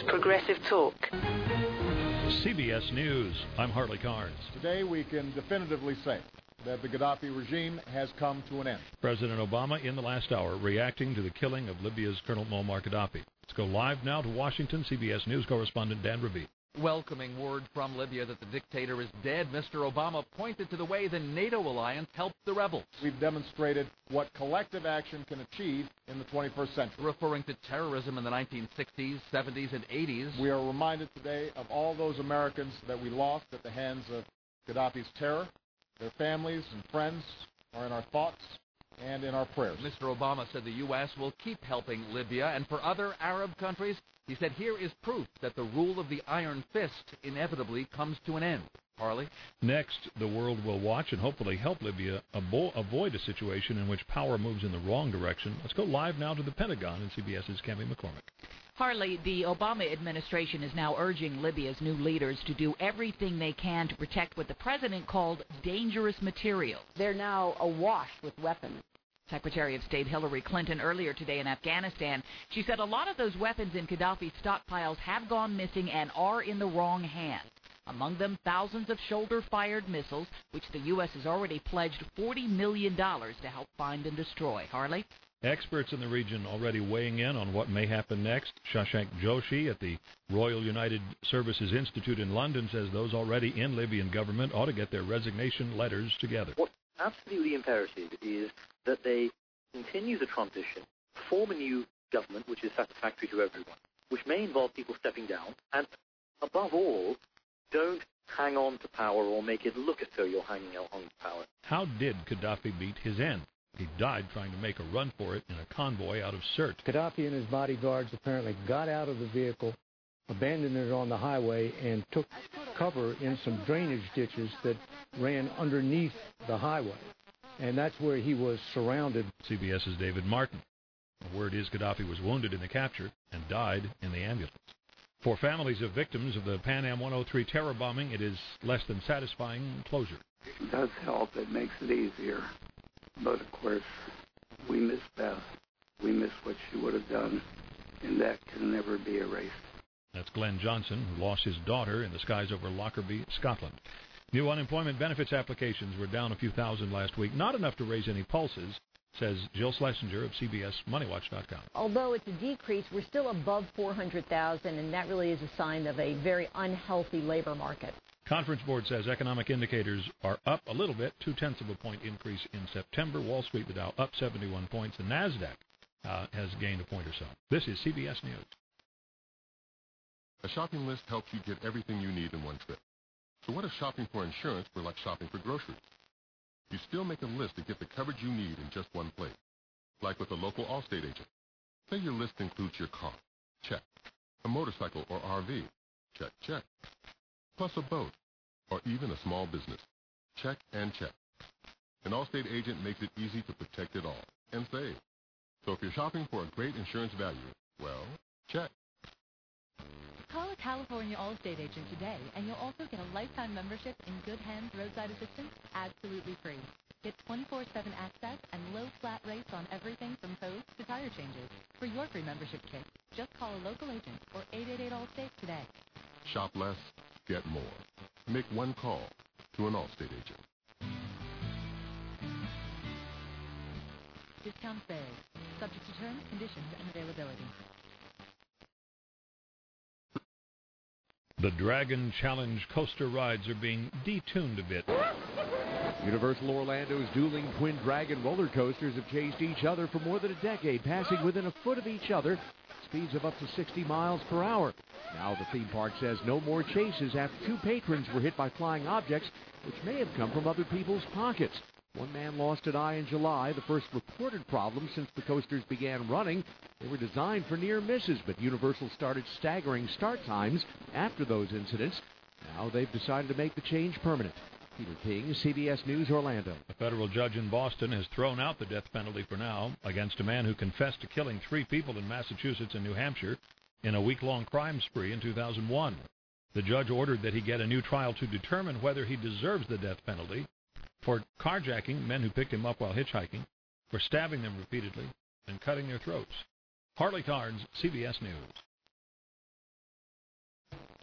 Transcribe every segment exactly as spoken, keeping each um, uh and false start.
Progressive Talk. C B S News. I'm Harley Carnes. Today we can definitively say that the Gaddafi regime has come to an end. President Obama in the last hour reacting to the killing of Libya's Colonel Muammar Gaddafi. Let's go live now to Washington. C B S News correspondent Dan Ravid. Welcoming word from Libya that the dictator is dead, Mister Obama pointed to the way the NATO alliance helped the rebels. We've demonstrated what collective action can achieve in the twenty-first century. Referring to terrorism in the nineteen sixties, seventies, and eighties. We are reminded today of all those Americans that we lost at the hands of Gaddafi's terror. Their families and friends are in our thoughts and in our prayers. Mister Obama said the U S will keep helping Libya, and for other Arab countries, he said here is proof that the rule of the iron fist inevitably comes to an end. Harley? Next, the world will watch and hopefully help Libya avo- avoid a situation in which power moves in the wrong direction. Let's go live now to the Pentagon and CBS's Cami McCormick. Harley, the Obama administration is now urging Libya's new leaders to do everything they can to protect what the president called dangerous material. They're now awash with weapons. Secretary of State Hillary Clinton earlier today in Afghanistan, she said a lot of those weapons in Gaddafi's stockpiles have gone missing and are in the wrong hands. Among them, thousands of shoulder-fired missiles, which the U S has already pledged forty million dollars to help find and destroy. Harley? Experts in the region already weighing in on what may happen next. Shashank Joshi at the Royal United Services Institute in London says those already in Libyan government ought to get their resignation letters together. What's absolutely imperative is that they continue the transition, form a new government which is satisfactory to everyone, which may involve people stepping down, and above all, don't hang on to power or make it look as though you're hanging on to power. How did Gaddafi beat his end? He died trying to make a run for it in a convoy out of Sirte. Gaddafi and his bodyguards apparently got out of the vehicle, abandoned it on the highway, and took cover in some drainage ditches that ran underneath the highway. And that's where he was surrounded. CBS's David Martin. The word is Gaddafi was wounded in the capture and died in the ambulance. For families of victims of the Pan Am one oh three terror bombing, it is less than satisfying closure. It does help. It makes it easier. But, of course, we miss Beth. We miss what she would have done, and that can never be erased. That's Glenn Johnson, who lost his daughter in the skies over Lockerbie, Scotland. New unemployment benefits applications were down a few thousand last week. Not enough to raise any pulses, says Jill Schlesinger of C B S Money Watch dot com. Although it's a decrease, we're still above four hundred thousand, and that really is a sign of a very unhealthy labor market. Conference Board says economic indicators are up a little bit, two-tenths of a point increase in September. Wall Street, the Dow, up seventy-one points. The NASDAQ uh, has gained a point or so. This is C B S News. A shopping list helps you get everything you need in one trip. So what if shopping for insurance were like shopping for groceries? You still make a list to get the coverage you need in just one place, like with a local Allstate agent. Say your list includes your car. Check. A motorcycle or R V. Check, check. Plus a boat, or even a small business. Check and check. An Allstate agent makes it easy to protect it all and save. So if you're shopping for a great insurance value, well, check. Call a California Allstate agent today, and you'll also get a lifetime membership in Good Hands Roadside Assistance absolutely free. Get twenty-four seven access and low flat rates on everything from tows to tire changes. For your free membership kit, just call a local agent or eight eight eight Allstate today. Shop less, get more. Make one call to an Allstate agent. Discounts vary. Subject to terms, conditions, and availability. The Dragon Challenge coaster rides are being detuned a bit. Universal Orlando's dueling twin Dragon roller coasters have chased each other for more than a decade, passing within a foot of each other, speeds of up to sixty miles per hour. Now the theme park says no more chases after two patrons were hit by flying objects, which may have come from other people's pockets. One man lost an eye in July, the first reported problem since the coasters began running. They were designed for near misses, but Universal started staggering start times after those incidents. Now they've decided to make the change permanent. Peter King, C B S News, Orlando. A federal judge in Boston has thrown out the death penalty for now against a man who confessed to killing three people in Massachusetts and New Hampshire in a week-long crime spree in two thousand one. The judge ordered that he get a new trial to determine whether he deserves the death penalty for carjacking men who picked him up while hitchhiking, for stabbing them repeatedly, and cutting their throats. Harley Carnes, C B S News.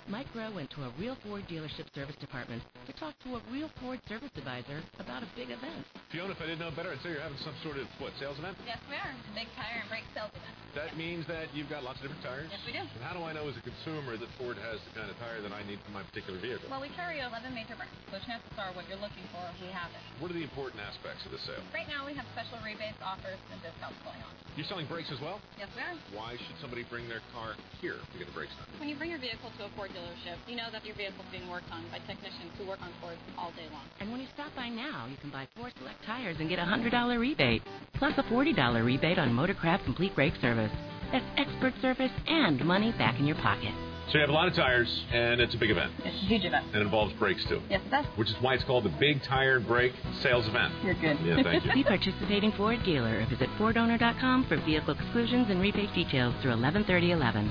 Mike Rowe went to a real Ford dealership service department to talk to a real Ford service advisor about a big event. Fiona, if I didn't know better, I'd say you're having some sort of, what, sales event? Yes, we are. Big tire and brake sales event. That means that you've got lots of different tires? Yes, we do. And how do I know as a consumer that Ford has the kind of tire that I need for my particular vehicle? Well, we carry eleven major brands, so chances are what you're looking for, we have it. What are the important aspects of the sale? Right now, we have special rebates, offers, and discounts going on. You're selling brakes as well? Yes, we are. Why should somebody bring their car here to get the brakes done? When you bring your vehicle to a Ford dealership, you know that your vehicle is being worked on by technicians who work on Ford all day long. And when you stop by now, you can buy Ford Select tires and get a one hundred dollars rebate, plus a forty dollars rebate on Motorcraft Complete Brake Service. That's expert service and money back in your pocket. So you have a lot of tires, and it's a big event. It's a huge event. And it involves brakes, too. Yes, it does. Which is why it's called the Big Tire and Brake Sales Event. You're good. Yeah, thank you. See participating Ford dealer or visit Ford Owner dot com for vehicle exclusions and rebate details through eleven thirty eleven.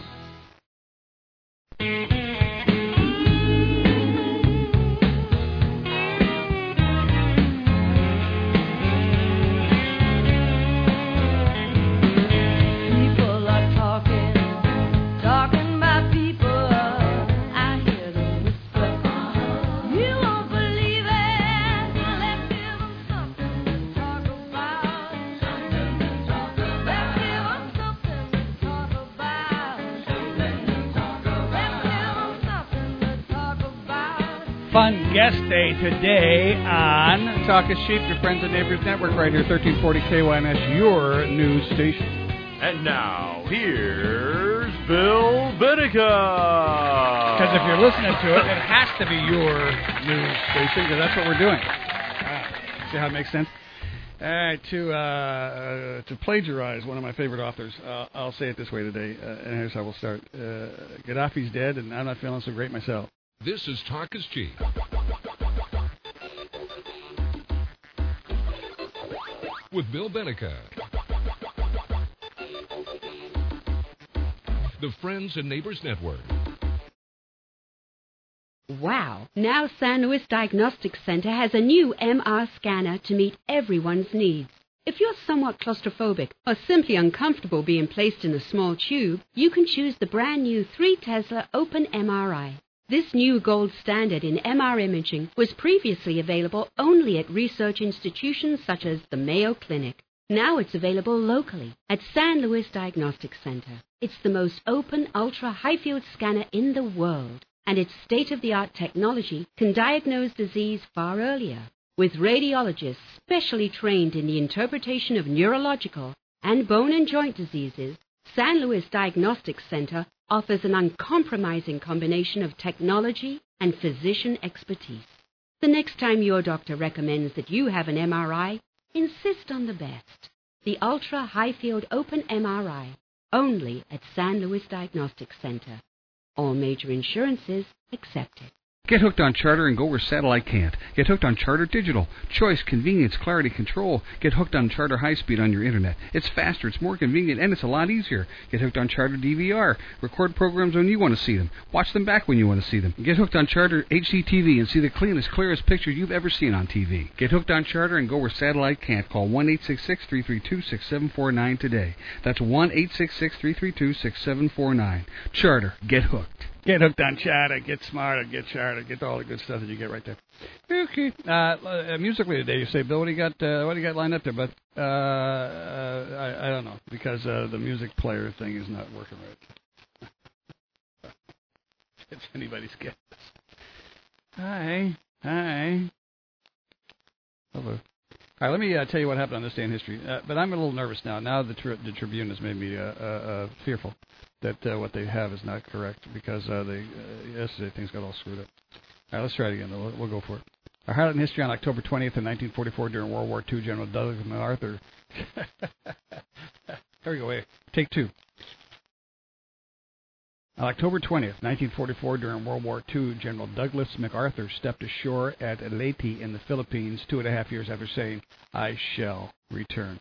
Fun guest day today on Talk is Cheap, your friends and neighbors network right here, thirteen forty K Y N S, your news station. And now, here's Bill Benica. Because if you're listening to it, it has to be your news station, because that's what we're doing. Ah, see how it makes sense? All right, to uh, to plagiarize one of my favorite authors, uh, I'll say it this way today, uh, and here's how we'll start. Uh, Gaddafi's dead, and I'm not feeling so great myself. This is Talk is Cheap. With Bill Benica. The Friends and Neighbors Network. Wow. Now San Luis Diagnostic Center has a new M R scanner to meet everyone's needs. If you're somewhat claustrophobic or simply uncomfortable being placed in a small tube, you can choose the brand new three Tesla Open M R I. This new gold standard in M R imaging was previously available only at research institutions such as the Mayo Clinic. Now it's available locally at San Luis Diagnostic Center. It's the most open ultra-high-field scanner in the world, and its state-of-the-art technology can diagnose disease far earlier. With radiologists specially trained in the interpretation of neurological and bone and joint diseases, San Luis Diagnostic Center offers an uncompromising combination of technology and physician expertise. The next time your doctor recommends that you have an M R I, insist on the best. The Ultra High Field Open M R I, only at San Luis Diagnostic Center. All major insurances accepted. Get hooked on Charter and go where satellite can't. Get hooked on Charter Digital. Choice, convenience, clarity, control. Get hooked on Charter High Speed on your internet. It's faster, it's more convenient, and it's a lot easier. Get hooked on Charter D V R. Record programs when you want to see them. Watch them back when you want to see them. Get hooked on Charter H D T V and see the cleanest, clearest pictures you've ever seen on T V. Get hooked on Charter and go where satellite can't. Call one eight six six, three three two, six seven four nine today. That's one eight six six, three three two, six seven four nine. Charter. Get hooked. Get hooked on Charter, get smarter, get Charter, get all the good stuff that you get right there. Okay. Uh, uh, musically today, you say, Bill, what do you got? Uh, what do you got lined up there? But uh, uh, I, I don't know because uh, the music player thing is not working right. It's anybody's guess. Hi, hi. Hello. All right, let me uh, tell you what happened on this day in history. Uh, but I'm a little nervous now. Now the, tri- the Tribune has made me uh, uh, uh, fearful that uh, what they have is not correct because uh, they uh, yesterday things got all screwed up. All right, let's try it again. We'll, we'll go for it. Our highlight in history on October twentieth in nineteen forty-four during World War Two, General Douglas MacArthur. There we go. Wait. Take two. On October twentieth, nineteen forty-four, during World War Two, General Douglas MacArthur stepped ashore at Leyte in the Philippines two and a half years after saying, "I shall return."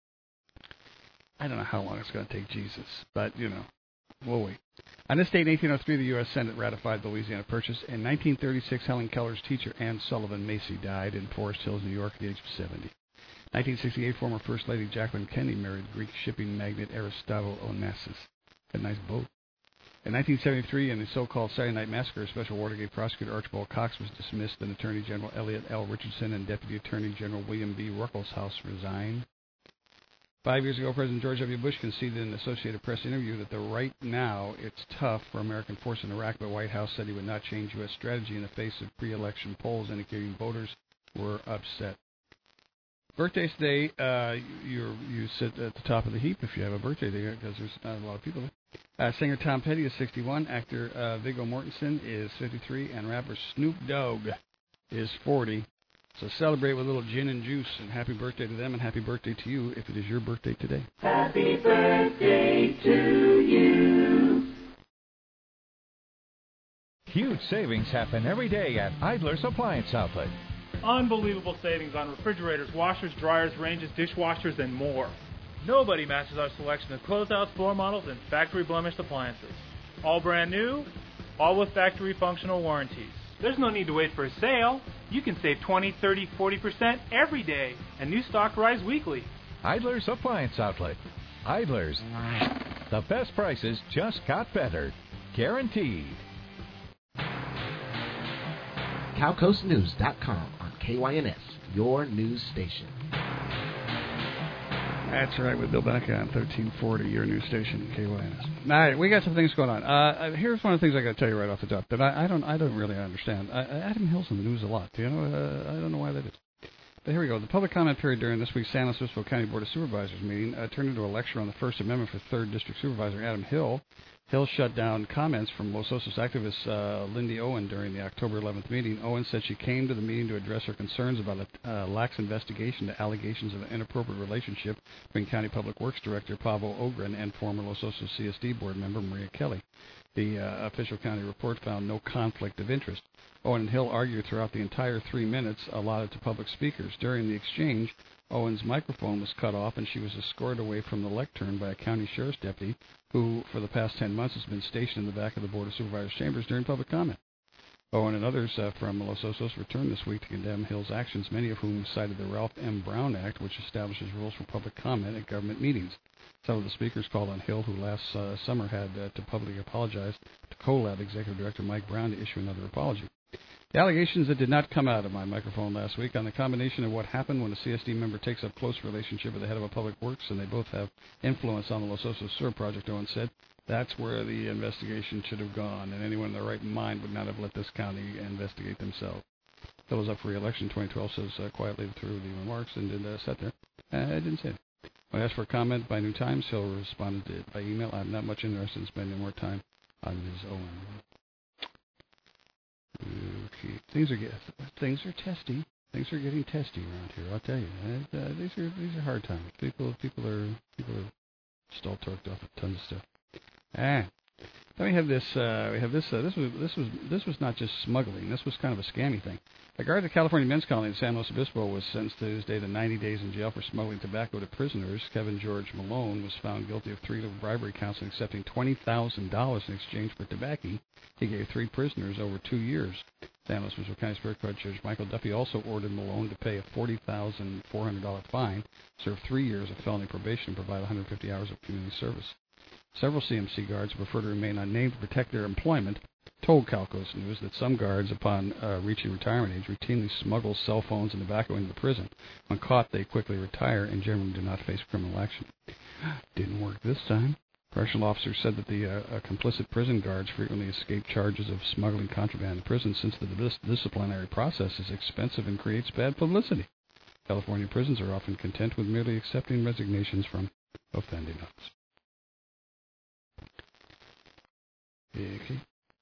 I don't know how long it's going to take Jesus, but, you know, we'll wait. On this date in eighteen oh three, the U S Senate ratified the Louisiana Purchase. In nineteen thirty-six, Helen Keller's teacher, Anne Sullivan Macy, died in Forest Hills, New York, at the age of seventy. nineteen sixty-eight, former First Lady Jacqueline Kennedy married Greek shipping magnate Aristotle Onassis. A nice boat. In nineteen seventy-three, in the so-called Saturday Night Massacre, Special Watergate prosecutor Archibald Cox was dismissed, and Attorney General Elliot L. Richardson and Deputy Attorney General William B. Ruckelshaus resigned. Five years ago, President George W. Bush conceded in an Associated Press interview that the right now it's tough for American forces in Iraq, but White House said he would not change U S strategy in the face of pre-election polls indicating voters were upset. Birthdays today, uh, you you sit at the top of the heap if you have a birthday today, because there's not a lot of people there. Uh, singer Tom Petty is sixty-one, actor uh, Viggo Mortensen is fifty-three, and rapper Snoop Dogg is forty. So celebrate with a little gin and juice, and happy birthday to them, and happy birthday to you if it is your birthday today. Happy birthday to you. Huge savings happen every day at Idler's Appliance Outlet. Unbelievable savings on refrigerators, washers, dryers, ranges, dishwashers, and more. Nobody matches our selection of closeouts, floor models, and factory blemished appliances. All brand new, all with factory functional warranties. There's no need to wait for a sale. You can save twenty, thirty, forty percent every day, and new stock arrives weekly. Idler's Appliance Outlet. Idler's. The best prices just got better. Guaranteed. Cow Coast News dot com on K Y N S, your news station. That's right, with Bill Benica on thirteen forty, your news station, K Y N S. All right, we got some things going on. Uh, here's one of the things I got to tell you right off the top that I, I don't I don't really understand. I, Adam Hill's in the news a lot. Do you know? Uh, I don't know why that is. But here we go. The public comment period during this week's San Luis Obispo County Board of Supervisors meeting uh, turned into a lecture on the First Amendment for third District Supervisor Adam Hill. Hill shut down comments from Los Osos activist uh, Lindy Owen during the October eleventh meeting. Owen said she came to the meeting to address her concerns about a uh, lax investigation to allegations of an inappropriate relationship between County Public Works Director Pavo Ogren and former Los Osos C S D board member Maria Kelly. The uh, official county report found no conflict of interest. Owen and Hill argued throughout the entire three minutes allotted to public speakers. During the exchange, Owen's microphone was cut off, and she was escorted away from the lectern by a county sheriff's deputy who, for the past ten months, has been stationed in the back of the Board of Supervisors' chambers during public comment. Owen and others uh, from Los Osos returned this week to condemn Hill's actions, many of whom cited the Ralph M. Brown Act, which establishes rules for public comment at government meetings. Some of the speakers called on Hill, who last uh, summer had uh, to publicly apologize to CoLab Executive Director Mike Brown to issue another apology. The allegations that did not come out of my microphone last week on the combination of what happened when a C S D member takes up close relationship with the head of a public works, and they both have influence on the Los Osos sewer project, Owen said, that's where the investigation should have gone, and anyone in their right mind would not have let this county investigate themselves. Hill was up for re-election in twenty twelve, says uh, quietly through the remarks, and did uh, sat there. Uh, I didn't say it. When asked for a comment by New Times, Hill responded to it by email. I'm not much interested in spending more time on Miz Owen. Okay. Things are get, things are testy. Things are getting testy around here. I'll tell you. Uh, uh, these are these are hard times. People people are people are stall torqued off a ton of stuff. Ah. Then we have this. Uh, we have this. Uh, this was this was this was not just smuggling. This was kind of a scammy thing. A guard at the California Men's Colony in San Luis Obispo was sentenced Tuesday to ninety days in jail for smuggling tobacco to prisoners. Kevin George Malone was found guilty of three bribery counts and accepting twenty thousand dollars in exchange for tobacco. He gave three prisoners over two years. San Luis Obispo County Superior Court Judge Michael Duffy also ordered Malone to pay a forty thousand four hundred dollars fine, serve three years of felony probation, and provide one hundred fifty hours of community service. Several C M C guards who prefer to remain unnamed to protect their employment told Cal Coast News that some guards, upon uh, reaching retirement age, routinely smuggle cell phones and tobacco into the prison. When caught, they quickly retire and generally do not face criminal action. Didn't work this time. Correctional officers said that the uh, uh, complicit prison guards frequently escape charges of smuggling contraband in prison since the dis- disciplinary process is expensive and creates bad publicity. California prisons are often content with merely accepting resignations from offending officers. Okay.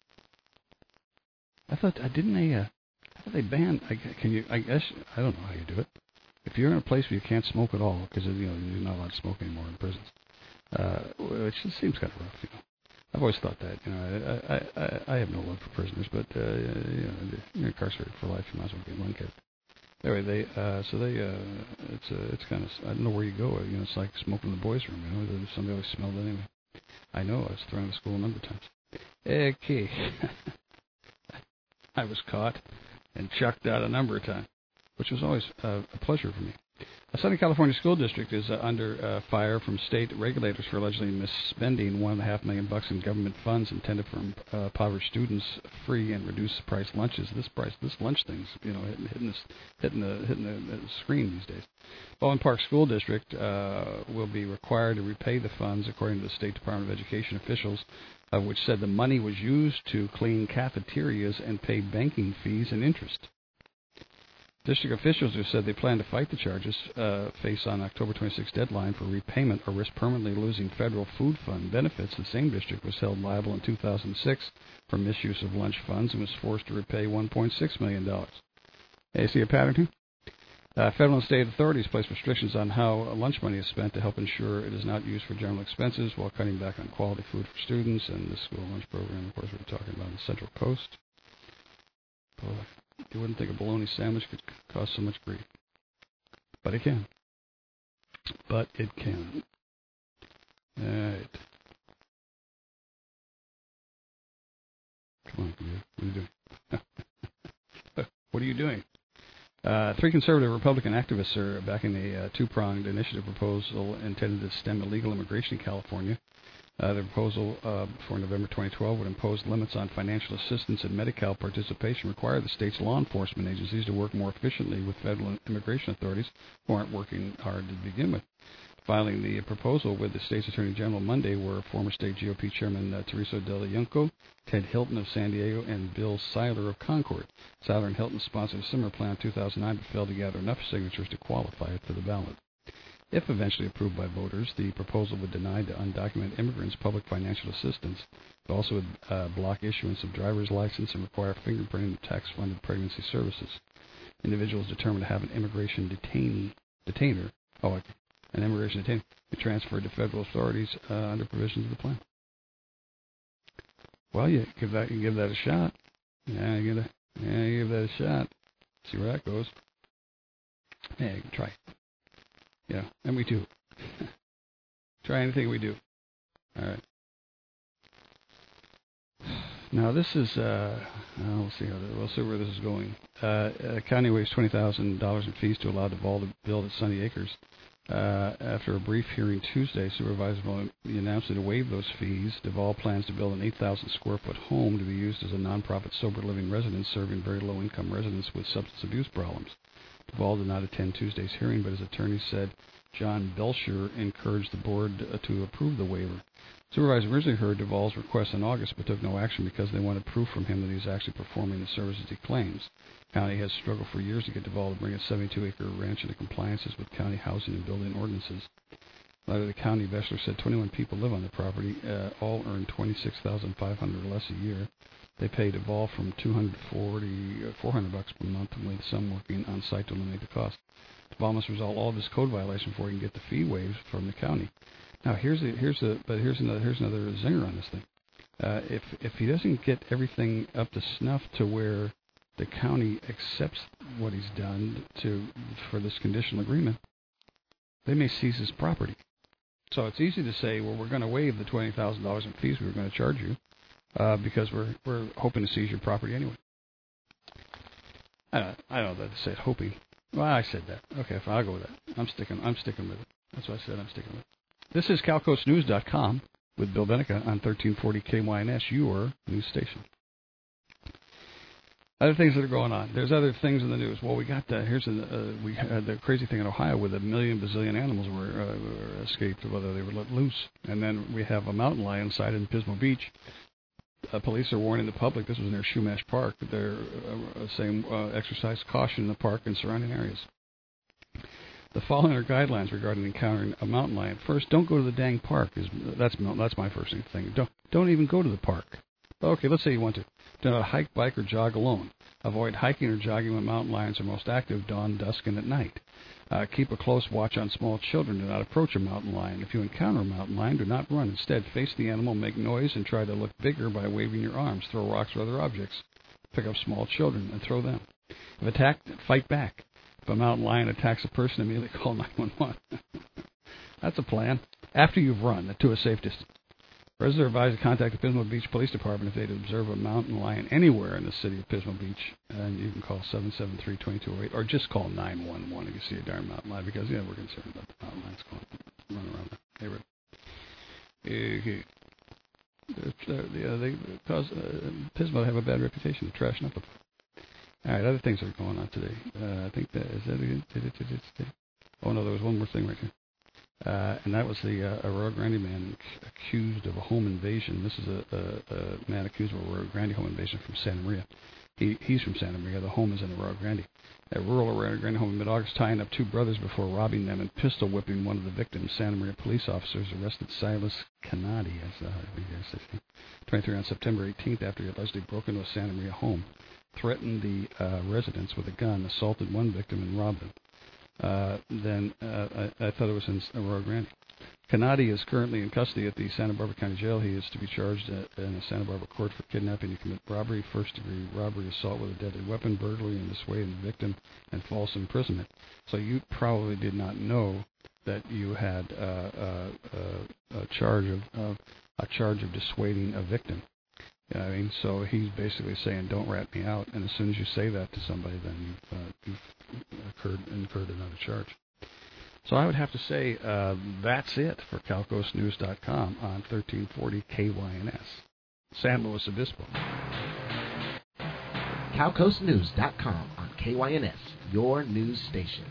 I thought I didn't they. Uh, I thought they banned. I, can you? I guess I don't know how you do it. If you're in a place where you can't smoke at all, because you know you're not allowed to smoke anymore in prisons, uh, which just seems kind of rough. You know, I've always thought that. You know, I I, I, I have no love for prisoners, but uh, you know, you're incarcerated for life. You might as well get one kid. Anyway, they uh, so they uh, it's uh, it's kind of I don't know where you go. You know, it's like smoking in the boys' room. You know, somebody always smelled it anyway. I know. I was thrown out of school a number of times. Okay. I was caught and chucked out a number of times, which was always uh, a pleasure for me. A Southern California school district is uh, under uh, fire from state regulators for allegedly misspending one and a half million bucks in government funds intended for uh, impoverished students free and reduced price lunches. This price, this lunch thing's you know hitting, hitting, this, hitting the hitting the, the screen these days. Bowen Park School District uh, will be required to repay the funds, according to the State Department of Education officials, uh, which said the money was used to clean cafeterias and pay banking fees and interest. District officials have said they plan to fight the charges, uh, face on October twenty-sixth deadline for repayment or risk permanently losing federal food fund benefits. The same district was held liable in two thousand six for misuse of lunch funds and was forced to repay one point six million dollars. Hey, see a pattern here? Uh, federal and state authorities place restrictions on how lunch money is spent to help ensure it is not used for general expenses while cutting back on quality food for students. And the school lunch program, of course, we're talking about on the Central Coast. Boy, you wouldn't think a bologna sandwich could cause so much grief. But it can. But it can. All right. Come on, what are you doing? What are you doing? Uh, three conservative Republican activists are backing a uh, two-pronged initiative proposal intended to stem illegal immigration in California. Uh, the proposal uh, for November twenty twelve would impose limits on financial assistance and Medi-Cal participation, require the state's law enforcement agencies to work more efficiently with federal immigration authorities who aren't working hard to begin with. Filing the proposal with the state's Attorney General Monday were former state G O P Chairman uh, Teresa Del Junco, Ted Hilton of San Diego, and Bill Seiler of Concord. Seiler and Hilton sponsored a similar plan in two thousand nine but failed to gather enough signatures to qualify it for the ballot. If eventually approved by voters, the proposal would deny to undocumented immigrants public financial assistance. It also would uh, block issuance of driver's license and require fingerprinting of tax-funded pregnancy services. Individuals determined to have an immigration detainee, detainer, oh, okay, an immigration detainee, be transferred to federal authorities uh, under provisions of the plan. Well, you give that, you give that a shot. Yeah, you give that, yeah, you give that a shot. See where that goes. Yeah, you can try. Yeah, and we do. Try anything we do. All right. Now this is, uh, we'll see how we'll see where this is going. Uh, a county waives twenty thousand dollars in fees to allow Duval to build at Sunny Acres. Uh, after a brief hearing Tuesday, Supervisor Duval announced that to waive those fees. Duval plans to build an eight thousand square foot home to be used as a nonprofit sober living residence serving very low income residents with substance abuse problems. Duval did not attend Tuesday's hearing, but his attorney said John Belcher encouraged the board to approve the waiver. Supervisor originally heard Duval's request in August, but took no action because they wanted proof from him that he was actually performing the services he claims. The county has struggled for years to get Duval to bring a seventy-two acre ranch into compliances with county housing and building ordinances. Later, the county Belcher said twenty-one people live on the property, uh, all earn twenty-six thousand five hundred dollars or less a year. They pay Duval from two hundred forty, four hundred bucks per month, with some working on site to eliminate the cost. Duval must resolve all of his code violations before he can get the fee waived from the county. Now here's the here's the but here's another here's another zinger on this thing. Uh, if if he doesn't get everything up to snuff to where the county accepts what he's done to for this conditional agreement, they may seize his property. So it's easy to say, well, we're going to waive the twenty thousand dollars in fees we were going to charge you. Uh, because we're we're hoping to seize your property anyway. I don't I don't know that to say it, hoping. Well, I said that. Okay, fine, I'll go with that. I'm sticking I'm sticking with it. That's what I said. I'm sticking with it. This is Cal Coast News dot com with Bill Benica on thirteen forty K Y N S, your news station. Other things that are going on. There's other things in the news. Well, we got the, here's a, uh, we had the crazy thing in Ohio where a million bazillion animals were, uh, were escaped, whether they were let loose, and then we have a mountain lion sighted in Pismo Beach. Uh, police are warning the public, this was near Shumash Park, that they're uh, saying uh, exercise caution in the park and surrounding areas. The following are guidelines regarding encountering a mountain lion. First, don't go to the dang park. Is That's that's my first thing. Don't, don't even go to the park. Okay, let's say you want to. Do not hike, bike, or jog alone. Avoid hiking or jogging when mountain lions are most active, dawn, dusk, and at night. Uh, keep a close watch on small children. Do not approach a mountain lion. If you encounter a mountain lion, do not run. Instead, face the animal, make noise, and try to look bigger by waving your arms. Throw rocks or other objects. Pick up small children and throw them. If attacked, fight back. If a mountain lion attacks a person, immediately call nine one one. That's a plan. After you've run to a safe distance. Residents are advised to contact the Pismo Beach Police Department if they observe a mountain lion anywhere in the city of Pismo Beach. And you can call seven seven three, two two zero eight or just call nine one one if you see a darn mountain lion, because, yeah, we're concerned about the mountain lions going running around the neighborhood. Okay. Uh, yeah, they cause uh, Pismo have a bad reputation of trashing up the. All right, other things that are going on today. Uh, I think that is that. Did it, did it stay? Oh no, there was one more thing right here, uh, and that was the uh, Arroyo Grande man accused of a home invasion. This is a, a, a man accused of a Arroyo Grande home invasion from Santa Maria. He he's from Santa Maria. The home is in Arroyo Grande. At rural Arroyo Grande home in mid-August, tying up two brothers before robbing them and pistol whipping one of the victims. Santa Maria police officers arrested Silas Canadi, as uh, twenty-three, on September eighteenth after he allegedly broke into a Santa Maria home, threatened the uh, residents with a gun, assaulted one victim, and robbed them. Uh, then uh, I, I thought it was in Arroyo Grande. Canadi is currently in custody at the Santa Barbara County Jail. He is to be charged uh, in a Santa Barbara court for kidnapping to commit robbery, first-degree robbery, assault with a deadly weapon, burglary, and dissuading the victim, and false imprisonment. So you probably did not know that you had uh, uh, uh, a charge of uh, a charge of dissuading a victim. You know what I mean? So he's basically saying, "Don't rat me out." And as soon as you say that to somebody, then you've, uh, you've incurred, incurred another charge. So I would have to say uh, that's it for Cal Coast News dot com on thirteen forty K Y N S, San Luis Obispo. Cal Coast News dot com on K Y N S, your news station.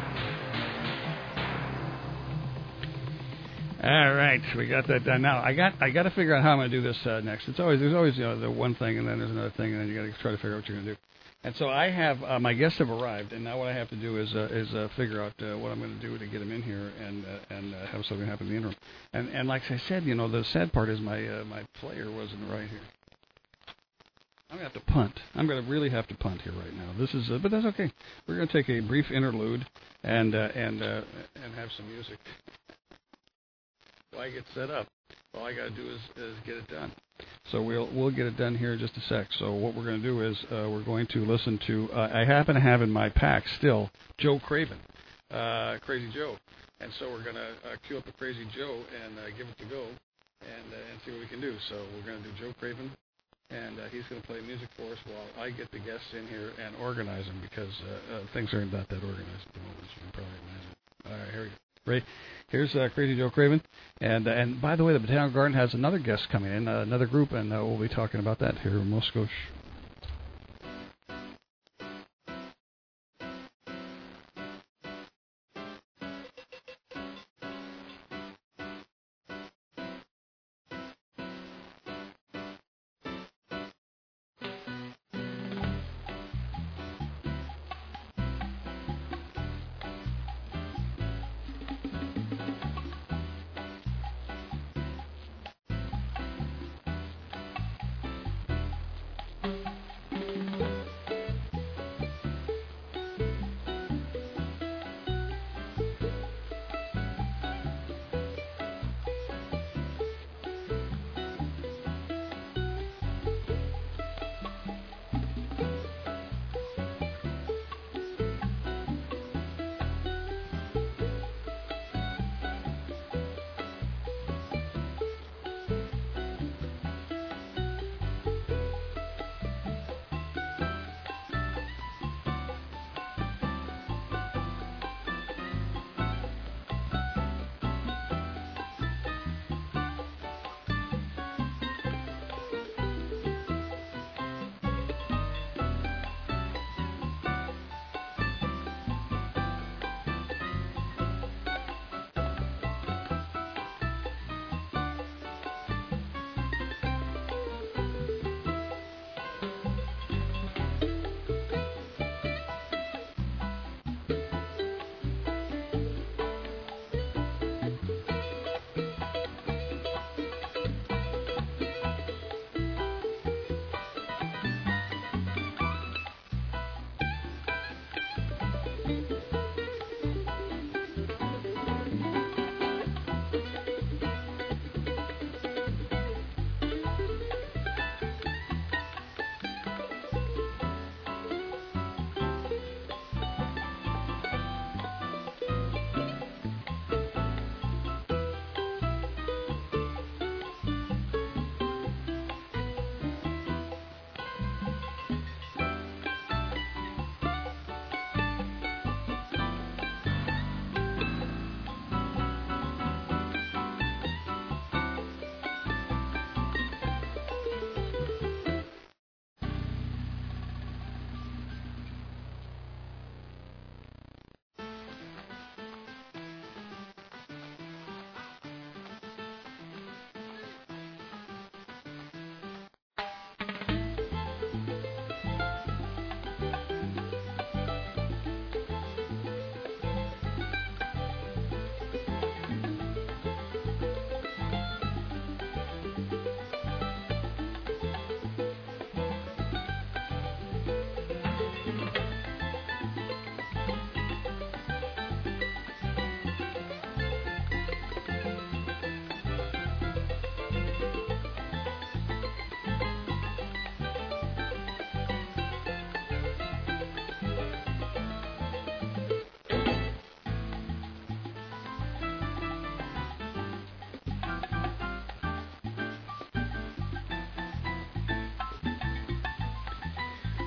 All right, we got that done. Now I got I got to figure out how I'm going to do this uh, next. It's always there's always you know the one thing and then there's another thing and then you got to try to figure out what you're going to do. And so I have uh, my guests have arrived, and now what I have to do is uh, is uh, figure out uh, what I'm going to do to get them in here and uh, and uh, have something happen in the interim. And and like I said, you know, the sad part is my uh, my player wasn't right here. I'm going to have to punt. I'm going to really have to punt here right now. This is, uh, but that's okay. We're going to take a brief interlude and uh, and uh, and have some music. While I get set up, all I got to do is, is get it done. So we'll we'll get it done here in just a sec. So what we're going to do is uh, we're going to listen to. Uh, I happen to have in my pack still Joe Craven, uh, Crazy Joe, and so we're going to uh, cue up a Crazy Joe and uh, give it to go and uh, and see what we can do. So we're going to do Joe Craven, and uh, he's going to play music for us while I get the guests in here and organize them because uh, uh, things are not that organized at the moment, as you can probably imagine. All right, here we go. Right. Here's uh, Crazy Joe Craven. And uh, and by the way, the Botanical Garden has another guest coming in, uh, another group, and uh, we'll be talking about that here in Moscow.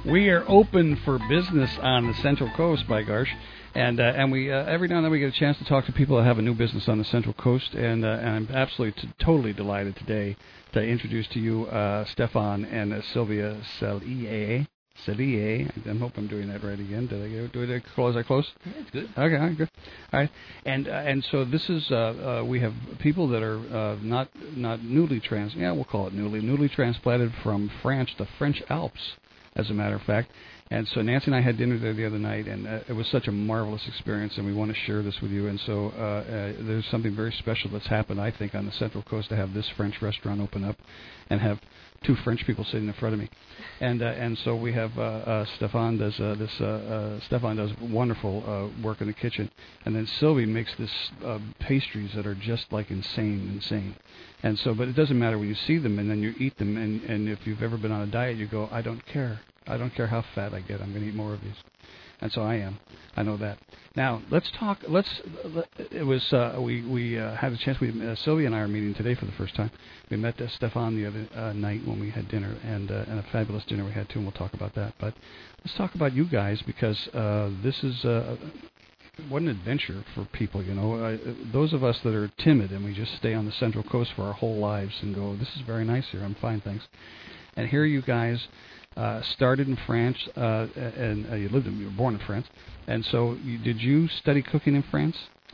We are open for business on the Central Coast, by gosh. And uh, and we uh, every now and then we get a chance to talk to people that have a new business on the Central Coast. And, uh, and I'm absolutely t- totally delighted today to introduce to you uh, Stefan and uh, Sylvia Cellier. Cellier. I hope I'm doing that right again. Did I get do it close? I close? Yeah, it's good. Okay, all right, good. All right, and uh, and so this is uh, uh, we have people that are uh, not not newly trans. Yeah, we'll call it newly newly transplanted from France, the French Alps, as a matter of fact. And so Nancy and I had dinner there the other night, and uh, it was such a marvelous experience, and we want to share this with you. And so uh, uh, there's something very special that's happened, I think, on the Central Coast to have this French restaurant open up and have two French people sitting in front of me. And uh, and so we have uh, uh, Stefan does uh, this. Uh, uh, Stefan does wonderful uh, work in the kitchen, and then Sylvie makes this uh, pastries that are just like insane, insane. And so, but it doesn't matter when you see them, and then you eat them, and and if you've ever been on a diet, you go, I don't care. I don't care how fat I get. I'm going to eat more of these. And so I am. I know that. Now let's talk. Let's. Let, it was uh, we we uh, had a chance. We uh, Sylvia and I are meeting today for the first time. We met uh, Stefan the other uh, night when we had dinner, and uh, and a fabulous dinner we had too. And we'll talk about that. But let's talk about you guys, because uh, this is uh, what an adventure for people. You know, uh, those of us that are timid and we just stay on the Central Coast for our whole lives and go, this is very nice here. I'm fine, thanks. And here you guys. Uh, started in France, uh, and uh, you lived in, you were born in France, and so you, did you study cooking in France?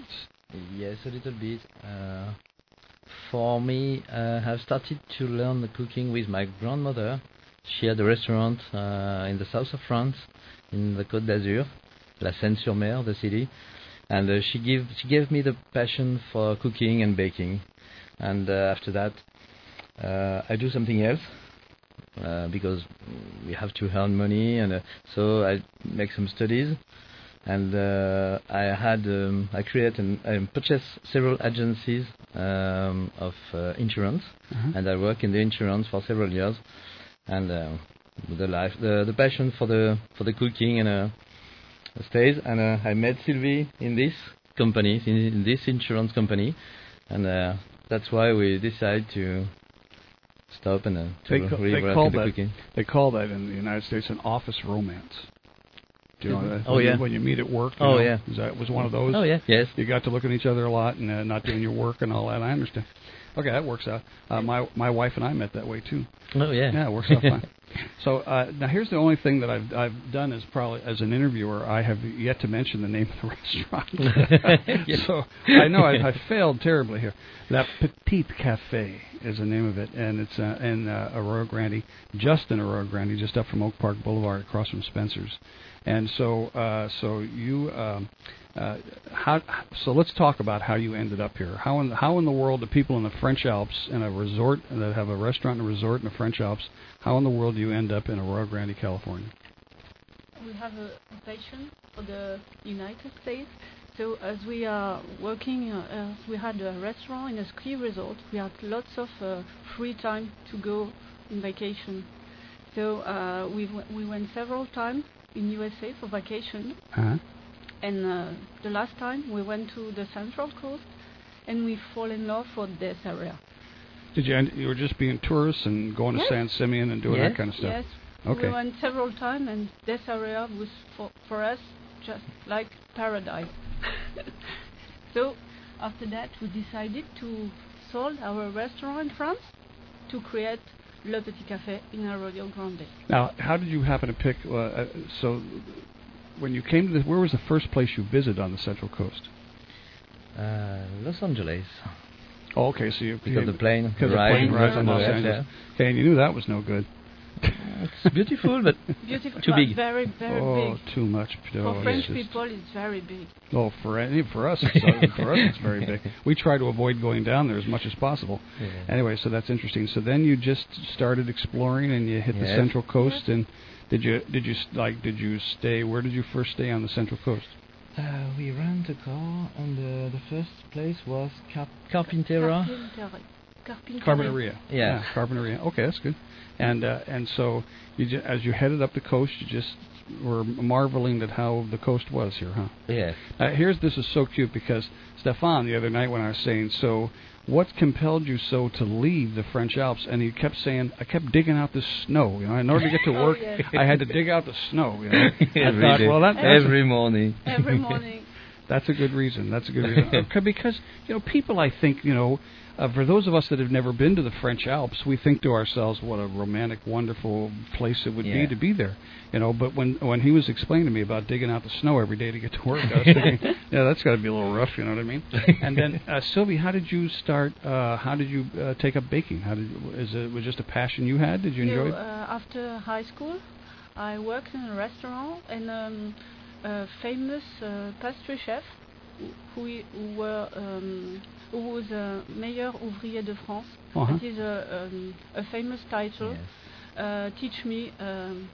Yes, a little bit. Uh, for me, uh, I've started to learn the cooking with my grandmother. She had a restaurant uh, in the south of France, in the Côte d'Azur, La Seine-sur-Mer, the city, and uh, she gave she gave me the passion for cooking and baking. And uh, after that, uh, I do something else. Uh, because we have to earn money, and uh, so I make some studies, and uh, I had um, I created and I purchased several agencies um, of uh, insurance, uh-huh. and I work in the insurance for several years, and uh, the life, the the passion for the for the cooking and uh, stays, and uh, I met Sylvie in this company, in, in this insurance company, and uh, that's why we decided to. Stop and uh, they, ca- they call that cooking. They call that in the United States an office romance. Do you know that? Oh when yeah. You, when you meet at work. Oh know, yeah. Is that was one of those? Oh yeah. Yes. You got to look at each other a lot and uh, not doing your work and all that. I understand. Okay, that works out. Uh, my my wife and I met that way too. Oh yeah. Yeah, it works out fine. So uh, now here's the only thing that I've I've done is probably as an interviewer I have yet to mention the name of the restaurant. Yes. So I know I, I failed terribly here. La Petite Café is the name of it, and it's uh, in uh, Arroyo Grande, just in Arroyo Grande, just up from Oak Park Boulevard, across from Spencer's. And so uh, so you. Um, Uh, how, so let's talk about how you ended up here. How in how in the world do people in the French Alps in a resort that have a restaurant and a resort in the French Alps? How in the world do you end up in Arroyo Grande, California? We have a, a passion for the United States. So as we are working, uh, as we had a restaurant in a ski resort, we had lots of uh, free time to go in vacation. So uh, we w- we went several times in U S A for vacation. Uh-huh. And uh, the last time we went to the Central Coast, and we fall in love with this area. Did you? You were just being tourists and going yes. to San Simeon and doing yes. that kind of stuff. Yes. Okay. We went several times, and this area was for for us just like paradise. So after that, we decided to sold our restaurant in France to create Le Petit Café in Arroyo Grande. Now, how did you happen to pick? Uh, so. When you came to this, where was the first place you visited on the Central Coast? Uh, Los Angeles. Oh, okay, so you because the plane because the right, plane right from Los yeah, Angeles. Yeah. Okay, and you knew that was no good. It's beautiful, but beautiful, too but big. Very, very oh, big. too much. Oh, for French just, people, it's very big. Oh, for any, for us, it's, uh, for us, it's very big. We try to avoid going down there as much as possible. Yeah. Anyway, so that's interesting. So then you just started exploring, and you hit yes. the Central Coast, yes. and did you did you like did you stay? Where did you first stay on the Central Coast? Uh, we rent a car, and uh, the first place was Car- Carpintera. Carpinteria. Carpinteria. Yeah. yeah, Carpinteria. Okay, that's good. And uh, and so you ju- as you headed up the coast, you just were marveling at how the coast was here, huh? Yes. Uh, here's this is so cute because Stefan the other night when I was saying, so what compelled you so to leave the French Alps? And he kept saying, I kept digging out the snow. You know, in order to get to work, Oh, yes. I had to dig out the snow. You know, Every I thought, day. well, that, that's Every a, morning. Every morning. That's a good reason. That's a good reason. Okay, because, you know, people, I think, you know, uh, for those of us that have never been to the French Alps, we think to ourselves, what a romantic, wonderful place it would Yeah. be to be there. You know, but when when he was explaining to me about digging out the snow every day to get to work, I was thinking, yeah, that's got to be a little rough, you know what I mean? And then, uh, Sylvie, how did you start, uh, how did you uh, take up baking? How did is it was it just a passion you had? Did you enjoy No, it? uh, after high school, I worked in a restaurant, and um, a famous uh, pastry chef who, i- who were um, who was uh, Meilleur Ouvrier de France. Uh-huh. That is a, um, a famous title. Uh, teach me um,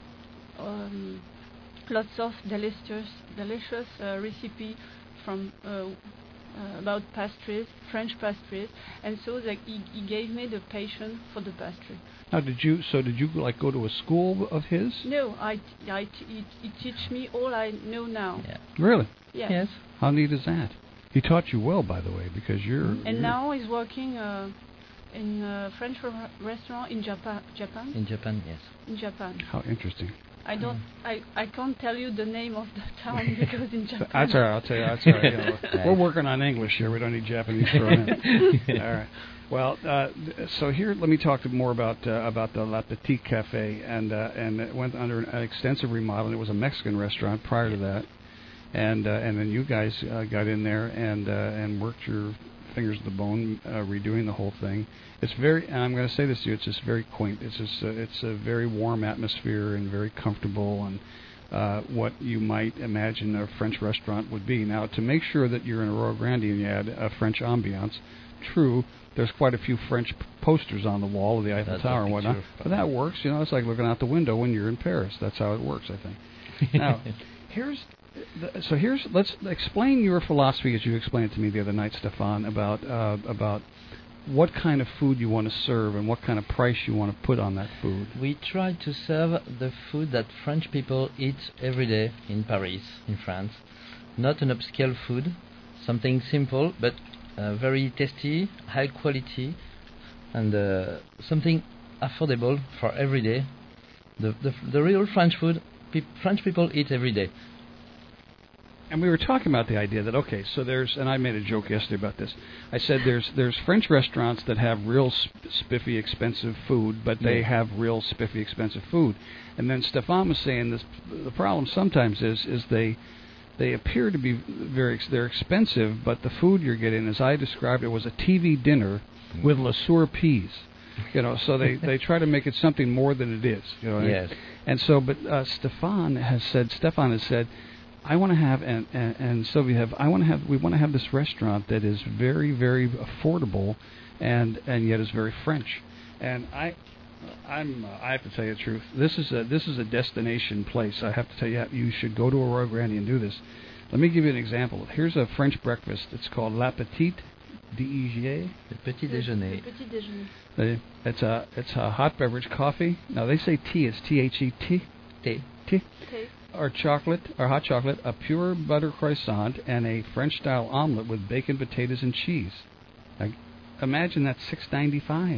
um, lots of delicious delicious uh, recipe from uh, uh, about pastries, French pastries, and so that he, he gave me the passion for the pastry. Now, did you, so did you, like, go to a school of his? No, I, t- I t- he, he teach me all I know now. Yeah. Really? Yes. Yes. How neat is that? He taught you well, by the way, because you're... And you're now he's working uh, in a French re- restaurant in Japan. Japan. In Japan, yes. In Japan. How interesting. I don't. I, I can't tell you the name of the town because in Japan. That's all right. I'll tell you. That's all right. You know, we're working on English here. We don't need Japanese thrown in. All right. Well, uh, so here, let me talk more about uh, about the La Petite Cafe, and uh, and it went under an extensive remodel. It was a Mexican restaurant prior to that, and uh, and then you guys uh, got in there and uh, and worked your fingers to the bone, uh, redoing the whole thing. It's very, and I'm going to say this to you, it's just very quaint. It's just, uh, it's a very warm atmosphere and very comfortable, and uh, what you might imagine a French restaurant would be. Now, to make sure that you're in Arroyo Grande and you had a French ambiance, true, there's quite a few French p- posters on the wall of the Eiffel That's Tower a and whatnot, picture of- but that works. You know, it's like looking out the window when you're in Paris. That's how it works, I think. Now, here's the, so here's let's explain your philosophy as you explained it to me the other night, Stefan, about uh, about what kind of food you want to serve and what kind of price you want to put on that food. We try to serve the food that French people eat every day in Paris, in France. Not an upscale food, something simple but uh, very tasty, high quality, and uh, something affordable for every day. The the, the real French food pe- French people eat every day. And we were talking about the idea that, okay, so there's, and I made a joke yesterday about this. I said there's there's French restaurants that have real sp- spiffy, expensive food, but they Yeah. have real spiffy, expensive food. And then Stefan was saying this. The problem sometimes is is they they appear to be very ex- they're expensive, but the food you're getting, as I described it, was a T V dinner with Le Sueur peas. You know, so they, they try to make it something more than it is. You know, Yes. and so, but uh, Stefan has said, Stefan has said, I want to have, and, and, and Sylvia have, I want to have, we want to have this restaurant that is very, very affordable, and and yet is very French. And I, I'm, uh, I have to tell you the truth. This is a this is a destination place. I have to tell you, you should go to Arroyo Grande and do this. Let me give you an example. Here's a French breakfast. It's called La Petite Déjeuner. Le petit déjeuner. Le petit déjeuner. They- It's a it's a hot beverage coffee. Now they say tea. It's T H E T. Tea. Tea. Tea. Or chocolate, or hot chocolate, a pure butter croissant, and a French-style omelet with bacon, potatoes, and cheese. Now, imagine that six ninety-five.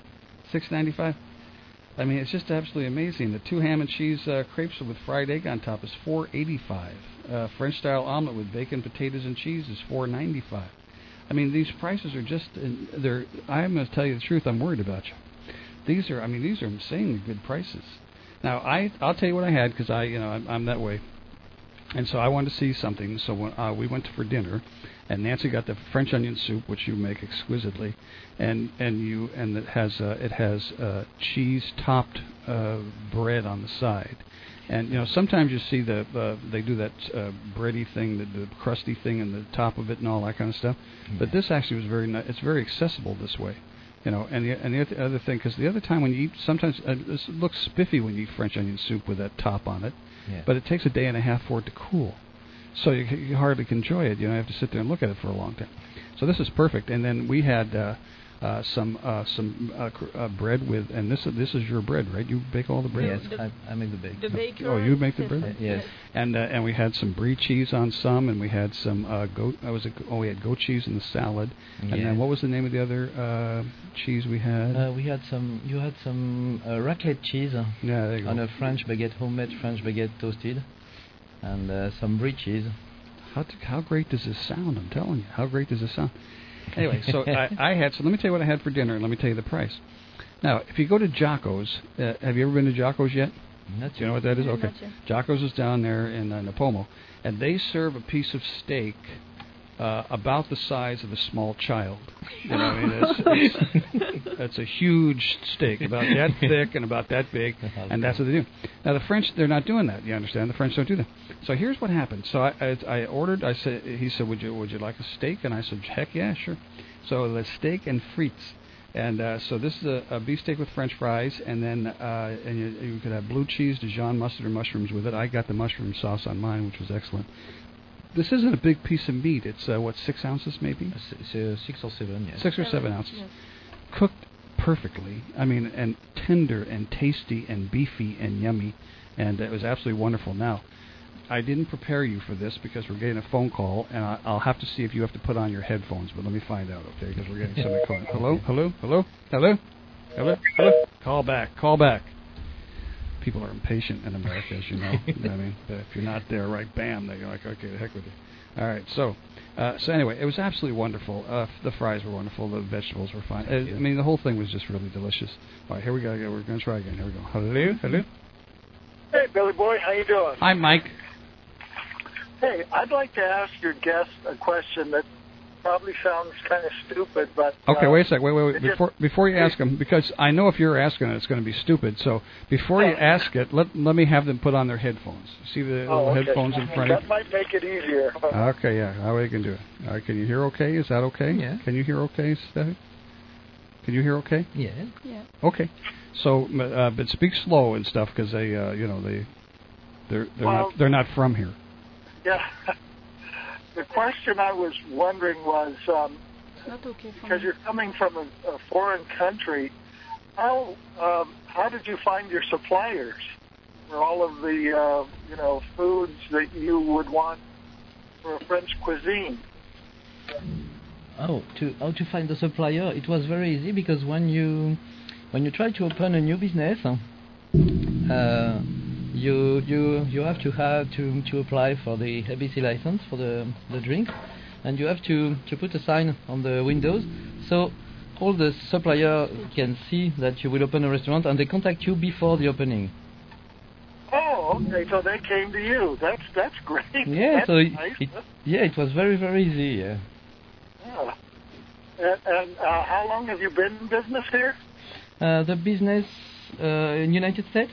Six ninety-five. I mean, it's just absolutely amazing. The two ham and cheese uh, crepes with fried egg on top is four eighty-five. Uh, French-style omelet with bacon, potatoes, and cheese is four ninety-five. I mean, these prices are just, they're, I'm going to tell you the truth, I'm worried about you. These are, I mean, these are insanely good prices. Now, I, I'll tell you what I had, because I, you know, I'm, I'm that way. And so I wanted to see something, so when, uh, we went for dinner, and Nancy got the French onion soup, which you make exquisitely, and and you and it has uh, it has uh, cheese-topped uh, bread on the side. And, you know, sometimes you see the uh, they do that uh, bready thing, the, the crusty thing in the top of it and all that kind of stuff. Yeah. But this actually was very ni- it's very accessible this way, you know. And the and the other- other thing, because the other time when you eat, sometimes uh, this looks spiffy when you eat French onion soup with that top on it, Yeah. but it takes a day and a half for it to cool, so you, you hardly can enjoy it. You know, you have to sit there and look at it for a long time. So this is perfect. And then we had uh, uh, some uh, some uh, cr- uh, bread with, and this this is your bread, right? You bake all the bread. Yes, I, I make the bake. The baker. Oh, you make the bread? Yes. And uh, and we had some brie cheese on some, and we had some uh, goat. I was a, oh, we had goat cheese in the salad. And Yeah. then what was the name of the other uh, cheese we had? Uh, we had some. You had some uh, raclette cheese. uh, Yeah, there you go. On a French baguette, homemade French baguette toasted, and uh, some brie cheese. How t- how great does this sound? I'm telling you, how great does this sound? Anyway, so I, I had. So let me tell you what I had for dinner, and let me tell you the price. Now, if you go to Jocko's, uh, have you ever been to Jocko's yet? Not Do you know what that is? Yeah, Okay. not yet. Jocko's is down there in uh, Napomo, and they serve a piece of steak uh, about the size of a small child. You know, I mean, it's, it's, it's a huge steak, about that thick and about that big, and that's what they do. Now, the French, they're not doing that. You understand? The French don't do that. So here's what happened. So I, I, I ordered. I said, he said, "Would you would you like a steak?" And I said, "Heck yeah, sure." So the steak and frites. And uh, so this is a, a beef steak with French fries, and then uh, and you, you could have blue cheese, Dijon mustard, or mushrooms with it. I got the mushroom sauce on mine, which was excellent. This isn't a big piece of meat. It's uh, what six ounces maybe. It's uh, six or seven. Yes. Six or seven ounces, cooked perfectly. I mean, and tender and tasty and beefy and yummy, and it was absolutely wonderful. Now, I didn't prepare you for this because we're getting a phone call, and I, I'll have to see if you have to put on your headphones. But let me find out, okay? Because we're getting somebody calling. Hello, hello, hello, hello, hello, hello. Call back, call back. People are impatient in America, as you know. You know what I mean, but if you're not there, right? Bam, they're like, okay, the heck with you. All right, so. Uh, so anyway, it was absolutely wonderful. Uh, the fries were wonderful. The vegetables were fine. Uh, I mean, the whole thing was just really delicious. All right, here we go. We're going to try again. Here we go. Hello, hello. Hey, Billy Boy, how you doing? Hi, Mike. Hey, I'd like to ask your guest a question that probably sounds kind of stupid, but... Okay, uh, wait a sec. Wait, wait, wait. it just- Before before you ask them, because I know if you're asking it, it's going to be stupid. So before you ask it, let let me have them put on their headphones. See the Oh, little okay. headphones in front of That might make it easier. you? Okay, yeah. How we can do it. All right, can you hear okay? Is that okay? Yeah. Can you hear okay, Steffi? Can you hear okay? Yeah. Yeah. Okay. So, m- uh, but speak slow and stuff because they, uh, you know, they, they're they're Well- not they're not from here. Yeah. The question I was wondering was, um, Not okay for because me. you're coming from a, a foreign country, how um, how did you find your suppliers for all of the uh, you know foods that you would want for a French cuisine? Oh, to how to find the supplier? It was very easy because when you when you try to open a new business, uh, you you you have to have to to apply for the A B C license for the the drink, and you have to to put a sign on the windows so all the supplier can see that you will open a restaurant, and they contact you before the opening. Oh, okay. So they came to you. That's that's great. Yeah, That's so it, nice. it yeah it was very very easy. Yeah. Yeah. And, and uh, how long have you been in business here? Uh, the business uh, in United States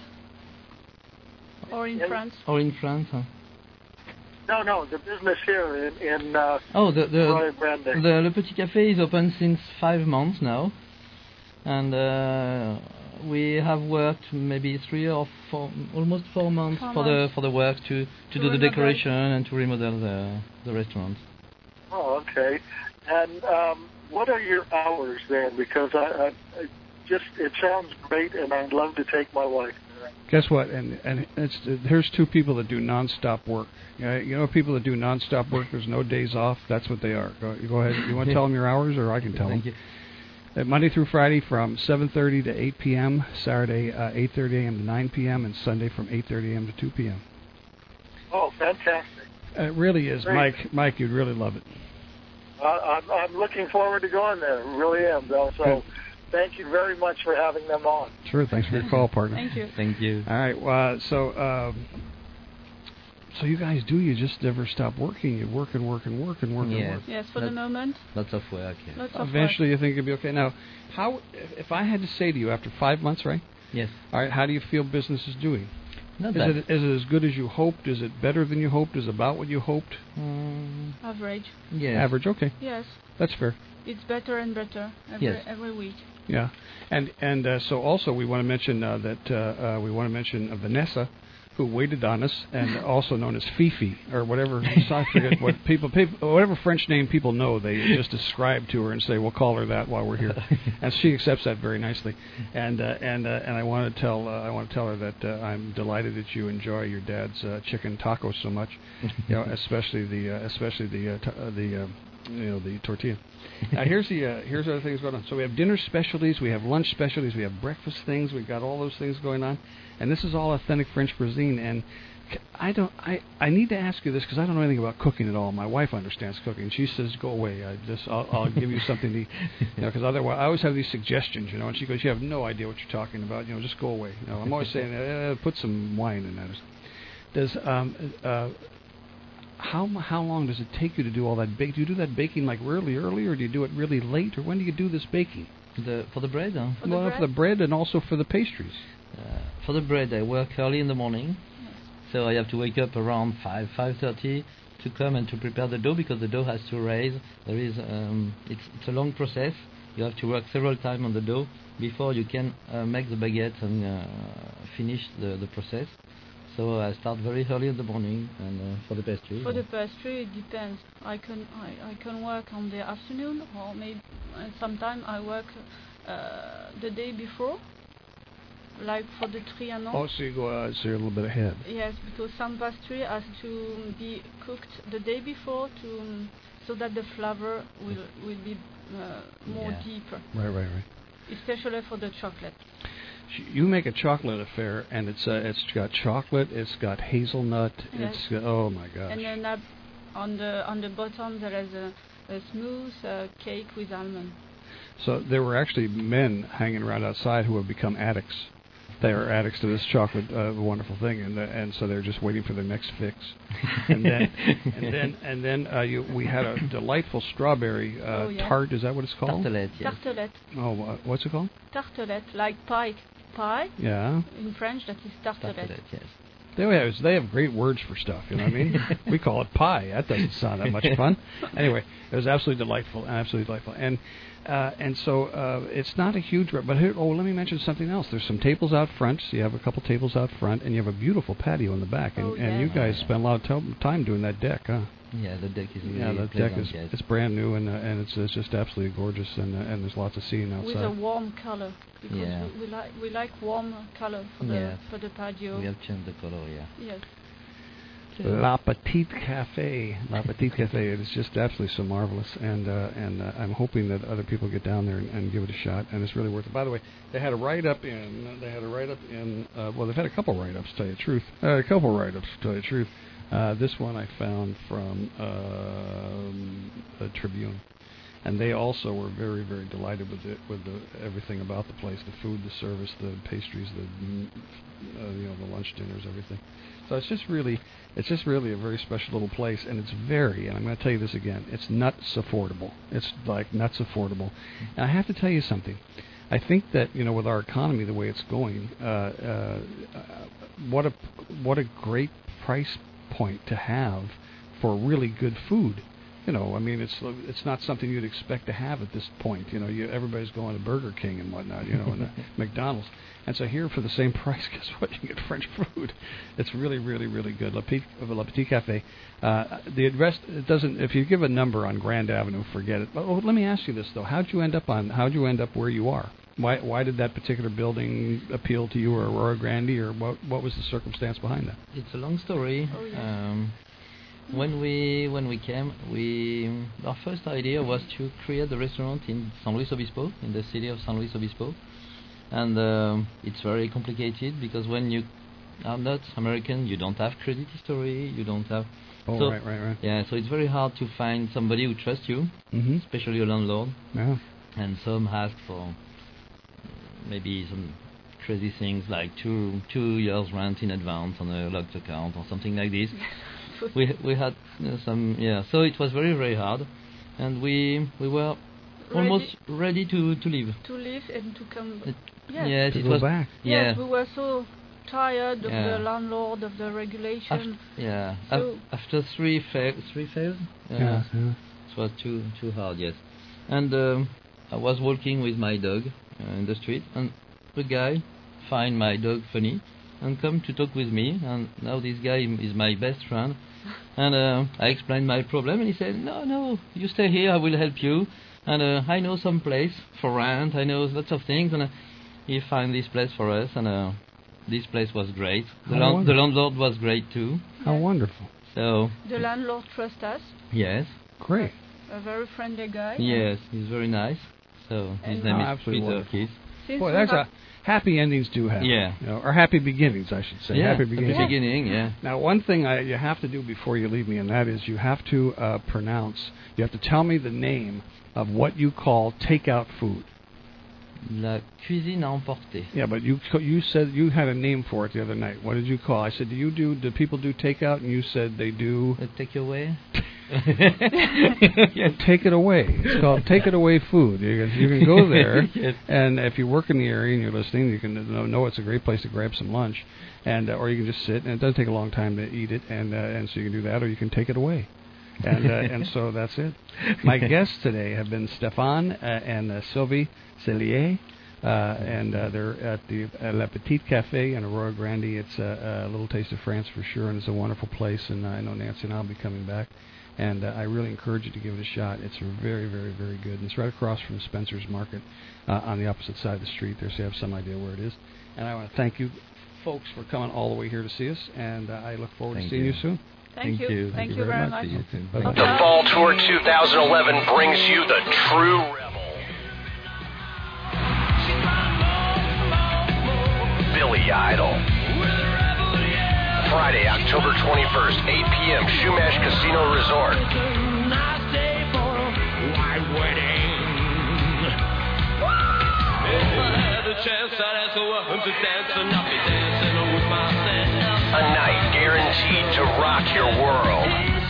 Or in France. or in France? Huh? No, no, the business here in in. Uh, Oh, the the, Roy Branding. the Le Petit Café is open since five months now, and uh, we have worked maybe three or four, almost four months Four for months. the for the work to, to, To do the remodel. decoration and to remodel the the restaurant. Oh, okay. And um, what are your hours then? Because I, I, I just it sounds great, and I'd love to take my wife. Guess what? And and it's uh, here's two people that do nonstop work. You know, you know people that do nonstop work. There's no days off. That's what they are. Go, go ahead. You want to tell them your hours, or I can tell Thank them. Uh, Monday through Friday from seven thirty to eight p.m. Saturday uh, eight thirty a.m. to nine p.m. and Sunday from eight thirty a.m. to two p.m. Oh, fantastic! It really is, Great. Mike. Mike, you'd really love it. I, I'm, I'm looking forward to going there. Really am, Bill. So, Good. thank you very much for having them on. Sure. Thanks for your call, partner. Thank you. Thank you. All right. Well, so um, so you guys do you just never stop working? You work and work and work and work and Yes. work. Yes, for the That's- moment. Lots of work. Yeah. Lots of Eventually, you think it'll be okay. Now, how if, if I had to say to you after five months, right? Yes. All right. How do you feel business is doing? Not is bad. it is it as good as you hoped? Is it better than you hoped? Is it about what you hoped? Mm, work. Average. yes. Average. Okay, Yes. that's fair. It's better and better every Yes. every week. Yeah, and and uh, so also we want to mention uh, that uh, uh, we want to mention uh, Vanessa, who waited on us, and also known as Fifi or whatever. I forget what people, people, whatever French name people know, they just ascribe to her and say, "We'll call her that while we're here," and she accepts that very nicely. And uh, and uh, and I want to tell uh, I want to tell her that uh, I'm delighted that you enjoy your dad's uh, chicken tacos so much, you know, especially the uh, especially the uh, t- uh, the uh, you know the tortilla. Now here's the uh, here's other things going on. So we have dinner specialties, we have lunch specialties, we have breakfast things. We've got all those things going on, and this is all authentic French cuisine. And I don't I, I need to ask you this because I don't know anything about cooking at all. My wife understands cooking. She says, "Go away. I just I'll, I'll give you something to eat," you know, because otherwise I always have these suggestions, you know. And she goes, "You have no idea what you're talking about. You know, just go away." You know, I'm always saying, uh, "Put some wine in that." Does um uh. How how long does it take you to do all that bake? Do you do that baking like really early, or do you do it really late, or when do you do this baking? The for the bread, huh? For well, the bread? for the bread and also for the pastries. Uh, for the bread, I work early in the morning, so I have to wake up around five five thirty to come and to prepare the dough because the dough has to rise. There is um, it's it's a long process. You have to work several times on the dough before you can uh, make the baguette and uh, finish the the process. So I start very early in the morning, and uh, for the pastry. For the pastry, it depends. I can I, I can work on the afternoon, or maybe uh, sometimes I work uh, the day before, like for the Trianon. Oh, so you go uh, so you're a little bit ahead. Yes, because some pastry has to be cooked the day before to um, so that the flavor will will be uh, more yeah. deeper. Right, right, right. Especially for the chocolate. You make a chocolate affair, and it's uh, it's got chocolate, it's got hazelnut, yes. it's got, oh my gosh. And then uh, on the on the bottom there is a, a smooth uh, cake with almond. So there were actually men hanging around outside who have become addicts. They are addicts to this chocolate, uh, wonderful thing, and uh, and so they're just waiting for their next fix. and then and then and then uh, you, we had a delightful strawberry uh, oh, yeah. tart. Is that what it's called? Tartelette. Yes. Tartelette. Oh, uh, what's it called? Tartelette, like pie. Pie. Yeah. In French, that is tartelette. Tartelette, yes. They have they have great words for stuff. You know what I mean? We call it pie. That doesn't sound that much fun. Anyway, it was absolutely delightful, absolutely delightful, and uh, and so uh, it's not a huge. But here, oh, let me mention something else. There's some tables out front. So you have a couple tables out front, and you have a beautiful patio in the back. And, oh, and yeah. you guys oh, yeah. spend a lot of t- time doing that deck, huh? Yeah, the deck is really yeah, the pleasant, deck is yes. it's brand new and uh, and it's it's just absolutely gorgeous and uh, and there's lots of seating outside. With a warm color because yeah. we, we like we like warm color for the yeah. for the patio. We have changed the color, yeah. Yes. La Petite Cafe, La Petite Cafe. It is just absolutely so marvelous, and uh, and uh, I'm hoping that other people get down there and, and give it a shot. And it's really worth it. By the way, they had a write-up in. They had a write-up in. Uh, well, they've had a couple write-ups. To tell you the truth, uh, a couple write-ups. To tell you the truth, uh, this one I found from uh, the Tribune, and they also were very, very delighted with it, with the, everything about the place, the food, the service, the pastries, the uh, you know the lunch dinners, everything. So it's just really, it's just really a very special little place, and it's very, and I'm going to tell you this again, it's nuts affordable. It's like nuts affordable. And I have to tell you something. I think that, you know, with our economy the way it's going, uh, uh, what a what a great price point to have for really good food. You know, I mean, it's it's not something you'd expect to have at this point. You know, you, everybody's going to Burger King and whatnot, you know, and uh, McDonald's. And so here, for the same price, guess what? You can get French food. It's really, really, really good. La Petite, La Petite Cafe. Uh, the address it doesn't. If you give a number on Grand Avenue, forget it. But oh, let me ask you this though: How'd you end up on? How'd you end up where you are? Why Why did that particular building appeal to you, or Aurora Grande, or what What was the circumstance behind that? It's a long story. Oh, yes. um, When we when we came, we our first idea was to create the restaurant in San Luis Obispo, in the city of San Luis Obispo, and um, it's very complicated because when you are not American, you don't have credit history, you don't have. Oh, so, right, right, right. Yeah, so it's very hard to find somebody who trusts you, mm-hmm. especially a landlord. Yeah. And some ask for maybe some crazy things like two two years rent in advance on a locked account or something like this. we we had uh, some yeah so it was very very hard, and we we were ready almost ready to to leave to leave and to come it, yes, yes to it go was back. yeah yes, we were so tired of yeah. the landlord, of the regulation. After, yeah so Af- after three fa- three fails uh, yeah, yeah it was too too hard, yes. And um, I was walking with my dog uh, in the street, and the guy find my dog funny and come to talk with me. And now this guy is my best friend. And uh, I explained my problem, and he said, no, no, you stay here, I will help you. And uh, I know some place for rent, I know lots of things. And uh, he found this place for us, and uh, this place was great. The, land- the landlord was great too. How wonderful. So the landlord trusts us. Yes. Great. A very friendly guy. Yes, he's very nice. So his And name oh, is Peter Keith. Since Boy, we that's have- a happy endings do happen. Yeah. You know, or happy beginnings, I should say. Yeah, happy happy beginnings. beginning, yeah. Now, one thing I, you have to do before you leave me, and that is you have to uh, pronounce, you have to tell me the name of what you call takeout food. La cuisine à emporter. Yeah, but you you said you had a name for it the other night. What did you call? I said, do you do? Do people do takeout? And you said they do. A takeaway. Yeah, take it away. It's called take it away food. You can, you can go there, Yes. and if you work in the area and you're listening, you can know, know it's a great place to grab some lunch, and uh, or you can just sit, and it does take a long time to eat it, and uh, and so you can do that, or you can take it away. and uh, and so that's it. My guests today have been Stéphane uh, and uh, Sylvie Cellier, uh, and uh, they're at the uh, La Petite Cafe in Aurora Grande. It's a, a little taste of France for sure, and it's a wonderful place. And I know Nancy and I'll be coming back, and uh, I really encourage you to give it a shot. It's very, very, very good. And it's right across from Spencer's Market uh, on the opposite side of the street there, so you have some idea where it is. And I want to thank you, folks, for coming all the way here to see us, and uh, I look forward Thank to seeing you. you soon. Thank, Thank you. you. Thank, you very much. See you soon. Bye-bye. The Fall Tour twenty eleven brings you the true rebel. Billy Idol. Friday, October twenty-first, eight p.m., Shumash Casino Resort. A night guaranteed to rock your world.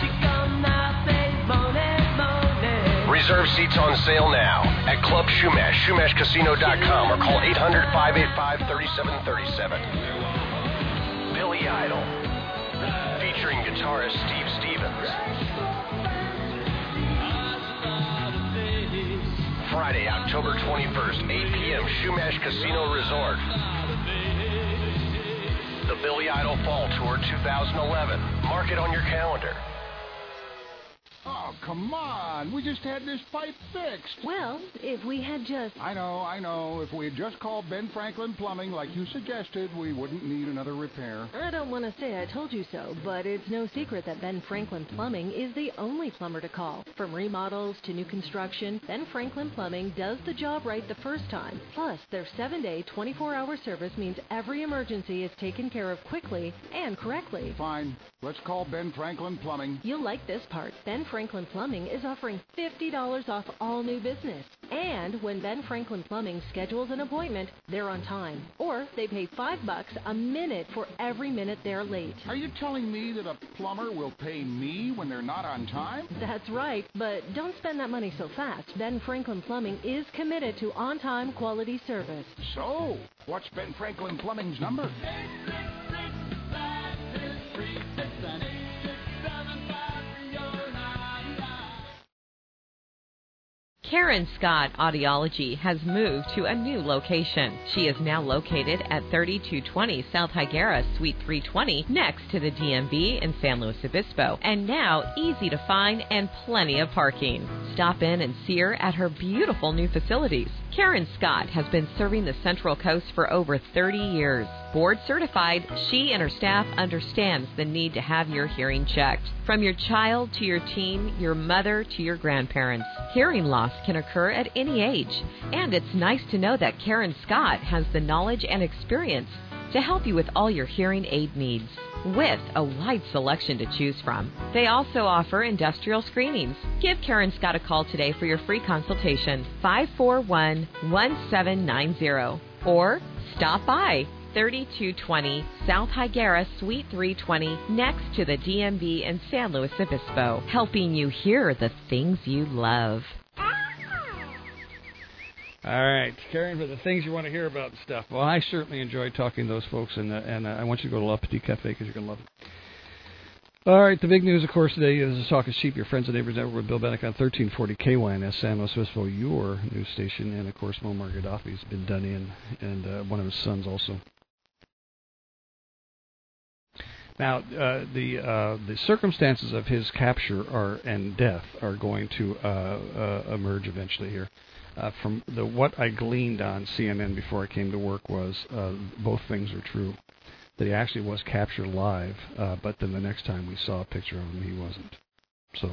Reserve seats on sale now at Club Shumash, Shumash Casino dot com, or call eight hundred, five eight five, three seven three seven. Billy Idol, featuring guitarist Steve Stevens. Friday, October twenty-first, eight p.m., Shumash Casino Resort. The Billy Idol Fall Tour twenty eleven. Mark it on your calendar. Oh, come on. We just had this pipe fixed. Well, if we had just... I know, I know. If we had just called Ben Franklin Plumbing like you suggested, we wouldn't need another repair. I don't want to say I told you so, but it's no secret that Ben Franklin Plumbing is the only plumber to call. From remodels to new construction, Ben Franklin Plumbing does the job right the first time. Plus, their seven-day, twenty-four hour service means every emergency is taken care of quickly and correctly. Fine. Let's call Ben Franklin Plumbing. You'll like this part. Ben Franklin Plumbing is offering fifty dollars off all new business. And when Ben Franklin Plumbing schedules an appointment, they're on time. Or they pay five bucks a minute for every minute they're late. Are you telling me that a plumber will pay me when they're not on time? That's right, but don't spend that money so fast. Ben Franklin Plumbing is committed to on-time quality service. So, what's Ben Franklin Plumbing's number? Karen Scott Audiology has moved to a new location. She is now located at thirty-two twenty South Higuera, Suite three twenty, next to the D M V in San Luis Obispo, and now easy to find and plenty of parking. Stop in and see her at her beautiful new facilities. Karen Scott has been serving the Central Coast for over thirty years. Board certified, she and her staff understands the need to have your hearing checked. From your child to your teen, your mother to your grandparents, hearing loss can occur at any age. And it's nice to know that Karen Scott has the knowledge and experience to help you with all your hearing aid needs, with a wide selection to choose from. They also offer industrial screenings. Give Karen Scott a call today for your free consultation, five four one, one seven nine zero, or stop by thirty-two twenty South Higuera, Suite three twenty, next to the D M V in San Luis Obispo, helping you hear the things you love. All right, Karen, for the things you want to hear about and stuff. Well, I certainly enjoyed talking to those folks, and uh, and uh, I want you to go to La Petite Cafe because you're going to love it. All right, the big news, of course, today is Talk is Cheap, your Friends and Neighbors Network with Bill Bennick on thirteen forty K Y N S, San Luis Obispo, your news station, and, of course, Muammar Gaddafi's been done in, and uh, one of his sons also. Now, uh, the uh, the circumstances of his capture are and death are going to uh, uh, emerge eventually here. Uh, from the what I gleaned on C N N before I came to work was uh, both things are true. That he actually was captured live, uh, but then the next time we saw a picture of him, he wasn't. So,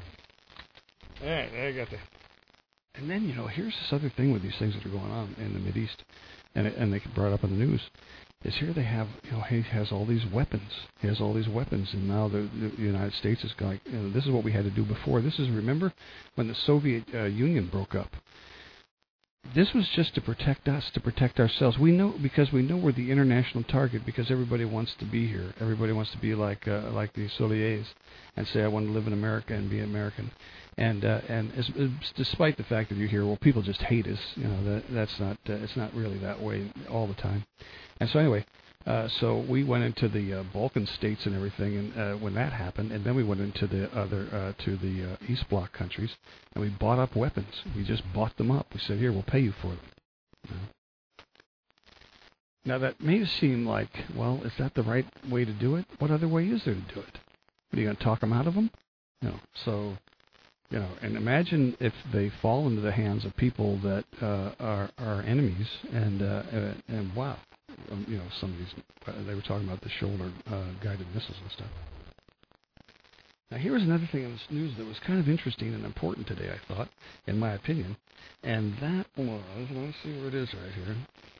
all right, I got that. And then, you know, here's this other thing with these things that are going on in the Mideast, and it, and they brought up on the news, is here they have, you know, he has all these weapons. He has all these weapons, and now the, the United States is like, you know, this is what we had to do before. This is, remember, when the Soviet uh, Union broke up. This was just to protect us, to protect ourselves. We know, because we know we're the international target, because everybody wants to be here. Everybody wants to be like uh, like the Soliers and say, I want to live in America and be American. And uh, and as, as, despite the fact that you hear, well, people just hate us, you know, that that's not uh, it's not really that way all the time. And so anyway, uh, so we went into the uh, Balkan states and everything, and uh, when that happened, and then we went into the other uh, to the uh, East Bloc countries, and we bought up weapons. We just bought them up. We said, here, we'll pay you for them. You know? Now that may seem like, well, is that the right way to do it? What other way is there to do it? What, are you going to talk them out of them? No. So. You know, and imagine if they fall into the hands of people that uh, are are enemies, and uh, and, and wow, um, you know, some of these uh, they were talking about the shoulder uh, guided missiles and stuff. Now, here was another thing in this news that was kind of interesting and important today, I thought, in my opinion, and that was, let's see where it is right here.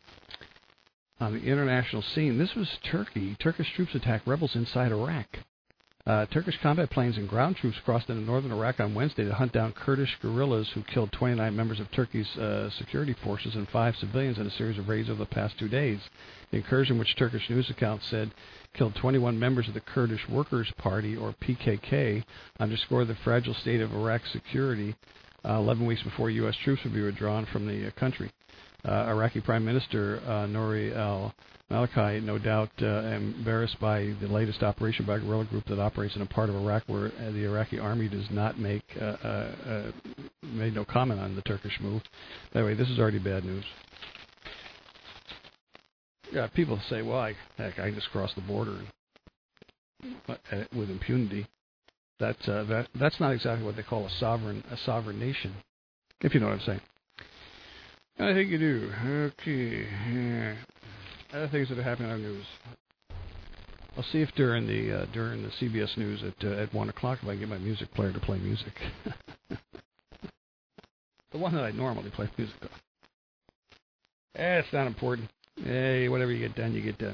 On the international scene, this was Turkey. Turkish troops attack rebels inside Iraq. Uh, Turkish combat planes and ground troops crossed into northern Iraq on Wednesday to hunt down Kurdish guerrillas who killed twenty-nine members of Turkey's uh, security forces and five civilians in a series of raids over the past two days. The incursion, which Turkish news accounts said killed twenty-one members of the Kurdish Workers' Party, or P K K, underscored the fragile state of Iraq's security uh, eleven weeks before U S troops would be withdrawn from the uh, country. Uh, Iraqi Prime Minister uh, Nouri al-Maliki, no doubt uh, embarrassed by the latest operation by a guerrilla group that operates in a part of Iraq where uh, the Iraqi army does not make, uh, uh, uh, made no comment on the Turkish move. By the way, this is already bad news. Yeah, people say, well, I, heck, I just crossed the border uh, with impunity. That, uh, that, that's not exactly what they call a sovereign, a sovereign nation, if you know what I'm saying. I think you do. Okay. Yeah. Other things that are happening on the news. I'll see if during the uh, during the C B S News at uh, at one o'clock if I can get my music player to play music. The one that I normally play music on. Eh, it's not important. Hey, whatever you get done, you get done.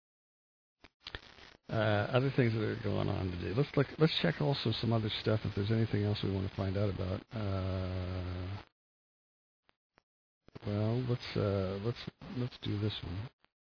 Uh, other things that are going on today. Let's look. Let's check also some other stuff if there's anything else we want to find out about. Uh, Well, let's uh, let's let's do this one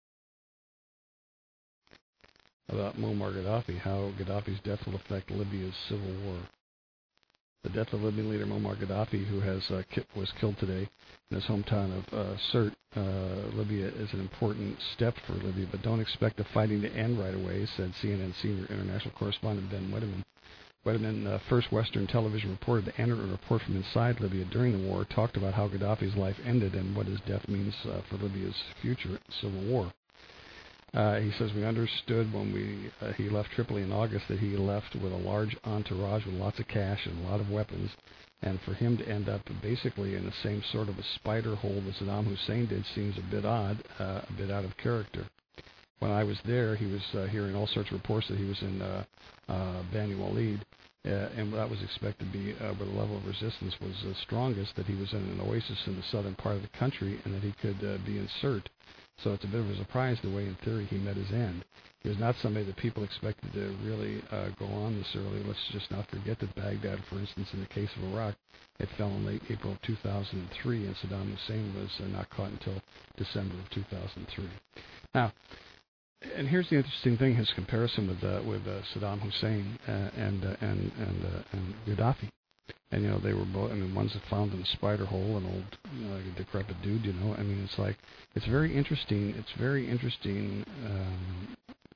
about Muammar Gaddafi. How Gaddafi's death will affect Libya's civil war. The death of Libyan leader Muammar Gaddafi, who has uh, ki- was killed today in his hometown of uh, Sirte, uh, Libya, is an important step for Libya. But don't expect the fighting to end right away," said C N N senior international correspondent Ben Wedeman. Wedeman, uh, first Western television reporter to enter a report from inside Libya during the war, talked about how Gaddafi's life ended and what his death means uh, for Libya's future civil war. Uh, he says, we understood when we uh, he left Tripoli in August that he left with a large entourage with lots of cash and a lot of weapons, and for him to end up basically in the same sort of a spider hole that Saddam Hussein did seems a bit odd, uh, a bit out of character. When I was there, he was uh, hearing all sorts of reports that he was in uh, uh, Bani Walid, uh, and that was expected to be uh, where the level of resistance was uh, strongest, that he was in an oasis in the southern part of the country, and that he could uh, be in Sirte. So it's a bit of a surprise the way, in theory, he met his end. He was not somebody that people expected to really uh, go on this early. Let's just not forget that Baghdad, for instance, in the case of Iraq, it fell in late April of two thousand three, and Saddam Hussein was uh, not caught until December of two thousand three. Now, and here's the interesting thing: his comparison with uh, with uh, Saddam Hussein uh, and uh, and and uh, and Gaddafi. And you know, they were both. I mean, one's found in a spider hole, an old, you know, like a decrepit dude. You know, I mean, it's like it's very interesting. It's very interesting. Um,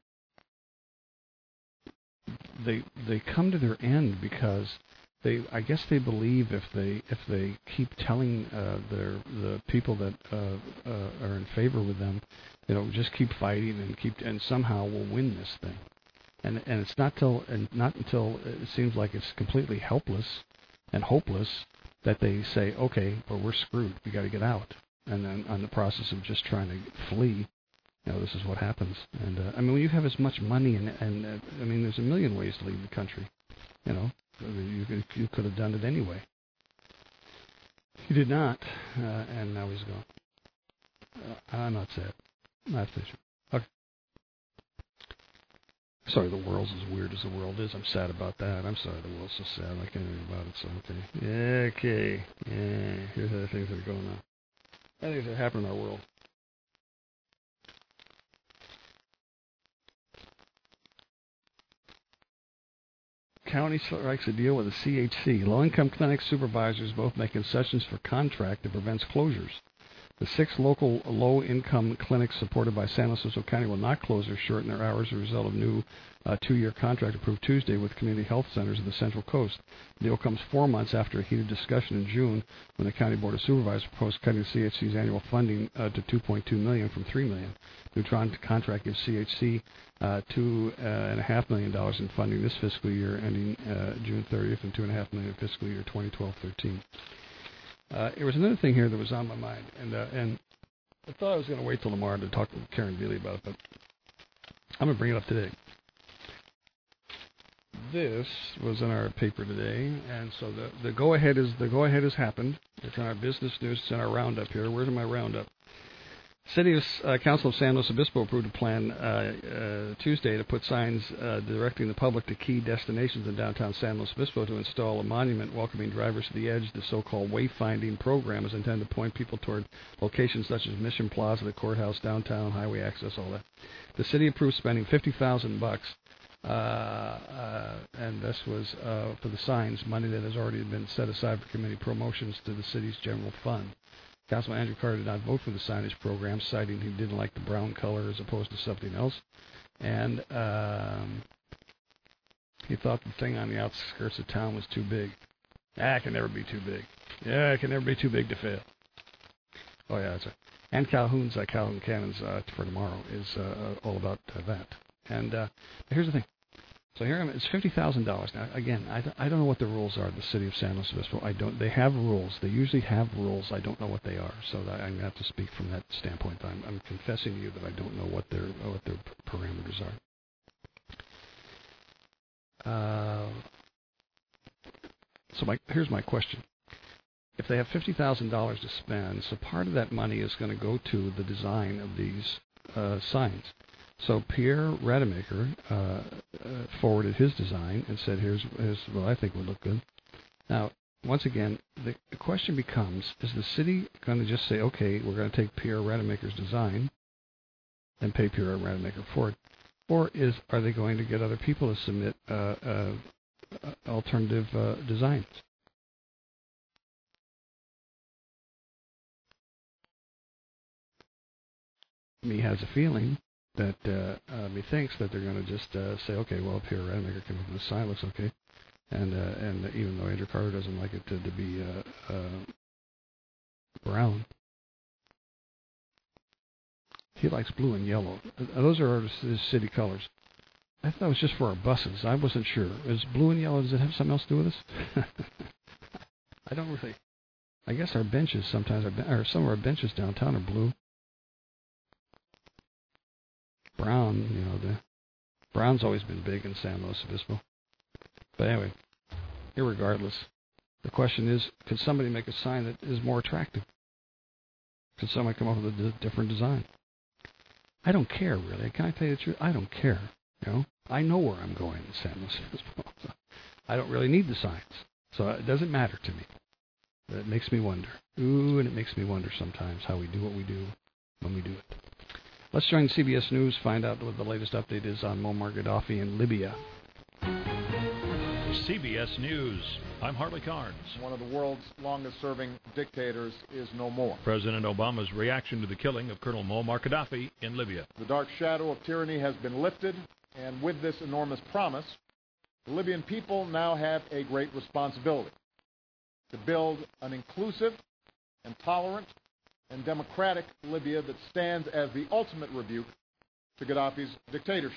they they come to their end because they, I guess, they believe if they if they keep telling uh, their the people that uh, uh, are in favor with them, you know, just keep fighting and keep and somehow we'll win this thing. And and it's not till and not until it seems like it's completely helpless and hopeless that they say, okay, well, we're screwed. We got to get out. And then on the process of just trying to flee, you know, this is what happens. And uh, I mean, when you have as much money and and uh, I mean, there's a million ways to leave the country. You know, you could you could have done it anyway. He did not, uh, and now he's gone. Uh, I'm not sad. That's the issue. Okay. Sorry, the world's as weird as the world is. I'm sad about that. I'm sorry the world's so sad. I can't think about it, so okay. Yeah, okay. Yeah, here's other things that are going on. Other things that happen in our world. County strikes a deal with the C H C. Low-income clinic supervisors both make concessions for contract that prevents closures. The six local low-income clinics supported by San Luis Obispo County will not close or shorten their hours as a result of new uh, two-year contract approved Tuesday with community health centers of the Central Coast. The deal comes four months after a heated discussion in June when the County Board of Supervisors proposed cutting the C H C's annual funding uh, to two point two million dollars from three million dollars. The Neutron contract gives C H C uh, two and a half million dollars in funding this fiscal year, ending uh, June thirtieth, and two and a half million in fiscal year twenty twelve thirteen. Uh, there was another thing here that was on my mind, and uh, and I thought I was going to wait till tomorrow to talk to Karen Veely about it, but I'm going to bring it up today. This was in our paper today, and so the, the go-ahead is the go-ahead has happened. It's in our business news. It's in our roundup here. Where's my roundup? City uh, Council of San Luis Obispo approved a plan uh, uh, Tuesday to put signs uh, directing the public to key destinations in downtown San Luis Obispo to install a monument welcoming drivers to the edge. The so-called wayfinding program is intended to point people toward locations such as Mission Plaza, the courthouse, downtown, highway access, all that. The city approved spending fifty thousand bucks, uh, uh, and this was uh, for the signs, money that has already been set aside for community promotions to the city's general fund. Councilman Andrew Carter did not vote for the signage program, citing he didn't like the brown color as opposed to something else. And um, he thought the thing on the outskirts of town was too big. Ah, it can never be too big. Yeah, it can never be too big to fail. Oh, yeah, that's right. And Calhoun's, uh, Calhoun Cannons uh, for tomorrow is uh, all about uh, that. And uh, here's the thing. So here I'm, it's fifty thousand dollars. Now, again, I, I don't know what the rules are in the city of San Luis Obispo. I don't. They have rules. They usually have rules. I don't know what they are. So that I'm going to have to speak from that standpoint. I'm, I'm confessing to you that I don't know what their what their parameters are. Uh, so my, here's my question. If they have fifty thousand dollars to spend, so part of that money is going to go to the design of these uh, signs. So Pierre Rademacher uh, uh, forwarded his design and said, here's, here's what I think would look good. Now, once again, the, the question becomes, is the city going to just say, okay, we're going to take Pierre Rademacher's design and pay Pierre Rademacher for it? Or is are they going to get other people to submit uh, uh, alternative uh, designs? Me has a feeling that uh, uh, methinks that they're going to just uh, say, okay, well, Pierre Rademacher came up with this sign, looks okay, and uh, and even though Andrew Carter doesn't like it to, to be uh, uh, brown, he likes blue and yellow. Uh, those are our his city colors. I thought it was just for our buses. I wasn't sure. Is blue and yellow, does it have something else to do with this? I don't really. I guess our benches sometimes, are, or some of our benches downtown are blue. Brown, you know, the brown's always been big in San Luis Obispo. But anyway, irregardless, the question is, could somebody make a sign that is more attractive? Could somebody come up with a d- different design? I don't care, really. Can I tell you the truth? I don't care. You know, I know where I'm going in San Luis Obispo. So I don't really need the signs, so it doesn't matter to me. But it makes me wonder. Ooh, and it makes me wonder sometimes how we do what we do when we do it. Let's join C B S News, find out what the latest update is on Muammar Gaddafi in Libya. C B S News. I'm Harley Carnes. One of the world's longest-serving dictators is no more. President Obama's reaction to the killing of Colonel Muammar Gaddafi in Libya. The dark shadow of tyranny has been lifted, and with this enormous promise, the Libyan people now have a great responsibility to build an inclusive and tolerant and democratic Libya that stands as the ultimate rebuke to Gaddafi's dictatorship.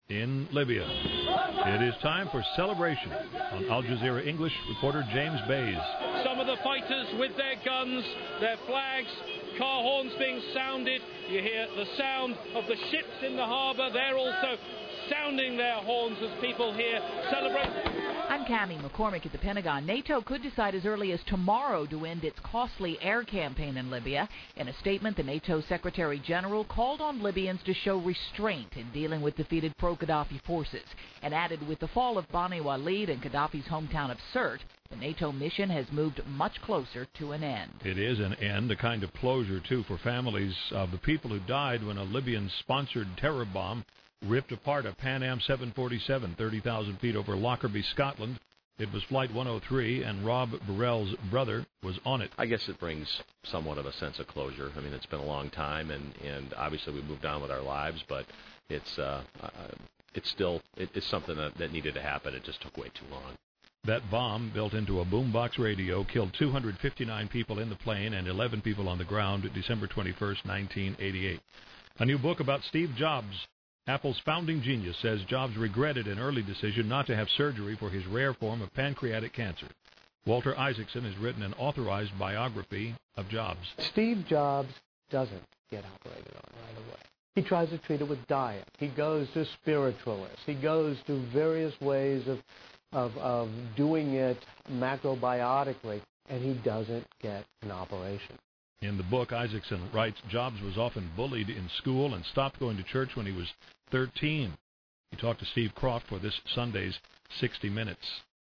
in Libya. It is time for celebration. On Al Jazeera English, reporter James Bays. Some of the fighters with their guns, their flags, car horns being sounded. You hear the sound of the ships in the harbour. They're also sounding their horns as people here celebrate. I'm Cammie McCormick at the Pentagon. NATO could decide as early as tomorrow to end its costly air campaign in Libya. In a statement, the NATO Secretary General called on Libyans to show restraint in dealing with defeated pro-Gaddafi forces, and added with the fall of Bani Walid and Gaddafi's hometown of Sirte, the NATO mission has moved much closer to an end. It is an end, a kind of closure, too, for families of the people who died when a Libyan-sponsored terror bomb ripped apart a Pan Am seven forty-seven thirty thousand feet over Lockerbie, Scotland. It was Flight one oh three, and Rob Burrell's brother was on it. I guess it brings somewhat of a sense of closure. I mean, it's been a long time, and, and obviously we moved on with our lives, but it's uh, uh, it's still it, it's something that, that needed to happen. It just took way too long. That bomb, built into a boombox radio, killed two hundred fifty-nine people in the plane and eleven people on the ground December twenty-first, nineteen eighty-eight. A new book about Steve Jobs, Apple's founding genius, says Jobs regretted an early decision not to have surgery for his rare form of pancreatic cancer. Walter Isaacson has written an authorized biography of Jobs. Steve Jobs doesn't get operated on right away. He tries to treat it with diet. He goes to spiritualists. He goes to various ways of, of, of doing it macrobiotically, and he doesn't get an operation. In the book, Isaacson writes, Jobs was often bullied in school and stopped going to church when he was thirteen. He talked to Steve Croft for this Sunday's sixty minutes.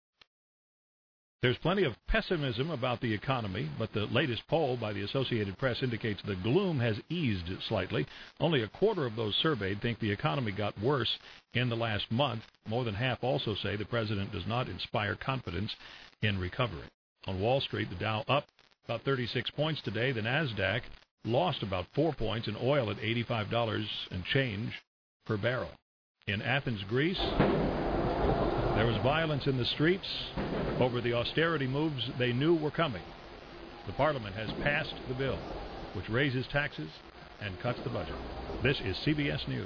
There's plenty of pessimism about the economy, but the latest poll by the Associated Press indicates the gloom has eased slightly. Only a quarter of those surveyed think the economy got worse in the last month. More than half also say the president does not inspire confidence in recovery. On Wall Street, the Dow up about thirty-six points today. The NASDAQ lost about four points, and oil at eighty-five dollars and change per barrel. In Athens, Greece, there was violence in the streets over the austerity moves they knew were coming. The parliament has passed the bill, which raises taxes and cuts the budget. This is C B S News.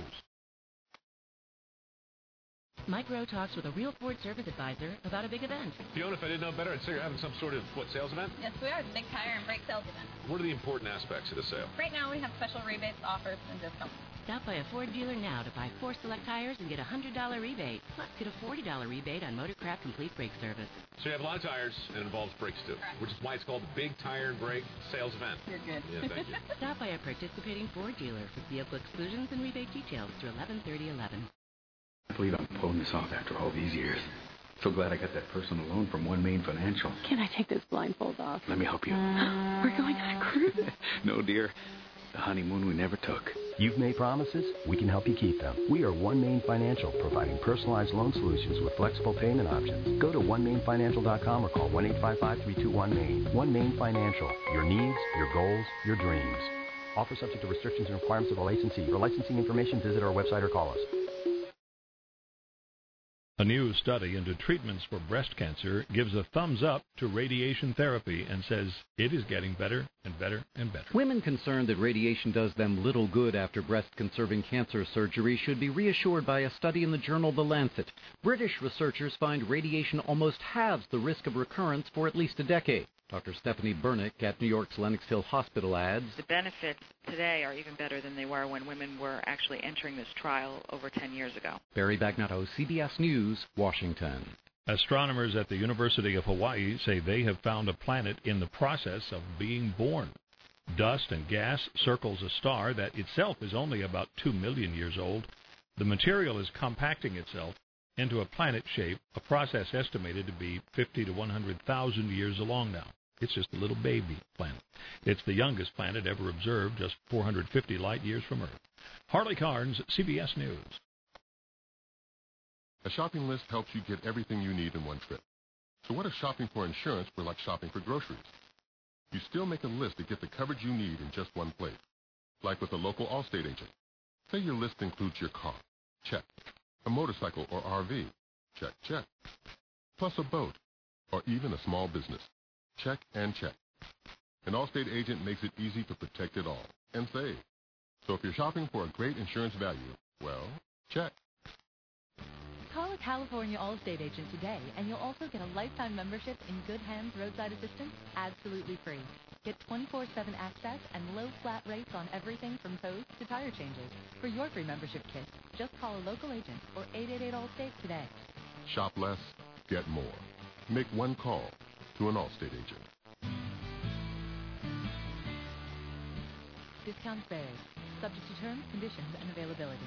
Mike Rowe talks with a real Ford service advisor about a big event. Fiona, if I didn't know better, I'd say you're having some sort of, what, sales event? Yes, we are. It's a big tire and brake sales event. What are the important aspects of the sale? Right now, we have special rebates, offers, and discounts. Stop by a Ford dealer now to buy four select tires and get a one hundred dollars rebate. Plus, get a forty dollars rebate on Motorcraft Complete Brake Service. So you have a lot of tires, and it involves brakes, too, Correct. Which is why it's called the Big Tire and Brake Sales Event. You're good. Yeah, thank you. Stop by a participating Ford dealer for vehicle exclusions and rebate details through eleven thirty eleven. I believe I'm pulling this off after all these years. So glad I got that personal loan from One Main Financial. Can I take this blindfold off? Let me help you. We're going on a cruise. No, dear. The honeymoon we never took. You've made promises, we can help you keep them. We are One Main Financial, providing personalized loan solutions with flexible payment options. Go to one main financial dot com or call one eight five five, three two one, MAIN. One Main Financial. Your needs, your goals, your dreams. Offer subject to restrictions and requirements of the licensee. For licensing information, visit our website or call us. A new study into treatments for breast cancer gives a thumbs up to radiation therapy and says it is getting better and better and better. Women concerned that radiation does them little good after breast-conserving cancer surgery should be reassured by a study in the journal The Lancet. British researchers find radiation almost halves the risk of recurrence for at least a decade. Doctor Stephanie Bernick at New York's Lenox Hill Hospital adds, the benefits today are even better than they were when women were actually entering this trial over ten years ago. Barry Bagnotto, C B S News, Washington. Astronomers at the University of Hawaii say they have found a planet in the process of being born. Dust and gas circles a star that itself is only about two million years old. The material is compacting itself into a planet shape, a process estimated to be fifty to one hundred thousand years along now. It's just a little baby planet. It's the youngest planet ever observed, just four hundred fifty light years from Earth. Harley Carnes, C B S News. A shopping list helps you get everything you need in one trip. So what if shopping for insurance were like shopping for groceries? You still make a list to get the coverage you need in just one place. Like with a local Allstate agent. Say your list includes your car. Check. A motorcycle or R V. Check, check. Plus a boat. Or even a small business. Check and check. An Allstate agent makes it easy to protect it all and save. So if you're shopping for a great insurance value, well, check. Call a California Allstate agent today, and you'll also get a lifetime membership in Good Hands Roadside Assistance absolutely free. Get twenty-four seven access and low flat rates on everything from tows to tire changes. For your free membership kit, just call a local agent or eight eight eight Allstate today. Shop less, get more. Make one call to an Allstate agent. Discounts vary. Subject to terms, conditions, and availability.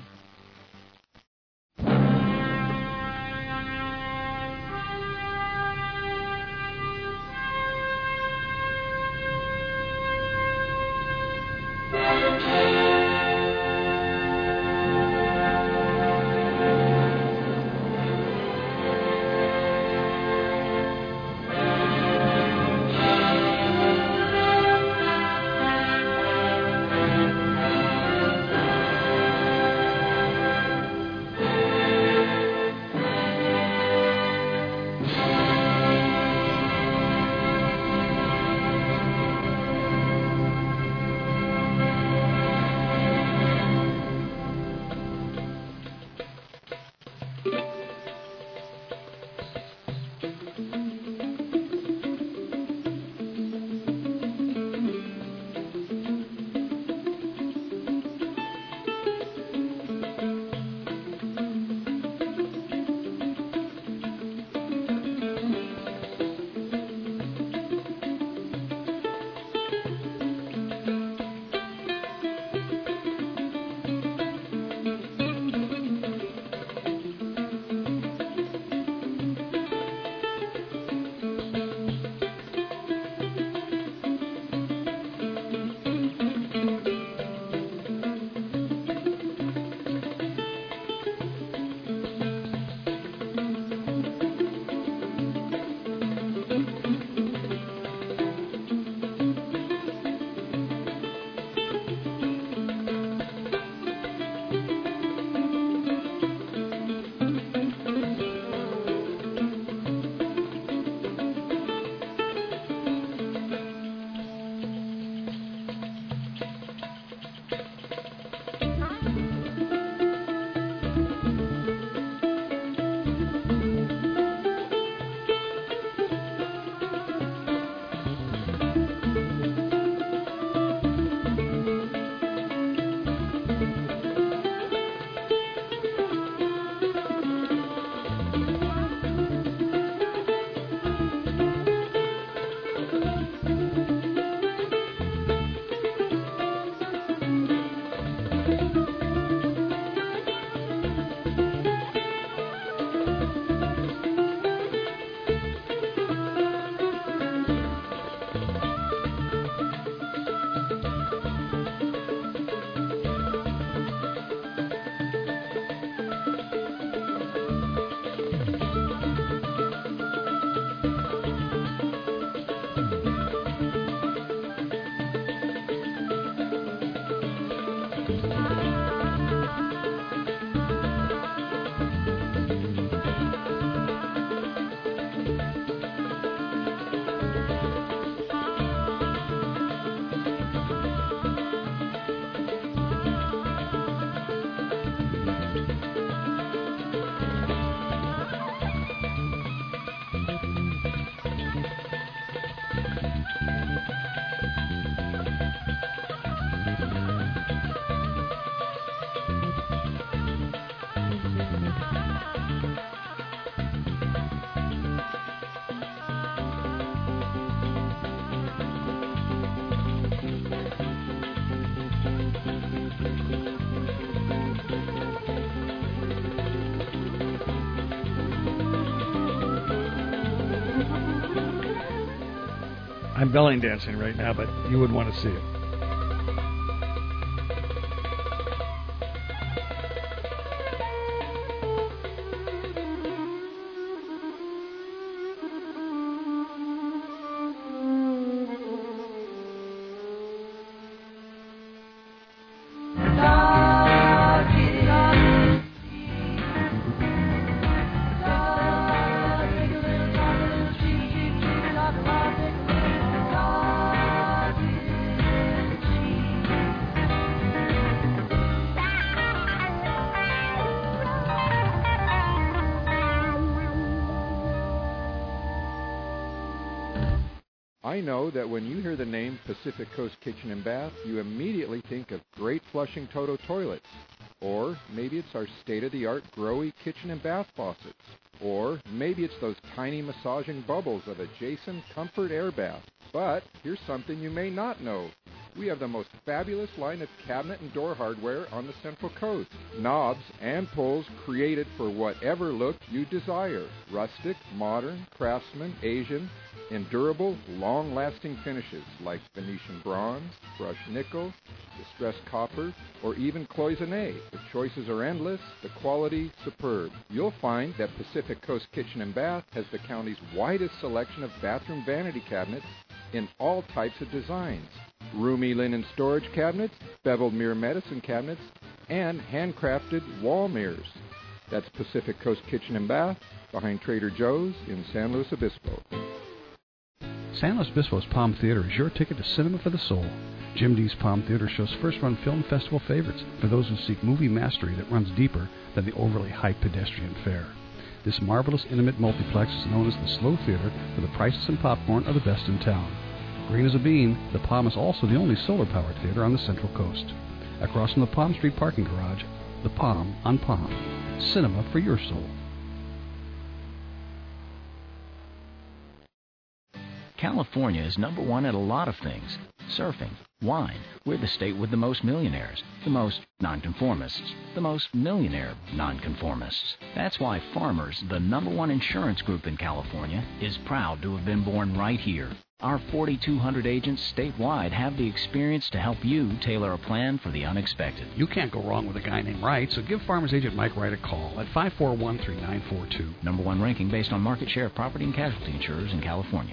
I'm belly dancing right now, but you wouldn't want to see it. I know that when you hear the name Pacific Coast Kitchen and Bath, you immediately think of great flushing Toto toilets. Or maybe it's our state-of-the-art Growy kitchen and bath faucets. Or maybe it's those tiny massaging bubbles of a Jason Comfort Air Bath. But here's something you may not know. We have the most fabulous line of cabinet and door hardware on the Central Coast. Knobs and pulls created for whatever look you desire. Rustic, modern, craftsman, Asian, and durable, long-lasting finishes like Venetian bronze, brushed nickel, distressed copper, or even cloisonne. The choices are endless, the quality superb. You'll find that Pacific Coast Kitchen and Bath has the county's widest selection of bathroom vanity cabinets in all types of designs. Roomy linen storage cabinets, beveled mirror medicine cabinets, and handcrafted wall mirrors. That's Pacific Coast Kitchen and Bath, behind Trader Joe's in San Luis Obispo. San Luis Obispo's Palm Theater is your ticket to cinema for the soul. Jim D's Palm Theater shows first-run film festival favorites for those who seek movie mastery that runs deeper than the overly hyped pedestrian fare. This marvelous, intimate multiplex is known as the Slow Theater, where the prices and popcorn are the best in town. Green as a bean, the Palm is also the only solar-powered theater on the Central Coast. Across from the Palm Street parking garage, the Palm on Palm. Cinema for your soul. California is number one at a lot of things. Surfing, wine. We're the state with the most millionaires, the most nonconformists, the most millionaire nonconformists. That's why Farmers, the number one insurance group in California, is proud to have been born right here. Our forty-two hundred agents statewide have the experience to help you tailor a plan for the unexpected. You can't go wrong with a guy named Wright, so give Farmers Agent Mike Wright a call at five four one, three nine four two. Number one ranking based on market share of property and casualty insurers in California.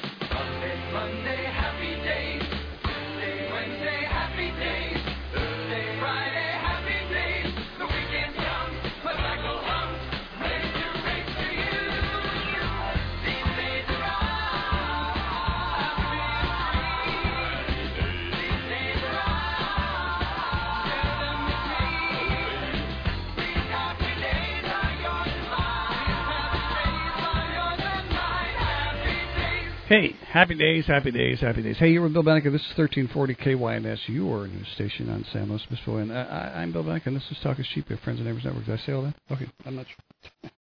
Monday, happy days. Tuesday, Wednesday, happy days. Thursday, Friday, happy days. The weekend comes, my cycle hums, ready to race to you. These days are all free. These days are all seldom free. These happy days are yours and mine. These happy days are yours and mine. Happy days. Hey, happy days, happy days, happy days. Hey, you're with Bill Bennica. This is thirteen forty K Y N S, your news station on San Luis Obispo. And I, I, I'm Bill Bennica, and this is Talk is Cheap. We have Friends and Neighbors Network. Did I say all that? Okay, I'm not sure.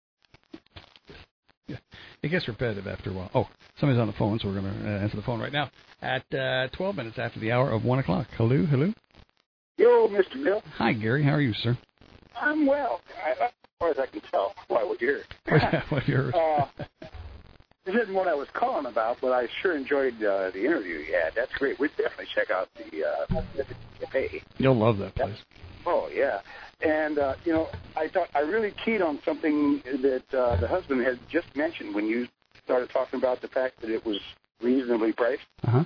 Yeah, it gets repetitive after a while. Oh, somebody's on the phone, so we're going to uh, answer the phone right now at uh, twelve minutes after the hour of one o'clock. Hello, hello. Yo, Mister Bill. Hi, Gary. How are you, sir? I'm well, I, as far as I can tell. Why would you hear? What yours? Uh, This isn't what I was calling about, but I sure enjoyed uh, the interview you had. That's great. We'd definitely check out the, uh, the cafe. You'll love that place. Oh, yeah. And, uh, you know, I thought I really keyed on something that uh, the husband had just mentioned when you started talking about the fact that it was reasonably priced. Uh-huh.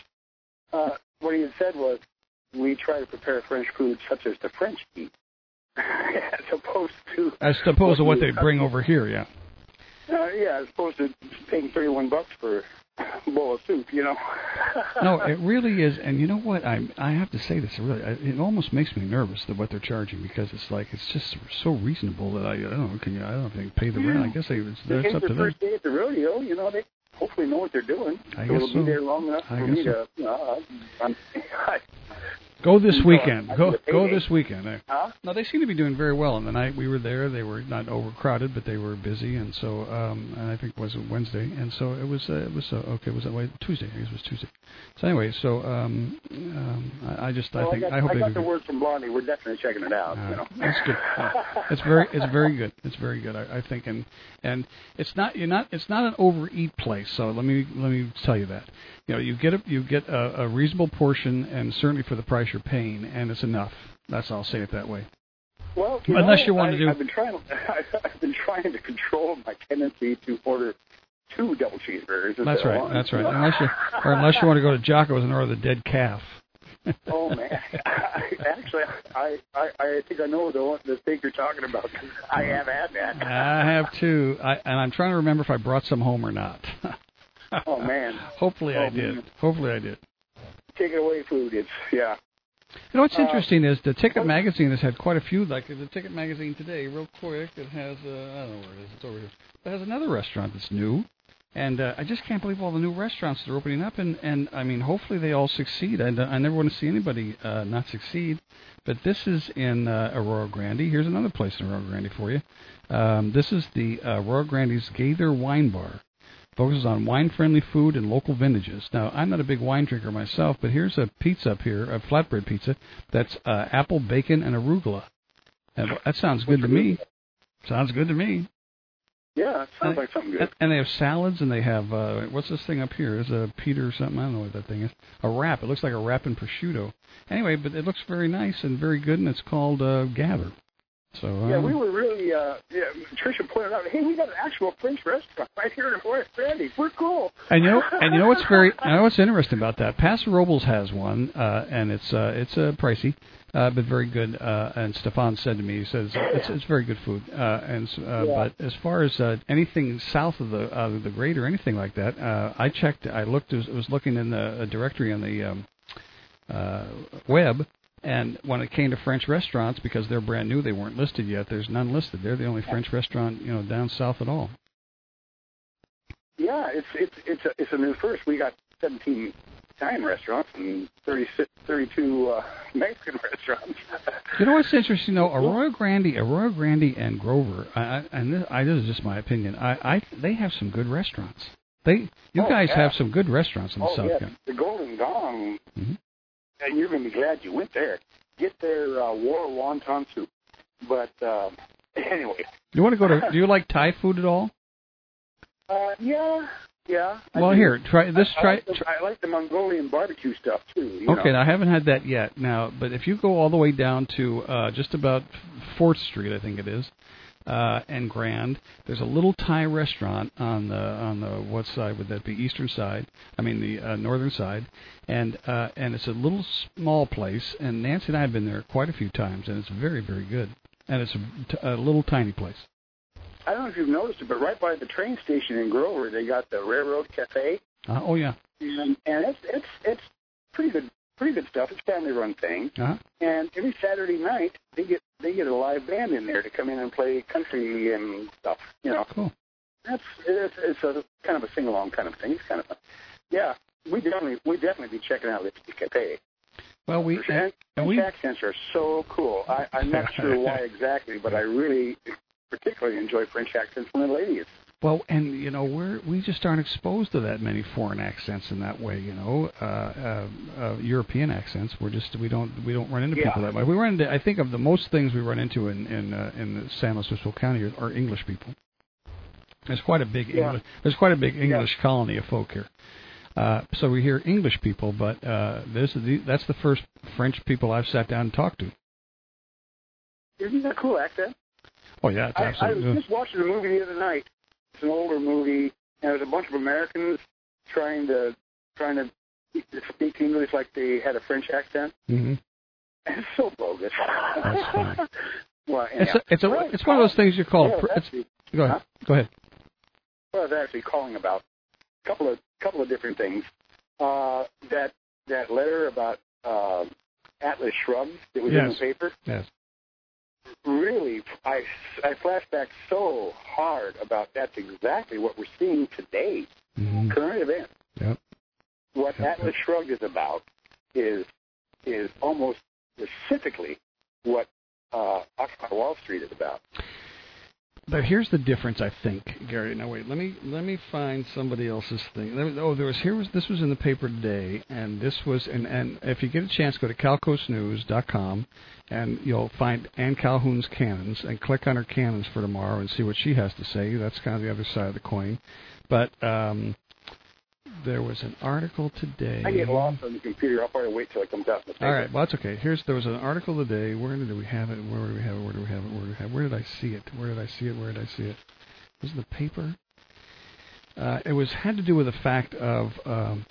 Uh, what he had said was, we try to prepare French food such as the French eat, as opposed to... As opposed to what they bring over here, yeah. Uh, yeah, as opposed to paying thirty-one bucks for a bowl of soup, you know. No, it really is, and you know what? I I have to say this. Really, it almost makes me nervous that what they're charging, because it's like it's just so reasonable that I, I don't know. Can you? I don't think pay the rent. I guess they, it's, that's up to them. First day at the rodeo, you know, they hopefully know what they're doing. I so guess it'll so. be there long enough I for guess me so. to. You know, I'm, I, Go this So, weekend. I Go did a go payday. this weekend. Eh? Huh? No, they seem to be doing very well. And the night we were there, they were not overcrowded, but they were busy. And so, um, and I think it was Wednesday. And so it was. Uh, it was uh, okay. Was that way? Tuesday? I guess it was Tuesday. So anyway, so um, um, I, I just well, I think I, got, I hope I they got do the good. word from Blondie. We're definitely checking it out. Uh, you know. That's good. Uh, it's very, it's very good. It's very good. I, I think, and and it's not, you're not, it's not an overeat place. So let me let me tell you that. You know, you get a you get a, a reasonable portion, and certainly for the price you're paying, and it's enough. That's I'll say it that way. Well, you unless know, you want I, to do. I've been trying. I've been trying to control my tendency to order two double cheeseburgers. That's right. One. That's right. Unless you, or unless you want to go to Jocko's and order the dead calf. Oh man! Actually, I, I I think I know the one, the steak you're talking about. Cause I have had that. I have too, I, and I'm trying to remember if I brought some home or not. Oh man! Hopefully oh, I did. Man. Hopefully I did. Taking away food, it's yeah. You know what's uh, interesting is the Ticket magazine has had quite a few. Like the Ticket magazine today, real quick, it has uh, I don't know where it is. It's over here. It has another restaurant that's new. And uh, I just can't believe all the new restaurants that are opening up. And, and I mean, hopefully they all succeed. I, I never want to see anybody uh, not succeed. But this is in uh, Arroyo Grande. Here's another place in Arroyo Grande for you. Um, this is the uh, Arroyo Grande's Gaither Wine Bar. Focuses on wine-friendly food and local vintages. Now, I'm not a big wine drinker myself, but here's a pizza up here, a flatbread pizza, that's uh, apple, bacon, and arugula. And that sounds good to me. Sounds good to me. Yeah, it sounds and, like something good. And they have salads, and they have, uh, what's this thing up here? Is a Peter or something? I don't know what that thing is. A wrap. It looks like a wrap in prosciutto. Anyway, but it looks very nice and very good, and it's called uh, Gather. So um, yeah, we were really, uh, yeah, Tricia pointed out, hey, we got an actual French restaurant right here in Arroyo Grande. We're cool. And you know, and you know what's very, I know what's interesting about that. Paso Robles has one, uh, and it's uh, it's uh, pricey, uh, but very good. Uh, and Stefan said to me, he says it's it's very good food. Uh, and uh, Yeah. but as far as uh, anything south of the uh, the Great or anything like that, uh, I checked. I looked. I was looking in the a directory on the um, uh, web. And when it came to French restaurants, because they're brand new, they weren't listed yet. There's none listed. They're the only French restaurant, you know, down south at all. Yeah, it's it's it's a, it's a new first. We got seventeen Italian restaurants and thirty-six, thirty-two uh, Mexican restaurants. You know what's interesting, though? Arroyo Grande, Arroyo Grande, and Grover. I, I, and this, I, this is just my opinion. I, I they have some good restaurants. They, you Oh, guys yeah. have some good restaurants in the Oh, South yeah, County. the Golden Gong. Mhm. And you're going to be glad you went there. Get their uh, war wonton soup. But uh, anyway. You want to go to? Do you like Thai food at all? Uh, yeah, yeah. I Well, do. here, try this. I, Try. I, like the, I like the Mongolian barbecue stuff too. You Okay, know? now, I haven't had that yet. Now, but if you go all the way down to uh, just about Fourth Street, I think it is, uh, and Grand, there's a little Thai restaurant on the on the what side would that be? Eastern side. I mean the uh, northern side, and uh, and it's a little small place. And Nancy and I have been there quite a few times, and it's very very good. And it's a, t- a little tiny place. I don't know if you've noticed it, but right by the train station in Grover, they got the Railroad Cafe, Uh, oh yeah. and, and it's it's it's pretty good pretty good stuff. It's a family run thing, Uh-huh. and every Saturday night they get they get a live band in there to come in and play country and stuff. You know, cool. That's it's, it's a kind of a sing along kind of thing. It's kind of fun. Yeah, we definitely we definitely be checking out the Cafe. Well, we and, and and we accents are so cool. I, I'm not sure why exactly, but I really particularly enjoy French accents from the ladies. Well, and you know, we're we just aren't exposed to that many foreign accents in that way. You know, uh, uh, uh, European accents. We're just we don't we don't run into Yeah. people that way. We run into. I think of the most things we run into in in uh, in the San Luis Obispo County are, are English people. There's quite a big Yeah. English. There's quite a big English colony of folk here. Uh, so we hear English people, but uh, this is the, that's the first French people I've sat down and talked to. Isn't that a cool accent? Oh yeah, it's I, I absolutely. was just watching a movie the other night. It's an older movie, and there's a bunch of Americans trying to trying to speak English like they had a French accent. Mm-hmm. It's so bogus. That's funny. Well, It's anyhow. a, it's a Well, it's one of those things you call. well, Pr- it's, actually- go ahead. huh? Go ahead. Well, I was actually calling about a couple of couple of different things. Uh, that that letter about uh, Atlas Shrugged that was in Yes. the paper. Yes. Really, I, I flash back so hard about that's exactly what we're seeing today. Mm-hmm. Current event. Yep. What Yep, Atlas Shrugged is about is is almost specifically what uh, Occupy Wall Street is about. But here's the difference, I think, Gary. Now wait, let me let me find somebody else's thing. Let me, oh, there was here was this was in the paper today, and this was and and if you get a chance, go to calcoast news dot com, and you'll find Ann Calhoun's Cannons, and click on her cannons for tomorrow and see what she has to say. That's kind of the other side of the coin. But um, there was an article today. I get lost on the computer. I'll probably wait till it comes out in the paper. All right, well that's okay. Here's there was an article today. Where did we have it? Where do we have it? Where do we have it? Where do we have it? Where did I see it? Where did I see it? Where did I see it? Was it the paper? Uh, it was had to do with the fact of um,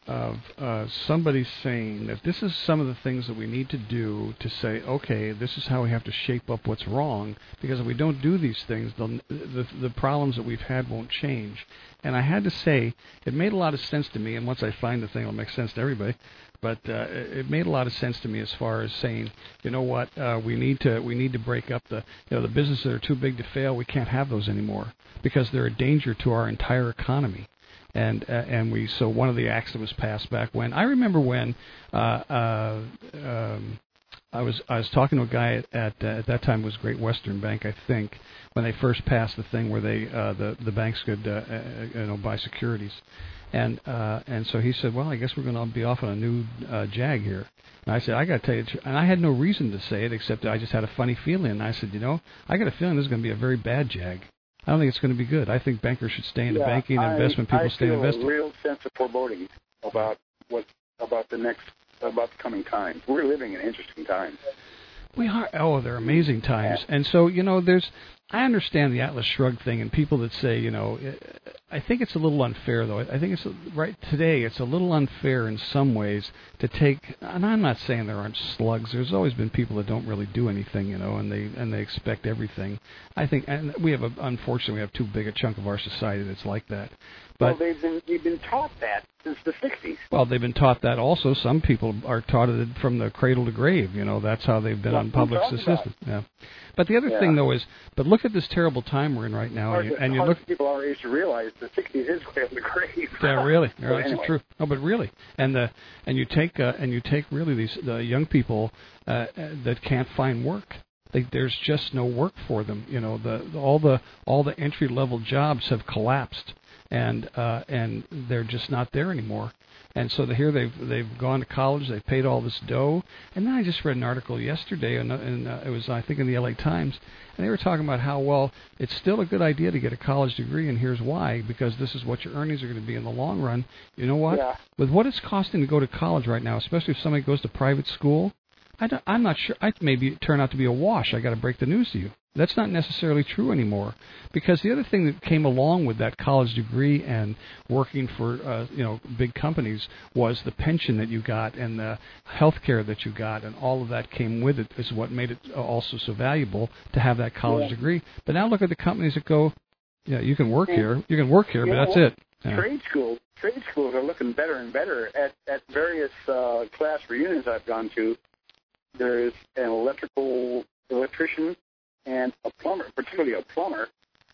of uh, somebody saying that this is some of the things that we need to do to say, okay, this is how we have to shape up what's wrong, because if we don't do these things, the the, the problems that we've had won't change. And I had to say, it made a lot of sense to me, and once I find the thing, it'll make sense to everybody. But uh, it made a lot of sense to me as far as saying, you know what, uh, we need to we need to break up the you know the businesses that are too big to fail. We can't have those anymore because they're a danger to our entire economy. And uh, and we so one of the acts that was passed back when I remember when uh, uh, um, I was I was talking to a guy at at, uh, at that time it was Great Western Bank, I think, when they first passed the thing where they uh, the the banks could uh, uh, you know buy securities, and uh, and so he said, well, I guess we're going to be off on a new uh, jag here. And I said, I got to tell you, and I had no reason to say it except that I just had a funny feeling. And I said, you know, I got a feeling this is going to be a very bad jag. I don't think it's going to be good. I think bankers should stay into yeah, banking, and I, investment people I stay feel invested. a real sense of foreboding about what about the next about the coming times. We're living in interesting times. We are. Oh, they're amazing times. And so, you know, there's. I understand the Atlas Shrugged thing and people that say, you know, I think it's a little unfair, though. I think it's right today. It's a little unfair in some ways to take. And I'm not saying there aren't slugs. There's always been people that don't really do anything, you know, and they and they expect everything. I think, and we have a, unfortunately, we have too big a chunk of our society that's like that. But, well, they've been you've been taught that since the sixties. Well, they've been taught that also. Some people are taught it from the cradle to grave. You know, that's how they've been What on public assistance. Yeah. But the other yeah. thing, though, is, but look at this terrible time we're in right now, and you, and you hard look. for people our age to realize the sixties is cradle to grave. Yeah, really, So yeah, that's anyway. true. No, but really, and the and you take uh, and you take really these the young people uh, uh, that can't find work. They, there's just no work for them. You know, the, the all the all the entry level jobs have collapsed, and uh, and they're just not there anymore. And so the, here they've they've gone to college, they've paid all this dough, and then I just read an article yesterday, and, and uh, it was I think in the L A Times, and they were talking about how well it's still a good idea to get a college degree, and here's why: because this is what your earnings are going to be in the long run. You know what? Yeah. With what it's costing to go to college right now, especially if somebody goes to private school, I don't, I'm not sure. I maybe turn out to be a wash. I got to break the news to you. That's not necessarily true anymore, because the other thing that came along with that college degree and working for uh, you know big companies was the pension that you got and the health care that you got, and all of that came with it is what made it also so valuable to have that college Yeah. degree. But now look at the companies that go, yeah, you can work And here, you can work here, you but know that's what? it. Yeah. Trade schools, trade schools are looking better and better. At at various uh, class reunions I've gone to, there's an electrical electrician and a plumber, particularly a plumber.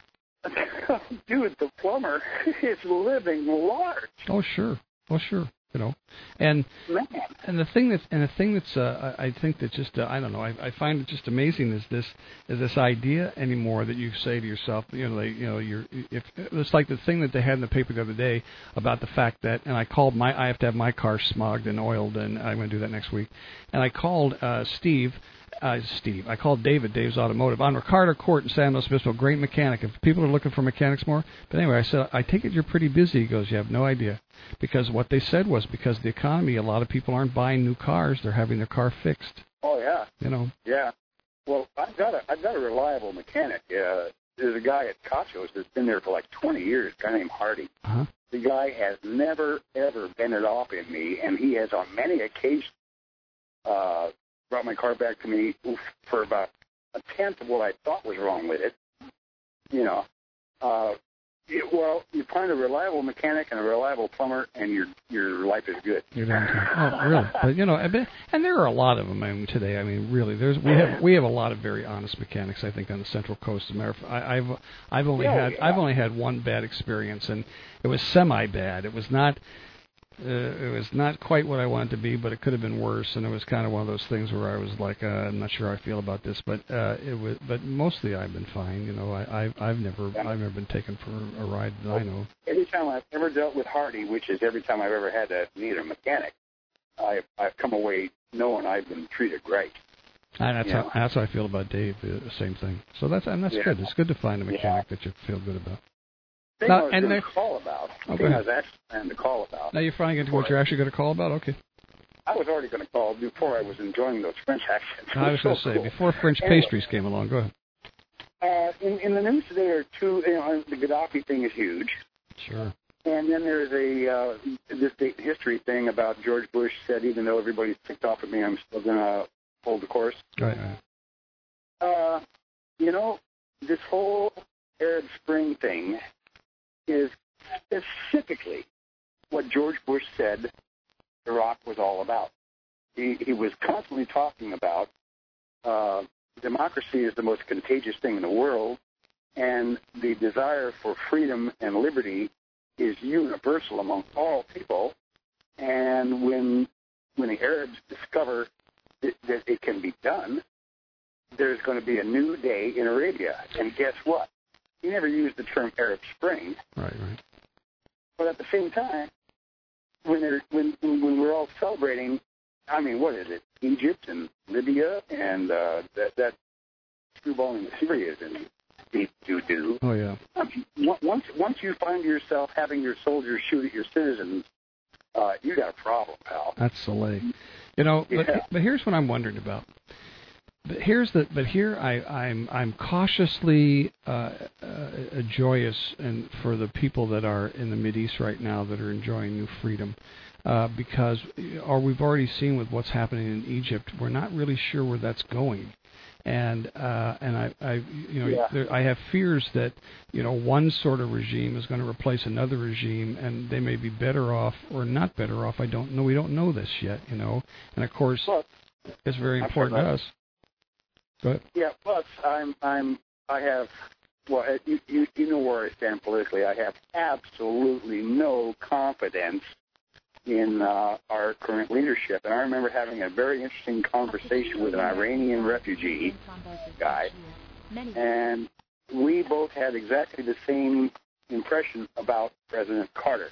Dude, the plumber is living large. Oh sure, oh sure, you know, and Man. and the thing that's and the thing that's uh, I I think that just uh, I don't know I, I find it just amazing is this is this idea anymore that you say to yourself, you know, they, you know, you're if it's like the thing that they had in the paper the other day about the fact that, and I called my I have to have my car smogged and oiled, and I'm going to do that next week, and I called uh, Steve. Uh, Steve. I called David, Dave's Automotive, on Ricardo Court in San Luis Obispo. Great mechanic. If people are looking for mechanics more. But anyway, I said, I take it you're pretty busy. He goes, you have no idea. Because what they said was because of the economy, a lot of people aren't buying new cars. They're having their car fixed. Oh yeah. You know. Yeah. Well, I've got a I've got a reliable mechanic. Uh, there's a guy at Cachos that's been there for like twenty years. A guy named Hardy. Uh-huh. The guy has never ever bent it off in me, and he has on many occasions uh, brought my car back to me for about a tenth of what I thought was wrong with it. You know, uh, it, well, you find a reliable mechanic and a reliable plumber, and your your life is good. You're down to, oh, really? But you know, I bet, and there are a lot of them. I mean, today, I mean, really, there's we have we have a lot of very honest mechanics. I think on the Central Coast. As a matter of fact, I, I've I've only Yeah, had yeah. I've only had one bad experience, and it was semi bad. It was not. Uh, it was not quite what I wanted to be, but it could have been worse. And it was kind of one of those things where I was like, uh, I'm not sure how I feel about this, but uh, it was. But mostly, I've been fine. You know, I, I've I've never I've never been taken for a ride that I know. Every time I've ever dealt with Hardy, which is every time I've ever had to need a mechanic, I've I've come away knowing I've been treated great. And that's Yeah. how that's how I feel about Dave. The same thing. So that's and that's Yeah. good. It's good to find a mechanic that you feel good about. Thing Now- I was and going there- to call about. Oh, go thing I ahead. was actually planning to call about. Now you're finally getting to what you're actually going to call about. Okay. I was already going to call before I was enjoying those French accents. I was It going to so say cool. before French Anyway, pastries came along. Go ahead. Uh, in, in the news today are two. You know, the Gaddafi thing is huge. Sure. And then there's a uh, this date in history thing about George Bush said, even though everybody's ticked off at me, I'm still going to hold the course. Right, right. Uh, you know, this whole Arab Spring thing is specifically what George Bush said Iraq was all about. He, he was constantly talking about uh, democracy is the most contagious thing in the world, and the desire for freedom and liberty is universal among all people. And when when the Arabs discover that, that it can be done, there's going to be a new day in Arabia. And guess what? He never used the term Arab Spring. Right, right. But at the same time, when they're, when when we're all celebrating, I mean, what is it? Egypt and Libya and uh, that that screwballing of Syria is in deep doo doo. Oh yeah. I mean, once once you find yourself having your soldiers shoot at your citizens, uh, you got a problem, pal. That's silly. You know, Yeah. but, but here's what I'm wondering about. But here's the. But here I, I'm I'm cautiously uh, uh, joyous and for the people that are in the Mideast right now that are enjoying new freedom, uh, because or we've already seen with what's happening in Egypt, we're not really sure where that's going, and uh, and I, I you know Yeah. there, I have fears that you know one sort of regime is going to replace another regime, and they may be better off or not better off. I don't know. We don't know this yet, you know, and of course Plus, it's very I'm important sorry, to us. Go ahead. Yeah. Plus, I'm I'm I have well, uh, you you, you know where I stand politically. I have absolutely no confidence in uh, our current leadership. And I remember having a very interesting conversation with an Iranian refugee guy, and we both had exactly the same impression about President Carter.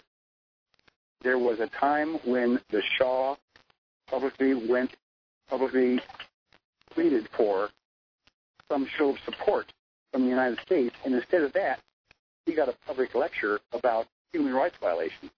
There was a time when the Shah publicly went, publicly pleaded for some show of support from the United States, and instead of that, he got a public lecture about human rights violations.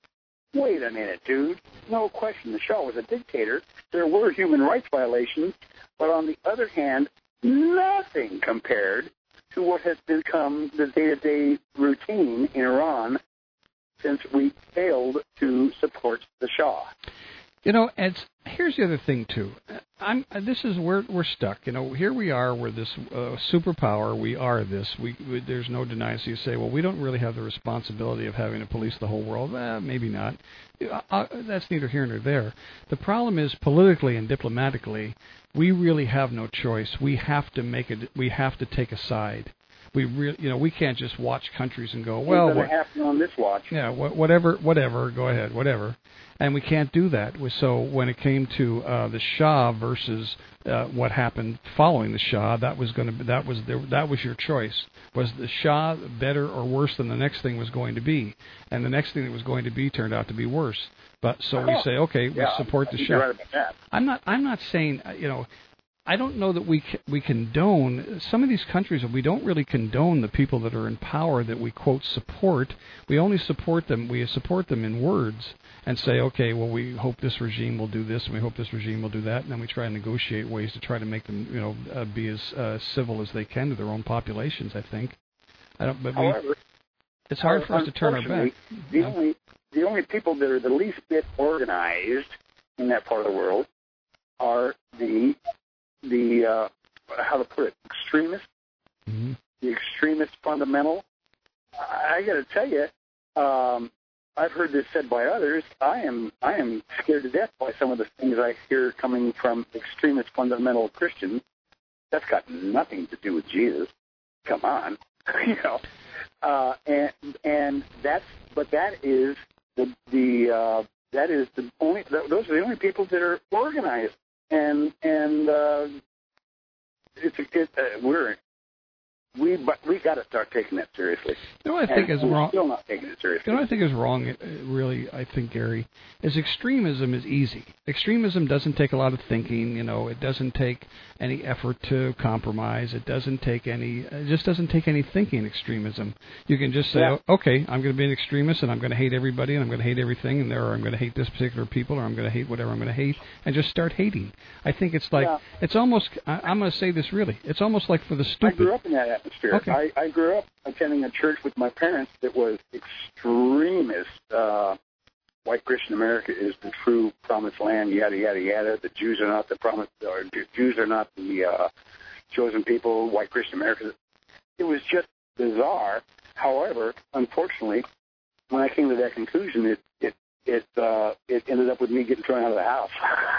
Wait a minute, dude. No question, the Shah was a dictator. There were human rights violations, but on the other hand, nothing compared to what has become the day-to-day routine in Iran since we failed to support the Shah. You know, and here's the other thing too. I'm. This is where we're stuck. You know, here we are. We're this uh, superpower. We are this. We, we there's no denying. So you say, well, we don't really have the responsibility of having to police the whole world. Eh, maybe not. Uh, uh, that's neither here nor there. The problem is politically and diplomatically, we really have no choice. We have to make it. We have to take a side. We really, you know, we can't just watch countries and go, well, What's going what, to happen on this watch? yeah, wh- whatever, whatever, go ahead, whatever. And we can't do that. So when it came to uh, the Shah versus uh, what happened following the Shah, that was going to that was the, that was your choice. Was the Shah better or worse than the next thing was going to be? And the next thing that was going to be turned out to be worse. But so we say, okay, we Yeah, support I the think Shah. you're right about that. I'm not. I'm not saying. uh, You know. I don't know that we c- we condone some of these countries. We don't really condone the people that are in power that we quote support. We only support them. We support them in words and say, okay, well, we hope this regime will do this, and we hope this regime will do that, and then we try and negotiate ways to try to make them, you know, uh, be as uh, civil as they can to their own populations. I think. I don't. But we, However, it's hard for us to turn our back. unfortunately, The only the only people that are the least bit organized in that part of the world are the the uh, how to put it, extremist, mm-hmm. the extremist fundamental. I, I got to tell you, um, I've heard this said by others. I am I am scared to death by some of the things I hear coming from extremist fundamental Christians. That's got nothing to do with Jesus. Come on, you know. Uh, and and that's but that is the the uh, that is the only those are the only people that are organized. And and uh, it's it, uh, we're we but we got to start taking that seriously. You know what I think and is we're wrong. Still not taking it seriously. You know what I think is wrong, uh, really, I think, Gary, is extremism is easy. Extremism doesn't take a lot of thinking, you know, it doesn't take any effort to compromise, it doesn't take any, it just doesn't take any thinking, extremism. You can just say, Yeah. oh, okay, I'm going to be an extremist, and I'm going to hate everybody, and I'm going to hate everything, and there, or I'm going to hate this particular people, or I'm going to hate whatever I'm going to hate, and just start hating. I think it's like, Yeah. it's almost, I, I'm going to say this really, it's almost like for the I stupid. grew up in that atmosphere. Okay. I, I grew up attending a church with my parents that was extremist. Uh, white Christian America is the true promised land, yada, yada, yada. The Jews are not the promised, or the Jews are not the uh, chosen people, white Christian America. It was just bizarre. However, unfortunately, when I came to that conclusion, it it it uh, it ended up with me getting thrown out of the house.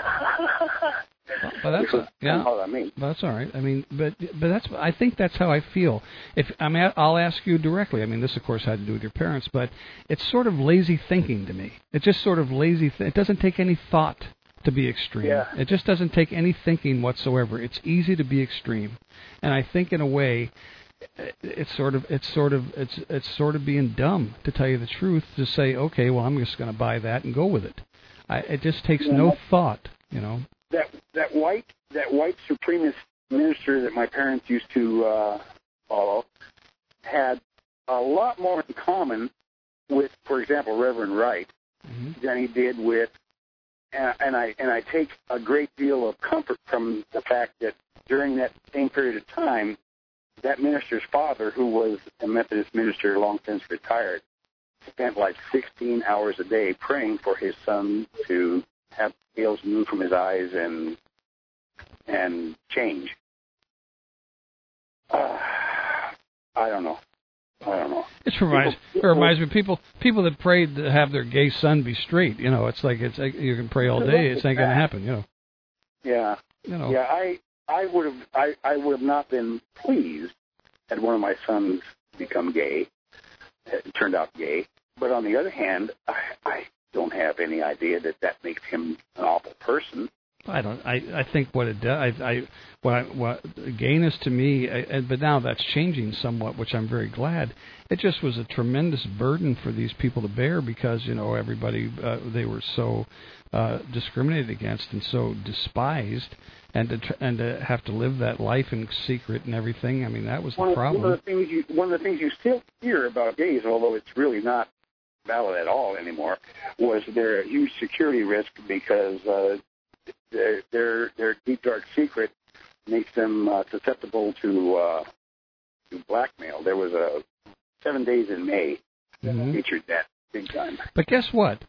But that's Because yeah. all I mean. That's all right. I mean, but but that's I think that's how I feel. If I mean, I'll ask you directly. I mean, this of course had to do with your parents, but it's sort of lazy thinking to me. It's just sort of lazy. Th- it doesn't take any thought to be extreme. Yeah. It just doesn't take any thinking whatsoever. It's easy to be extreme, and I think in a way, it's sort of it's sort of it's it's sort of being dumb, to tell you the truth, to say, okay, well, I'm just going to buy that and go with it. I, it just takes Yeah. no thought, you know. That that white that white supremacist minister that my parents used to uh, follow had a lot more in common with, for example, Reverend Wright Mm-hmm. than he did with, and, and I and I take a great deal of comfort from the fact that during that same period of time, that minister's father, who was a Methodist minister long since retired, spent like sixteen hours a day praying for his son to have scales move from his eyes and and change. Uh, I don't know. I don't know. It reminds it reminds me of people people that prayed to have their gay son be straight. You know, it's like it's like you can pray all day. It's not going to happen. You know. Yeah. You know. Yeah. I I would have I, I would have not been pleased had one of my sons become gay, uh, turned out gay. But on the other hand, I, I don't have any idea that that makes him an awful person. I don't. I, I think what it does. I, I what I, what gayness to me. I, but now that's changing somewhat, which I'm very glad. It just was a tremendous burden for these people to bear because you know everybody uh, they were so uh, discriminated against and so despised, and to tr- and to have to live that life in secret and everything. I mean that was One the of, problem. one of the things you one of the things you still hear about gays, although it's really not valid at all anymore, was they're a huge security risk because. Uh, Their, their their deep dark secret makes them uh, susceptible to uh, to blackmail. There was a Seven Days in May that Mhm. featured that big time. But guess what?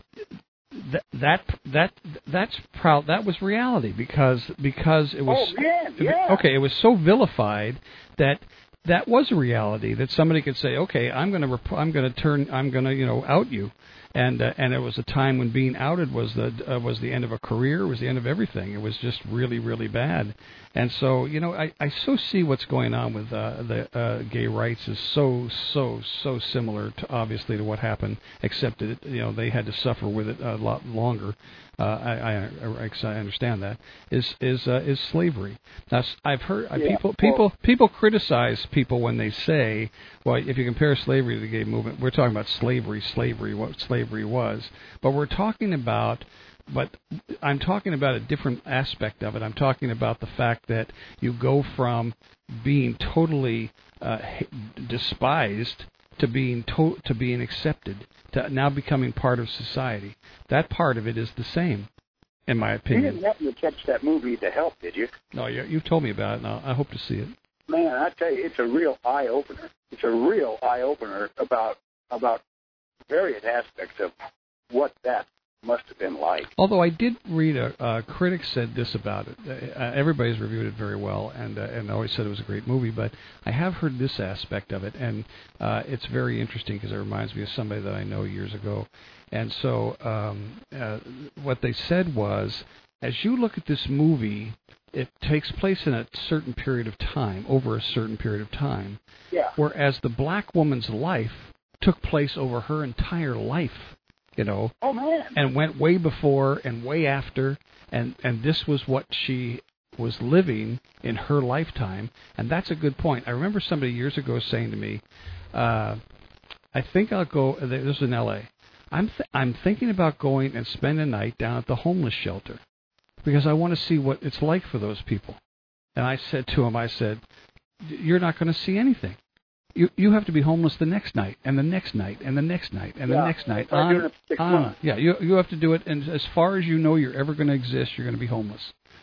That that that that's proud. That was reality because because it was. Oh man, yeah. Okay, it was so vilified that that was a reality that somebody could say, okay, I'm going to rep- I'm going to turn I'm going to you know out you. And uh, and it was a time when being outed was the uh, was the end of a career, was the end of everything. It was just really, really bad. And so, you know, I, I so see what's going on with uh, the uh, gay rights is so, so, so similar to obviously to what happened, except that, it, you know, they had to suffer with it a lot longer. Uh, I, I, I understand that, is is uh, is slavery. Now, s- I've heard uh, Yeah, people well- people people criticize people when they say, well, if you compare slavery to the gay movement, we're talking about slavery, slavery, what slavery was, but we're talking about. But I'm talking about a different aspect of it. I'm talking about the fact that you go from being totally uh, h- despised to being to- to being accepted, to now becoming part of society. That part of it is the same, in my You opinion. didn't happen to catch that movie, The Help, did you? No, you, you've told me about it, and I hope to see it. Man, I tell you, it's a real eye opener. It's a real eye opener about about various aspects of what that must have been like. Although I did read a, a critic said this about it. Uh, everybody's reviewed it very well, and uh, and always said it was a great movie. But I have heard this aspect of it, and uh, it's very interesting because it reminds me of somebody that I know years ago. And so um, uh, what they said was, as you look at this movie, it takes place in a certain period of time, over a certain period of time. Yeah. Whereas the black woman's life took place over her entire life. You know, Oh man. and went way before and way after, and, and this was what she was living in her lifetime, and that's a good point. I remember somebody years ago saying to me, uh, I think I'll go, this was in L A, I'm, th- I'm thinking about going and spend a night down at the homeless shelter, because I want to see what it's like for those people. And I said to him, I said, you're not going to see anything. You you have to be homeless the next night, and the next night, and the next night, and Yeah, the next night. I'm doing On, it for six on. months. Yeah, you you have to do it, and as far as you know you're ever going to exist, you're going to be homeless.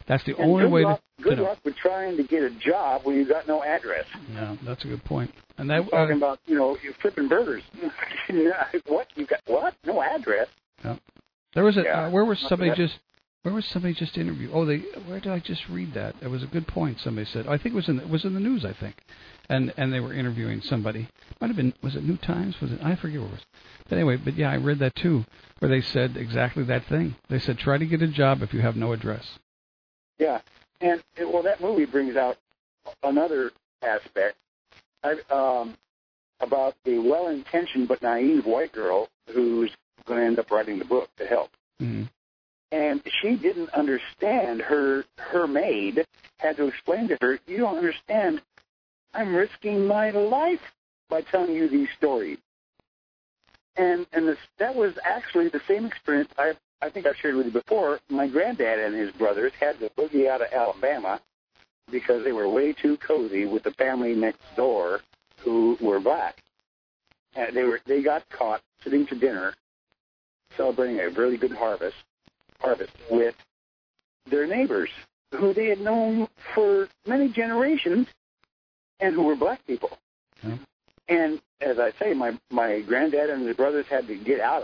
That's the And only good way luck, to, good to know. luck with trying to get a job when you got no address. Yeah, that's a good point. And that I'm talking about, you know, you're flipping burgers. What? You got what? No address? Yeah. There was a Yeah. uh, where was Not somebody bad. just where was somebody just interviewed? Oh, they where did I just read that? It was a good point. Somebody said. I think it was in the, it was in the news. I think, and and they were interviewing somebody. Might have been was it New Times? Was it? I forget what it was. But anyway, but yeah, I read that too, where they said exactly that thing. They said try to get a job if you have no address. Yeah, and well, that movie brings out another aspect I, um, about a well-intentioned but naive white girl who's going to end up writing the book to help. Mm-hmm. And she didn't understand. Her her maid had to explain to her, "You don't understand. I'm risking my life by telling you these stories." And and this, that was actually the same experience I I think I've shared with you before. My granddad and his brothers had to boogie out of Alabama because they were way too cozy with the family next door who were black. And they were they got caught sitting to dinner, celebrating a really good harvest harvest with their neighbors who they had known for many generations and who were black people. Yeah. And as I say, my my granddad and his brothers had to get out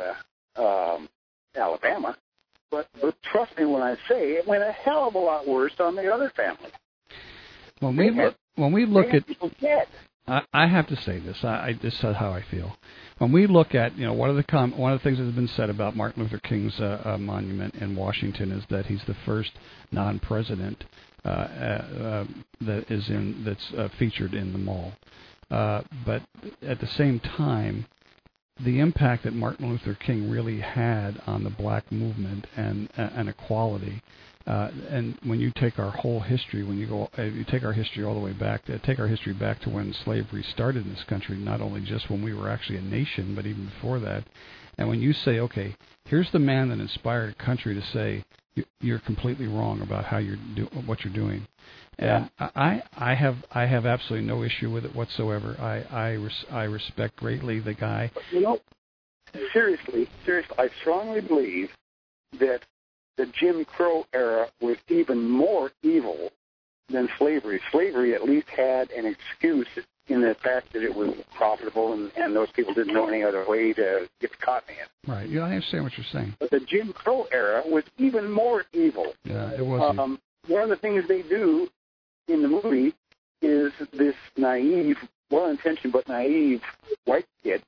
of um, Alabama. But, but trust me when I say it went a hell of a lot worse on the other family. When we They look, had- when we look they had at, people dead. I, I have to say this. I, I this is how I feel. When we look at, you know, one of the com- one of the things that has been said about Martin Luther King's uh, uh, monument in Washington is that he's the first non-president uh, uh, uh, that is in that's uh, featured in the mall. Uh, but at the same time, the impact that Martin Luther King really had on the black movement and uh, and equality, uh, and when you take our whole history, when you go, uh, you take our history all the way back, to, take our history back to when slavery started in this country, not only just when we were actually a nation, but even before that. And when you say, okay, here's the man that inspired a country to say you, you're completely wrong about how you're do, what you're doing. And I, I have I have absolutely no issue with it whatsoever. I I, res, I respect greatly the guy. You know, seriously, seriously, I strongly believe that the Jim Crow era was even more evil than slavery. Slavery at least had an excuse in the fact that it was profitable and, and those people didn't know any other way to get the cotton in. Right. Yeah, I understand what you're saying. But the Jim Crow era was even more evil. Yeah, it was. Um, one of the things they do in the movie is this naive, well-intentioned but naive white kid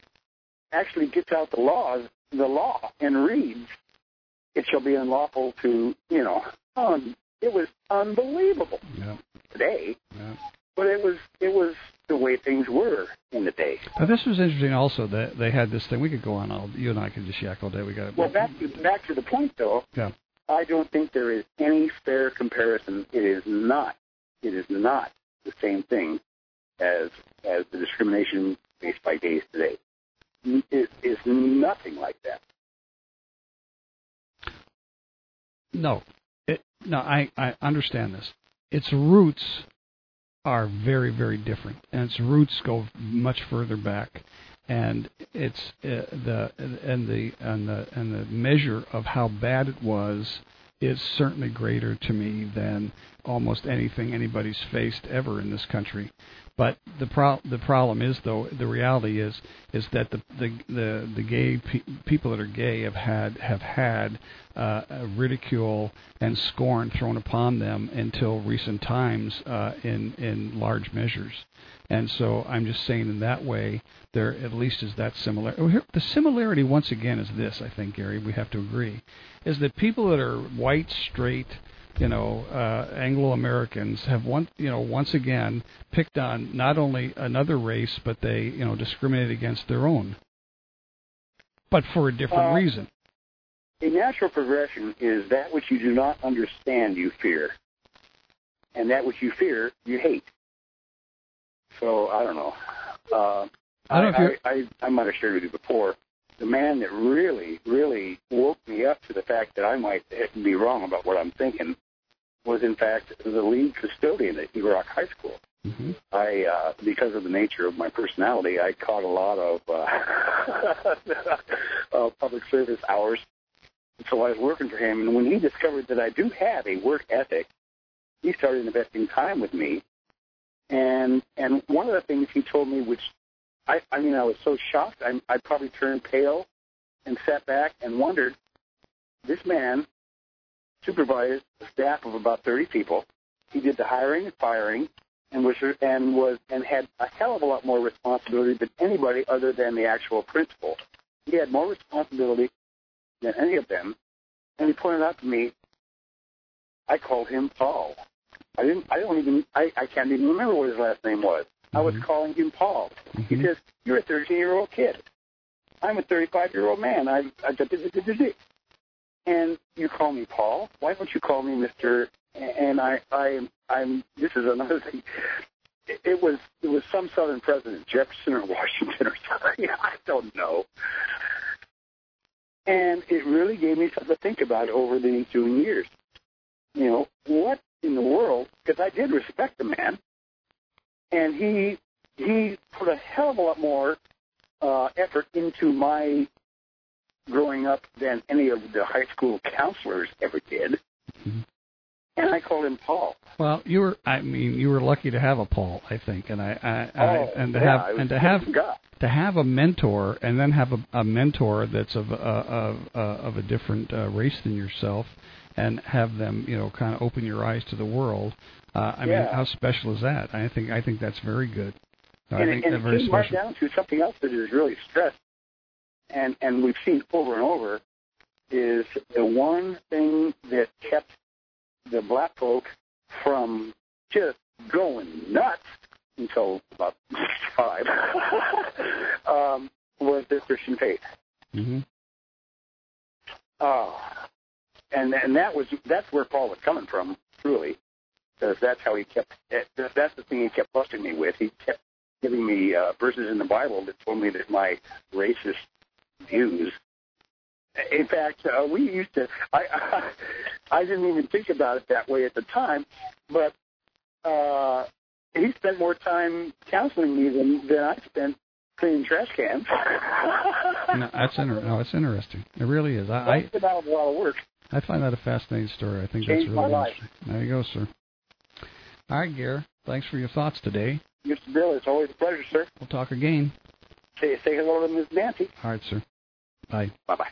actually gets out the laws, the law, and reads, "It shall be unlawful to," you know, um, it was unbelievable yeah. today, yeah. but it was it was the way things were in the day. Now, this was interesting also that they had this thing. We could go on all, you and I could just yak all day. We got Well, back to, back to the point, though, yeah. I don't think there is any fair comparison. It is not. It is not the same thing as as the discrimination faced by gays today. It is nothing like that. No, it, no, I, I understand this. Its roots are very, very different, and its roots go much further back. And it's uh, the and the and the and the measure of how bad it was is certainly greater to me than almost anything anybody's faced ever in this country. But the pro- the problem is, though, the reality is is that the the the, the gay pe- people that are gay have had have had uh, ridicule and scorn thrown upon them until recent times uh, in in large measures. And so I'm just saying in that way, there at least is that similar. The similarity, once again, is this, I think, Gary, we have to agree, is that people that are white, straight, you know, uh, Anglo-Americans have one, you know, once again picked on not only another race, but they, you know, discriminate against their own, but for a different uh, reason. A natural progression is that which you do not understand, you fear, and that which you fear, you hate. So I don't know. Uh, I don't know I, if I, I, I might have shared with you before. The man that really, really woke me up to the fact that I might be wrong about what I'm thinking was, in fact, the lead custodian at Eagle Rock High School. Mm-hmm. I, uh, because of the nature of my personality, I caught a lot of uh, uh, public service hours, so I was working for him. And when he discovered that I do have a work ethic, he started investing time with me. And and one of the things he told me, which I, I mean, I was so shocked, I, I probably turned pale and sat back and wondered, this man supervised a staff of about thirty people. He did the hiring and firing, and was and was and had a hell of a lot more responsibility than anybody other than the actual principal. He had more responsibility than any of them, and he pointed out to me, I called him Paul. I didn't. I don't even. I, I can't even remember what his last name was. Mm-hmm. I was calling him Paul. Mm-hmm. He says, "You're a thirteen-year-old kid. I'm a thirty-five-year-old man. I, I, and you call me Paul. Why don't you call me Mister?" And I, I, I'm. This is another thing. It, it was, it was some Southern president, Jefferson or Washington or something. I don't know. And it really gave me something to think about over the ensuing years. You know, what in the world? Because I did respect the man, and he he put a hell of a lot more uh, effort into my growing up than any of the high school counselors ever did. Mm-hmm. And I called him Paul. Well, you were, I mean, you were lucky to have a Paul, I think, and I, I, I oh, and to yeah, have and to have to have a mentor, and then have a, a mentor that's of uh, of uh, of a different uh, race than yourself, and have them, you know, kind of open your eyes to the world. Uh, I yeah. mean, how special is that? I think I think that's very good. I and think and that's it very came special. right down to something else that is really stressed, and and we've seen over and over, is the one thing that kept the black folk from just going nuts until about five um, was their Christian faith. Mm-hmm. Uh, and and that was that's where Paul was coming from, truly, because that's how he kept. That's the thing he kept busting me with. He kept giving me uh, verses in the Bible that told me that my racist views. In fact, uh, we used to. I, I I didn't even think about it that way at the time, but uh, he spent more time counseling me than than I spent cleaning trash cans. no, that's inter- no, it's interesting. It really is. I, I that was a lot of work. I find that a fascinating story. I think Changed that's my really life. interesting. There you go, sir. All right, Gare. Thanks for your thoughts today. Mister Bill, it's always a pleasure, sir. We'll talk again. Say say hello to Miss Nancy. All right, sir. Bye. Bye bye.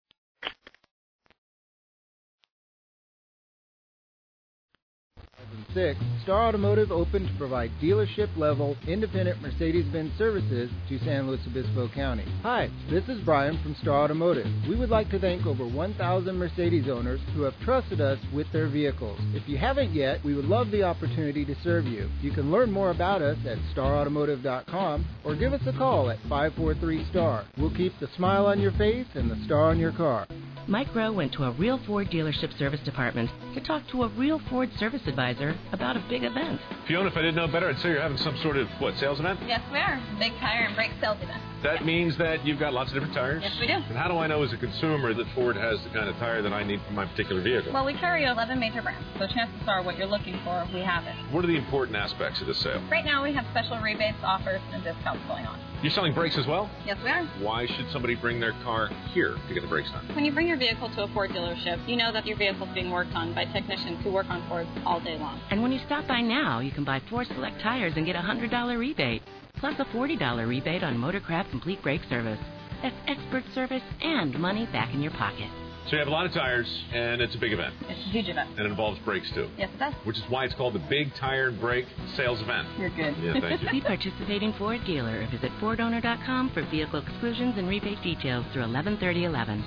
two thousand six, Star Automotive opened to provide dealership-level, independent Mercedes-Benz services to San Luis Obispo County. Hi, this is Brian from Star Automotive. We would like to thank over one thousand Mercedes owners who have trusted us with their vehicles. If you haven't yet, we would love the opportunity to serve you. You can learn more about us at star automotive dot com or give us a call at five four three STAR. We'll keep the smile on your face and the star on your car. Mike Rowe went to a real Ford dealership service department to talk to a real Ford service advisor about a big event. Fiona, if I didn't know better, I'd say you're having some sort of, what, sales event? Yes, we are. Big tire and brake sales event. That means that you've got lots of different tires? Yes, we do. And how do I know as a consumer that Ford has the kind of tire that I need for my particular vehicle? Well, we carry eleven major brands, so chances are what you're looking for, we have it. What are the important aspects of this sale? Right now, we have special rebates, offers, and discounts going on. You're selling brakes as well? Yes, we are. Why should somebody bring their car here to get the brakes done? When you bring your vehicle to a Ford dealership, you know that your vehicle is being worked on by technicians who work on Fords all day long. And when you stop by now, you can buy Ford Select tires and get a one hundred dollars rebate, plus a forty dollars rebate on Motorcraft Complete Brake Service. That's expert service and money back in your pocket. So you have a lot of tires, and it's a big event. It's a huge event. And it involves brakes, too. Yes, it does. Which is why it's called the Big Tire and Brake Sales Event. You're good. Yeah, thank you. See participating Ford dealer or visit Ford Owner dot com for vehicle exclusions and rebate details through eleven thirty eleven.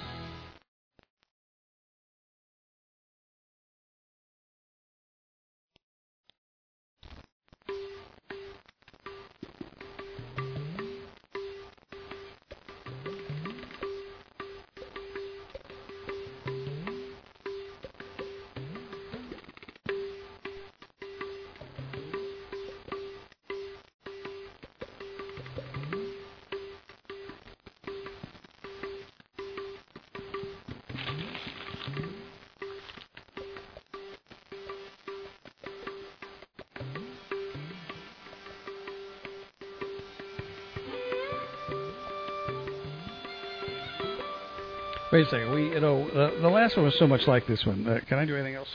Wait a second. We, you know, the, the last one was so much like this one. Uh, can I do anything else?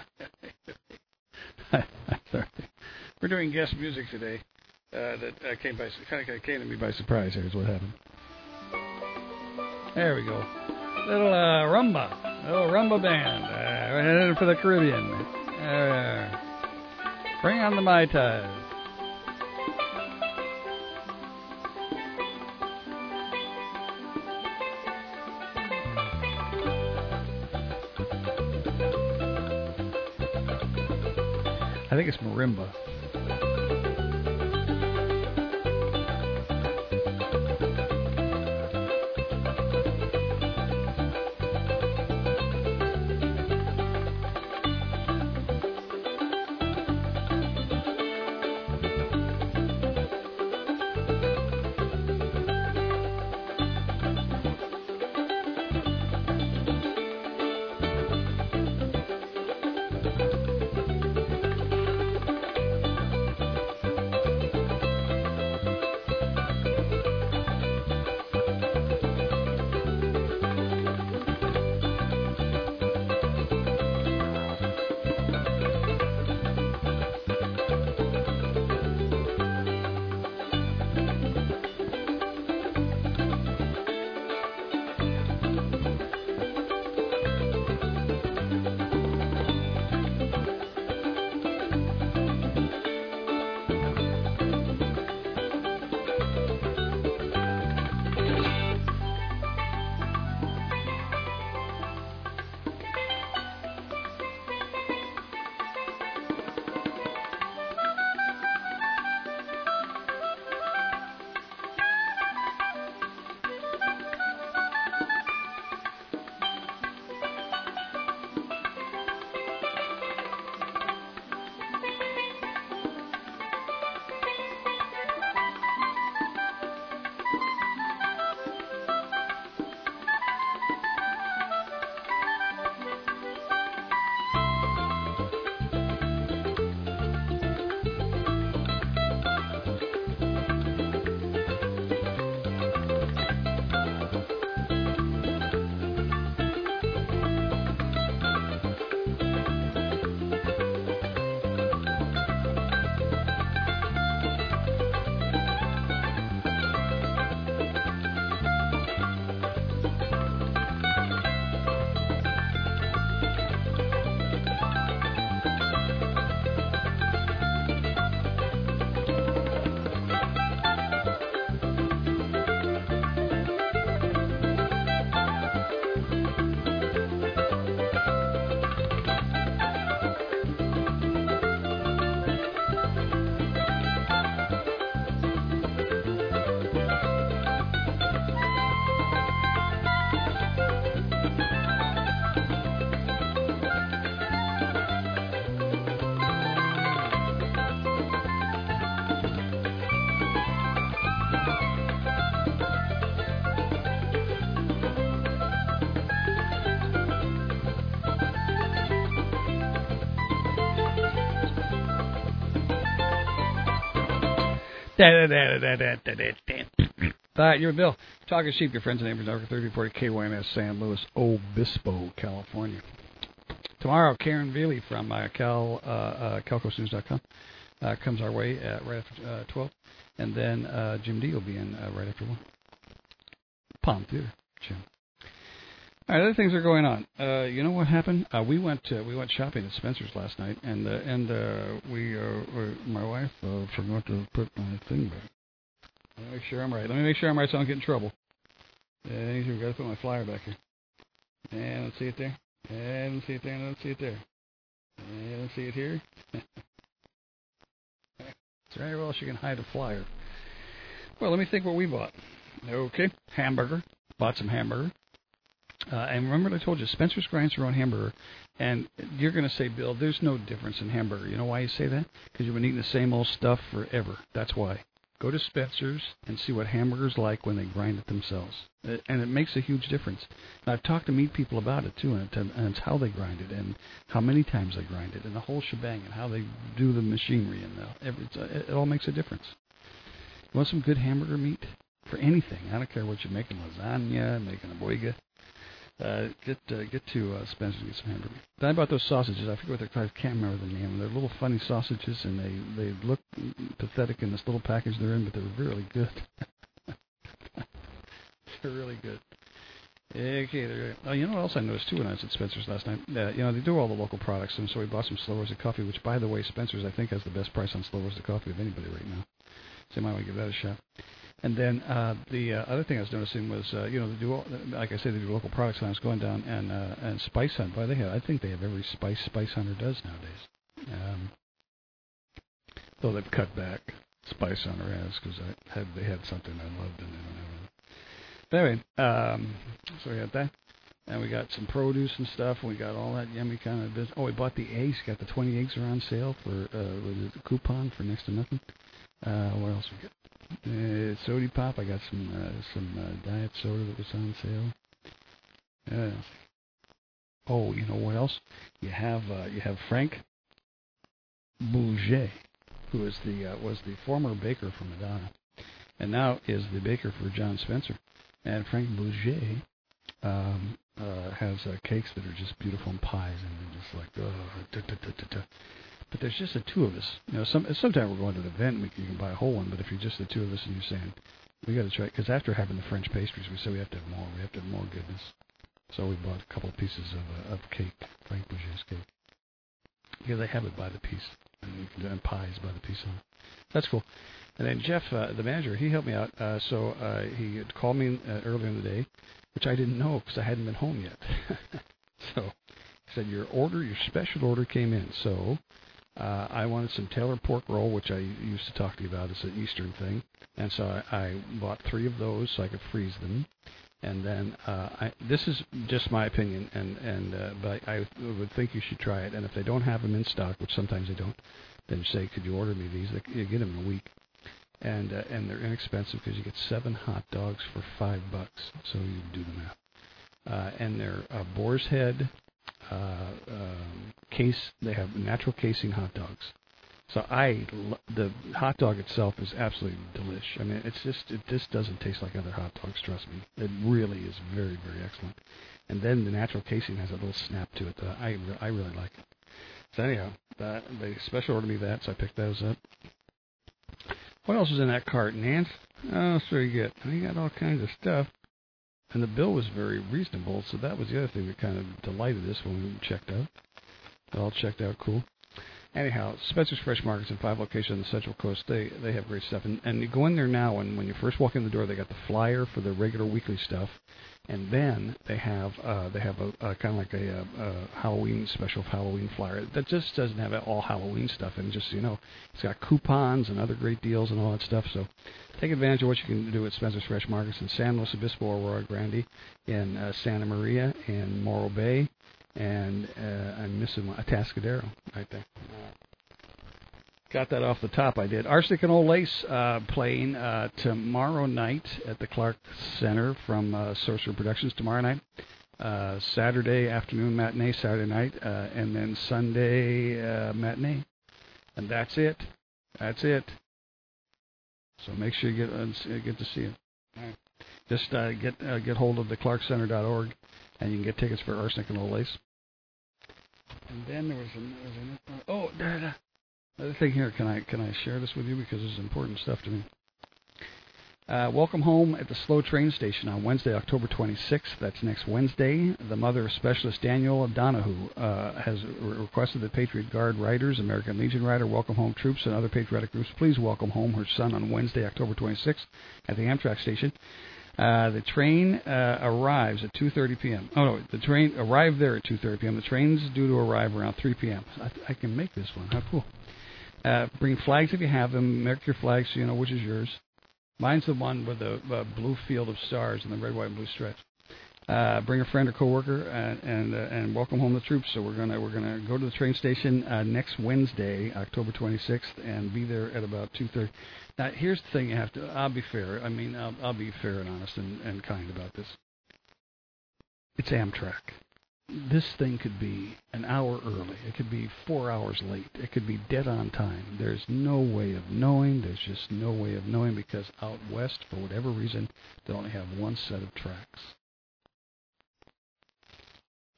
Sorry. We're doing guest music today. Uh, that uh, came by kind of came to me by surprise. Here's what happened. There we go. Little uh, rumba, little rumba band. Uh, we're headed for the Caribbean. Uh, bring on the Mai Tais. I think it's marimba. Hi, you're Bill. Talking Sheep, your friends and neighbors, over thirty forty K Y M S, San Luis Obispo, California. Tomorrow, Karen Veely from uh, Cal, uh, uh, Calcos News dot com uh, comes our way at right after uh, twelve. And then uh, Jim D will be in uh, right after one. Palm Theater, Jim. All right, other things are going on. Uh, you know what happened? Uh, we went uh, we went shopping at Spencer's last night, and uh, and uh, we uh, my wife uh, forgot to put my thing back. Let me make sure I'm right. Let me make sure I'm right so I don't get in trouble. And I've got to put my flyer back here. And let's see it there. And let's see it there. And let's see it there. And let's see it here. Is there anywhere else you can hide a flyer? Well, let me think what we bought. Okay, hamburger. Bought some hamburger. Uh, and remember I told you, Spencer's grinds their own hamburger. And you're going to say, Bill, there's no difference in hamburger. You know why you say that? Because you've been eating the same old stuff forever. That's why. Go to Spencer's and see what hamburgers like when they grind it themselves. And it makes a huge difference. And I've talked to meat people about it, too, and, and it's how they grind it and how many times they grind it and the whole shebang and how they do the machinery. And the, it's, it all makes a difference. You want some good hamburger meat? For anything. I don't care what you're making, lasagna, making a boiga. Uh, get uh, get to uh, Spencer's and get some hamburger. Then I bought those sausages. I forget what they're called. I can't remember the name. They're little funny sausages, and they, they look pathetic in this little package they're in, but they're really good. They're really good. Okay, there. Oh, you know what else I noticed too when I was at Spencer's last night? Uh, you know, they do all the local products, and so we bought some slow roasted coffee. Which, by the way, Spencer's I think has the best price on slow roasted coffee of anybody right now. So you might want to give that a shot. And then uh, the uh, other thing I was noticing was, uh, you know, they do all, like I said, they do local products. And I was going down and uh, and Spice Hunt. Boy, they have. I think they have every spice Spice Hunter does nowadays. Um, though they've cut back. Spice Hunter has because I had they had something I loved and they don't have it. But anyway, um, so we got that, and we got some produce and stuff. And we got all that yummy kind of business. Oh, we bought the eggs. Got the twenty eggs are on sale for uh, with a coupon for next to nothing. Uh, what else we got? Uh, Sody Pop. I got some uh, some uh, diet soda that was on sale. Yeah. Oh, you know what else? You have uh, you have Frank Bouger, who is the uh, was the former baker for Madonna, and now is the baker for John Spencer. And Frank Bouger um, uh, has uh, cakes that are just beautiful and pies, and they're just like, oh, da, da, da, da, da. But there's just the two of us. You know, some sometimes we're going to the event, and we, you can buy a whole one. But if you're just the two of us, and you're saying, we got to try, because after having the French pastries, we said we have to have more. We have to have more goodness. So we bought a couple of pieces of uh, of cake, Frank Bouger's cake. Yeah, they have it by the piece, and you can and pies by the piece on it. That's cool. And then Jeff, uh, the manager, he helped me out. Uh, so uh, he had called me uh, earlier in the day, which I didn't know because I hadn't been home yet. So he said, your order, your special order came in. So uh, I wanted some Taylor pork roll, which I used to talk to you about. It's an Eastern thing. And so I, I bought three of those so I could freeze them. And then uh, I, this is just my opinion, and, and uh, but I would think you should try it. And if they don't have them in stock, which sometimes they don't, then say, could you order me these? They, you get them in a week. And uh, and they're inexpensive because you get seven hot dogs for five bucks. So you do the math. Uh, and they're uh, boar's head uh, um, case. They have natural casing hot dogs. So I the hot dog itself is absolutely delish. I mean, it's just it just doesn't taste like other hot dogs. Trust me, it really is very very excellent. And then the natural casing has a little snap to it that I I really like it. So anyhow, that, they special ordered me that, so I picked those up. What else is in that cart, Nance? Oh, that's very good. We got all kinds of stuff. And the bill was very reasonable, so that was the other thing that kind of delighted us when we checked out. It all checked out cool. Anyhow, Spencer's Fresh Markets in five locations on the Central Coast, they they have great stuff. And, and you go in there now, and when you first walk in the door, they got the flyer for the regular weekly stuff. And then they have uh, they have a, a kind of like a, a Halloween special Halloween flyer that just doesn't have all Halloween stuff in it. Just so you know, it's got coupons and other great deals and all that stuff. So take advantage of what you can do at Spencer's Fresh Markets in San Luis Obispo, Aurora Grande, in uh, Santa Maria, in Morro Bay, and uh, I'm missing one, Atascadero right there. Got that off the top, I did. Arsenic and Old Lace uh, playing uh, tomorrow night at the Clark Center from uh, Sorcerer Productions tomorrow night. Uh, Saturday afternoon matinee, Saturday night, uh, and then Sunday uh, matinee. And that's it. That's it. So make sure you get uh, get to see it. All right. Just uh, get uh, get hold of the clark center dot org, and you can get tickets for Arsenic and Old Lace. And then there was another. Oh, da, da. Another thing here, can I can I share this with you because it's important stuff to me. Uh, welcome home at the Slow Train Station on Wednesday, October twenty-sixth. That's next Wednesday. The mother of Specialist Daniel Donahue uh, has re- requested that Patriot Guard Riders, American Legion Rider, Welcome Home troops, and other patriotic groups please welcome home her son on Wednesday, October twenty-sixth at the Amtrak station. Uh, the train uh, arrives at two thirty p.m. Oh, no, the train arrived there at two thirty p.m. The train's due to arrive around three p.m. I, I can make this one. How cool. Uh, bring flags if you have them. Mark your flags so you know which is yours. Mine's the one with the uh, blue field of stars and the red, white, and blue stripes. Uh, bring a friend or coworker and and, uh, and welcome home the troops. So we're gonna we're gonna go to the train station uh, next Wednesday, October twenty-sixth, and be there at about two thirty. Now here's the thing: you have to. I'll be fair. I mean, I'll, I'll be fair and honest and, and kind about this. It's Amtrak. This thing could be an hour early. It could be four hours late. It could be dead on time. There's no way of knowing. There's just no way of knowing because out west, for whatever reason, they only have one set of tracks.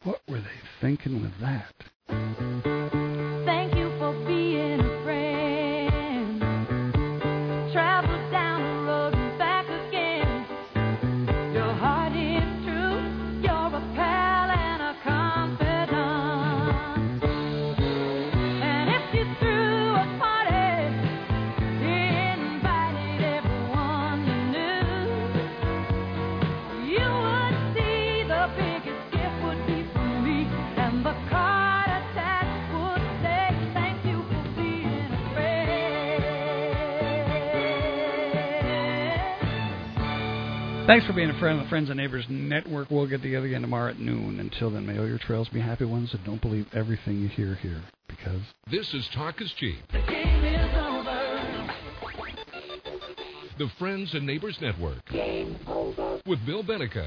What were they thinking with that? Thank you for being a friend. Travel down the road and back again. Your heart is true. You're a pal and a confidant. And if you threw a party, invited everyone you knew, you would see the biggest gift would be from me, and the card attached would say, thank you for being a friend. Thanks for being a friend of the Friends and Neighbors Network. We'll get together again tomorrow at noon. Until then, may all your trails be happy ones, and don't believe everything you hear here, because This is Talk is Cheap. The game is over. The Friends and Neighbors Network. With Bill Benica.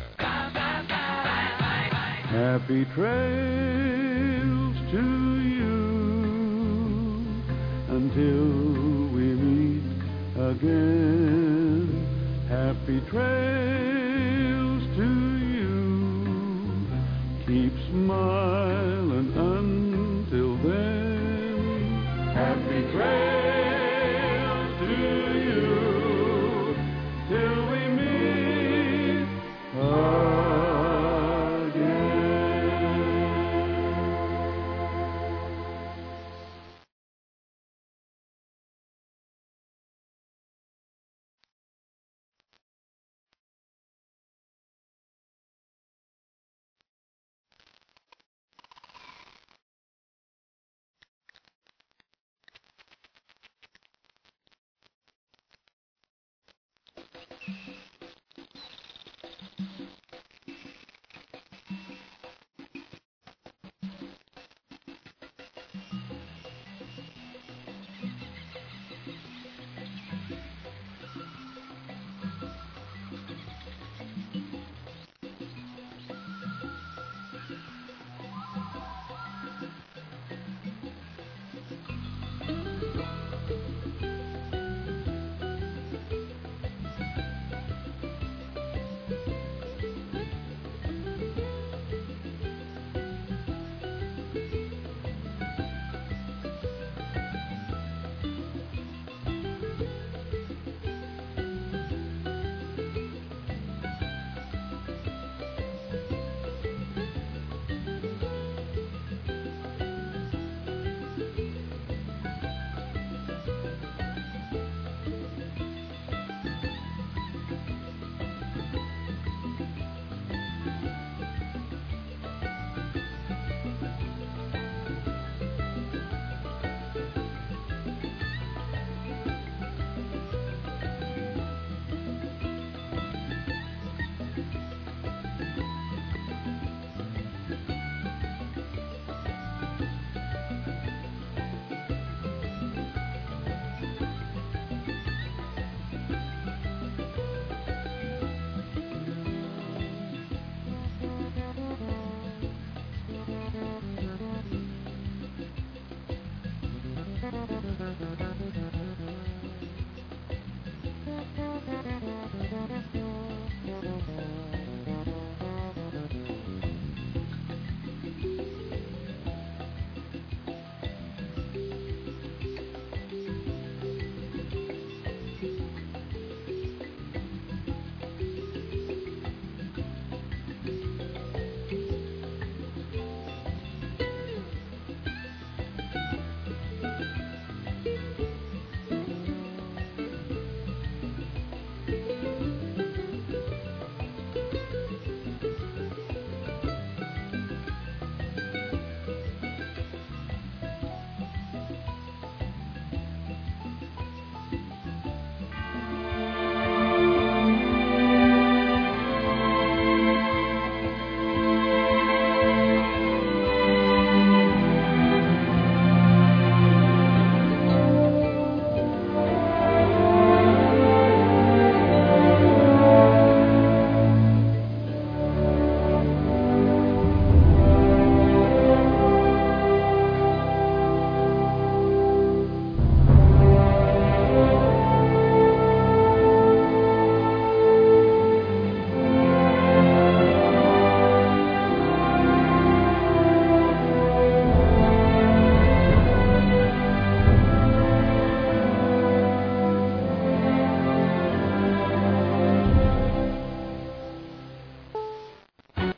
Happy trails to you until we meet again. Happy trails to you. Keep smiling.